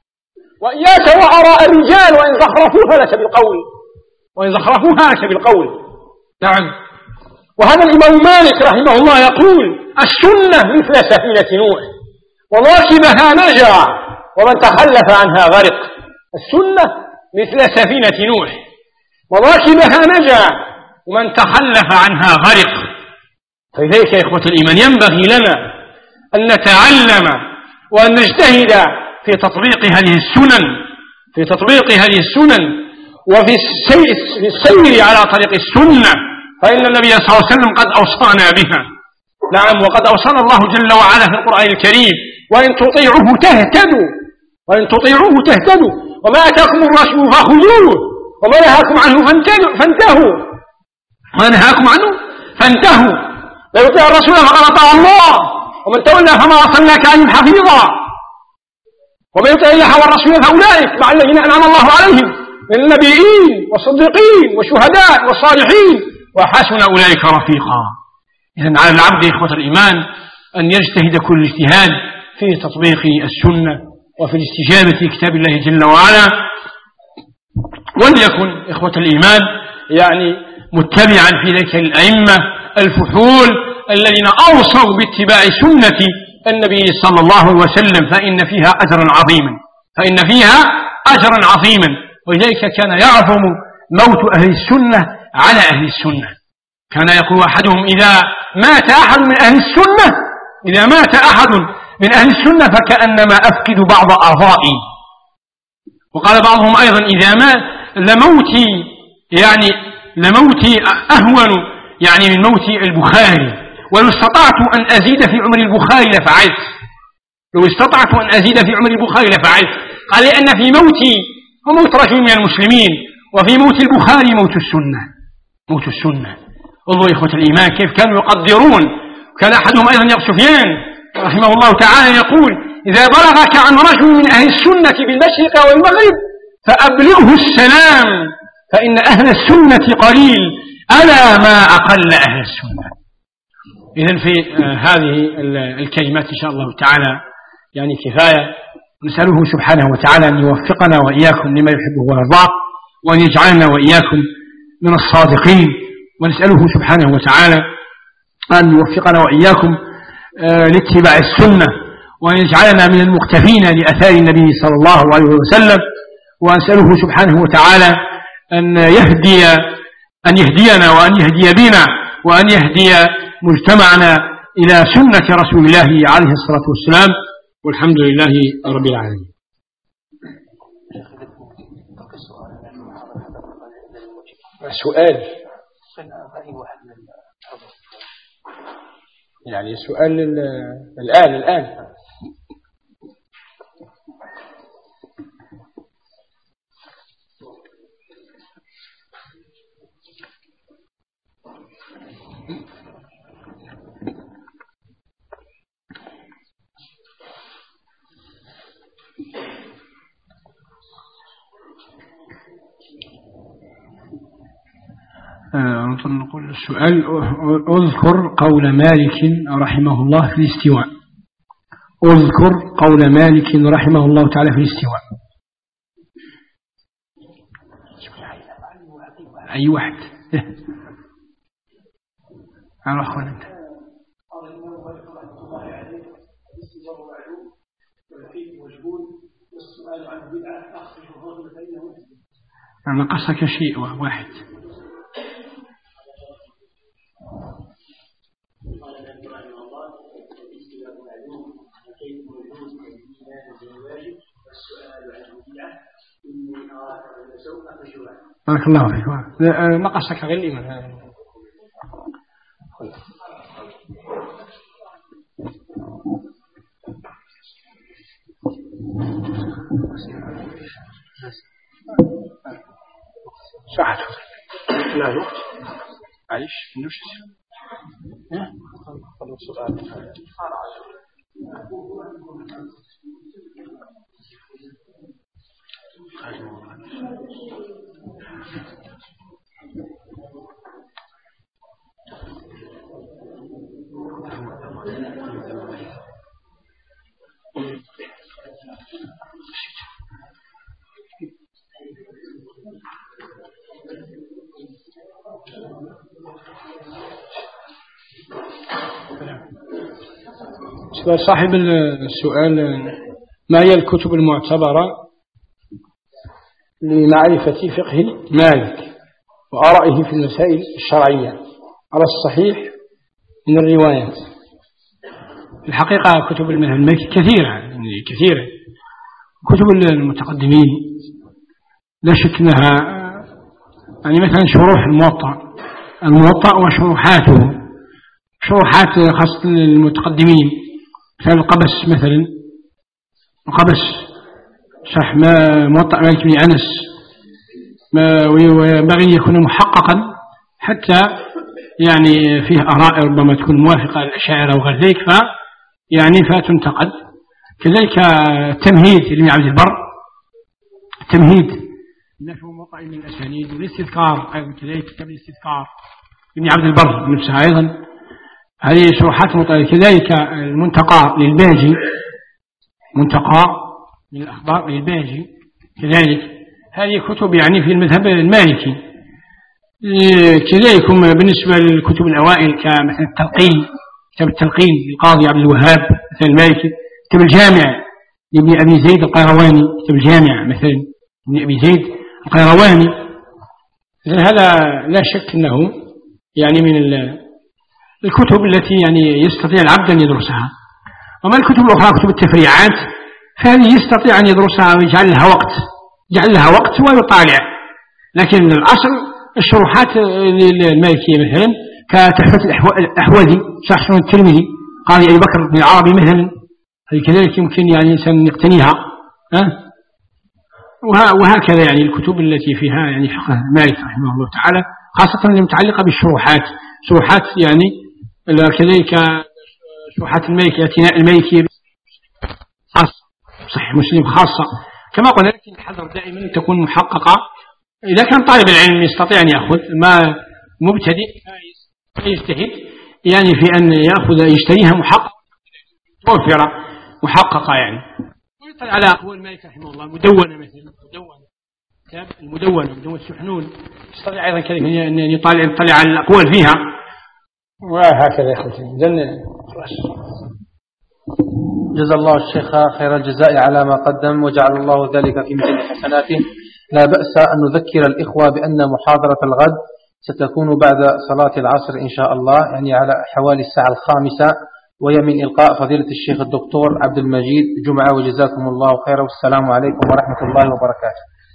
وإياك وآراء الرجال وإن زخرفوها لك بالقول وإن زخرفوها لك بالقول. نعم. وهذا الإمام مالك رحمه الله يقول: السنة مثل سفينة نوح وراكبها نجا ومن تخلف عنها غرق. السنة مثل سفينة نوح وراكبها نجا ومن تخلف عنها غرق. فلذلك يا إخوة الإيمان ينبغي لنا أن نتعلم وأن نجتهد في تطبيق هذه السنن في تطبيق هذه السنن وفي السير على طريق السنة، فإن النبي صلى الله عليه وسلم قد أوصانا بها. نعم. وقد أوصانا الله جل وعلا في القرآن الكريم: وإن تطيعوه تهتدوا وإن تطيعوه تهتدوا وما أتاكم الرسول فخذوه وما نهاكم عنه فانتهوا ما نهاكم عنه فانتهوا لا يطيع الرسول فقد أطاع الله ومن تولى فما أرسلناك عنهم حفيظا ومن يطع الله والرسول فأولئك مع الذين أنعم الله عليهم من النبيين والصديقين والشهداء والصالحين وحسن أولئك رفيقا. إذن على العبد إخوة الإيمان أن يجتهد كل اجتهاد في تطبيق السنة وفي الاستجابة لكتاب الله جل وعلا، وليكن إخوة الإيمان يعني متبعا في ذلك الأئمة الفحول الذين أوصوا باتباع سنة النبي صلى الله عليه وسلم، فإن فيها أجرا عظيما فإن فيها أجرا عظيما ولذلك كان يعظم موت أهل السنة على أهل السنة. كان يقول أحدهم: إذا مات أحد من أهل السنة إذا مات أحد من أهل السنة فكأنما أفقد بعض أعضائي. وقال بعضهم أيضا: إذا مات لموتي يعني لموتي أهون يعني من موت البخاري، ولو استطعت أن أزيد في عمر البخاري لفعلت لو استطعت أن أزيد في عمر البخاري لفعلت. قال: لأن في موتي وموت رجل من المسلمين وفي موت البخاري موت السنة موت السنة. انظروا إخوة الإيمان كيف كانوا يقدرون. كان أحدهم أيضا يا سفيان رحمه الله تعالى يقول: إذا بلغك عن رجل من أهل السنة بالمشرق والمغرب فأبلغه السلام فإن أهل السنة قليل ألا ما أقل أهل السنة. إذن في هذه الكلمات إن شاء الله تعالى يعني كفاية. نسأله سبحانه وتعالى أن يوفقنا وإياكم لما يحبه ويرضاه، وأن يجعلنا وإياكم من الصادقين، ونسأله سبحانه وتعالى أن يوفقنا وإياكم لاتباع السنة، وأن يجعلنا من المقتفين لأثار النبي صلى الله عليه وسلم، وأسأله سبحانه وتعالى أن يهدي أن يهدينا وأن يهدي بنا وأن يهدي مجتمعنا إلى سنة رسول الله عليه الصلاة والسلام، والحمد لله رب العالمين. سؤال يعني سؤال الآن الآن نقول السؤال: اذكر قول مالك رحمه الله في الاستواء. اذكر قول مالك رحمه الله تعالى في الاستواء. أي واحد على أخوان أنت أنا قصك شيء واحد. بارك الله فيك. نقصك غير الإيمان. ساعة لا الوقت عايش نوش صاحب السؤال: ما هي الكتب المعتبرة لمعرفة فقه مالك وآرائه في المسائل الشرعية على الصحيح من الروايات؟ الحقيقة كتب المذهب المالكي كثيرة يعني كثيرة. كتب المتقدمين لا شك أنها يعني مثلا شروح الموطأ الموطأ وشروحاته، شروحات خاصة المتقدمين مثل القبس، مثلا القبس شرح ما موطأ مالك بن أنس، وينبغي يكون محققا حتى يعني فيه آراء ربما تكون موافقة للأشاعرة وغير ذلك ف يعني فتنتقد. كذلك التمهيد لابن عبد البر، التمهيد نحو موطأ من الأسانيد، والاستذكار أيضا كذلك كتاب الاستذكار ابن عبد البر نفسها أيضا، هذه شروحات مطالعة. كذلك المنتقى للباجي، منتقى من الأخبار للباجي كذلك، هذه كتب يعني في المذهب المالكي. كذلك بالنسبة للكتب الأوائل كمثل التلقين، كتاب التلقين للقاضي عبد الوهاب مثل المالكي، كتاب الجامع لابن أبي زيد القيرواني، كتاب الجامع مثلا ابن أبي زيد القيرواني. هذا لا شك أنه يعني من الكتب التي يعني يستطيع العبد أن يدرسها. وما الكتب الأخرى كتب التفريعات فهذه يستطيع أن يدرسها ويجعل لها وقت، يجعل لها وقت ويطالع. لكن الأصل الشروحات المالكية مثلا كتحفة الأحوذي شرح سنن الترمذي قاضي أبي بكر بن العربي مثلا، هذه كذلك يمكن يعني إنسان يقتنيها. أه؟ وهكذا يعني الكتب التي فيها يعني فقه مالك رحمه الله تعالى، خاصة المتعلقة بالشروحات، شروحات يعني كذلك شروحات المالكية، اعتناء المالكية خاصة، صحيح مسلم خاصة كما قلنا. لكن الحذر دائما أن تكون محققة. إذا كان طالب العلم يستطيع أن يأخذ، ما مبتدئ يجتهد يعني في أن يأخذ يشتريها محققة موفرة محققة يعني، ويطلع على أقوال مالك رحمه الله مدونة مثلا، مدونة كتاب المدونة مدونة السحنون يستطيع أيضا كذلك أن يطالع يطلع على الأقوال فيها. وهكذا يا أخوتي. جزا الله الشيخ خير الجزاء على ما قدم وجعل الله ذلك في ميزان حسناته. لا بأس أن نذكر الإخوة بأن محاضرة الغد ستكون بعد صلاة العصر إن شاء الله، يعني على حوالي الساعة الخامسة، وهي من إلقاء فضيلة الشيخ الدكتور عبد المجيد جمعة. وجزاكم الله خيرا والسلام عليكم ورحمة الله وبركاته.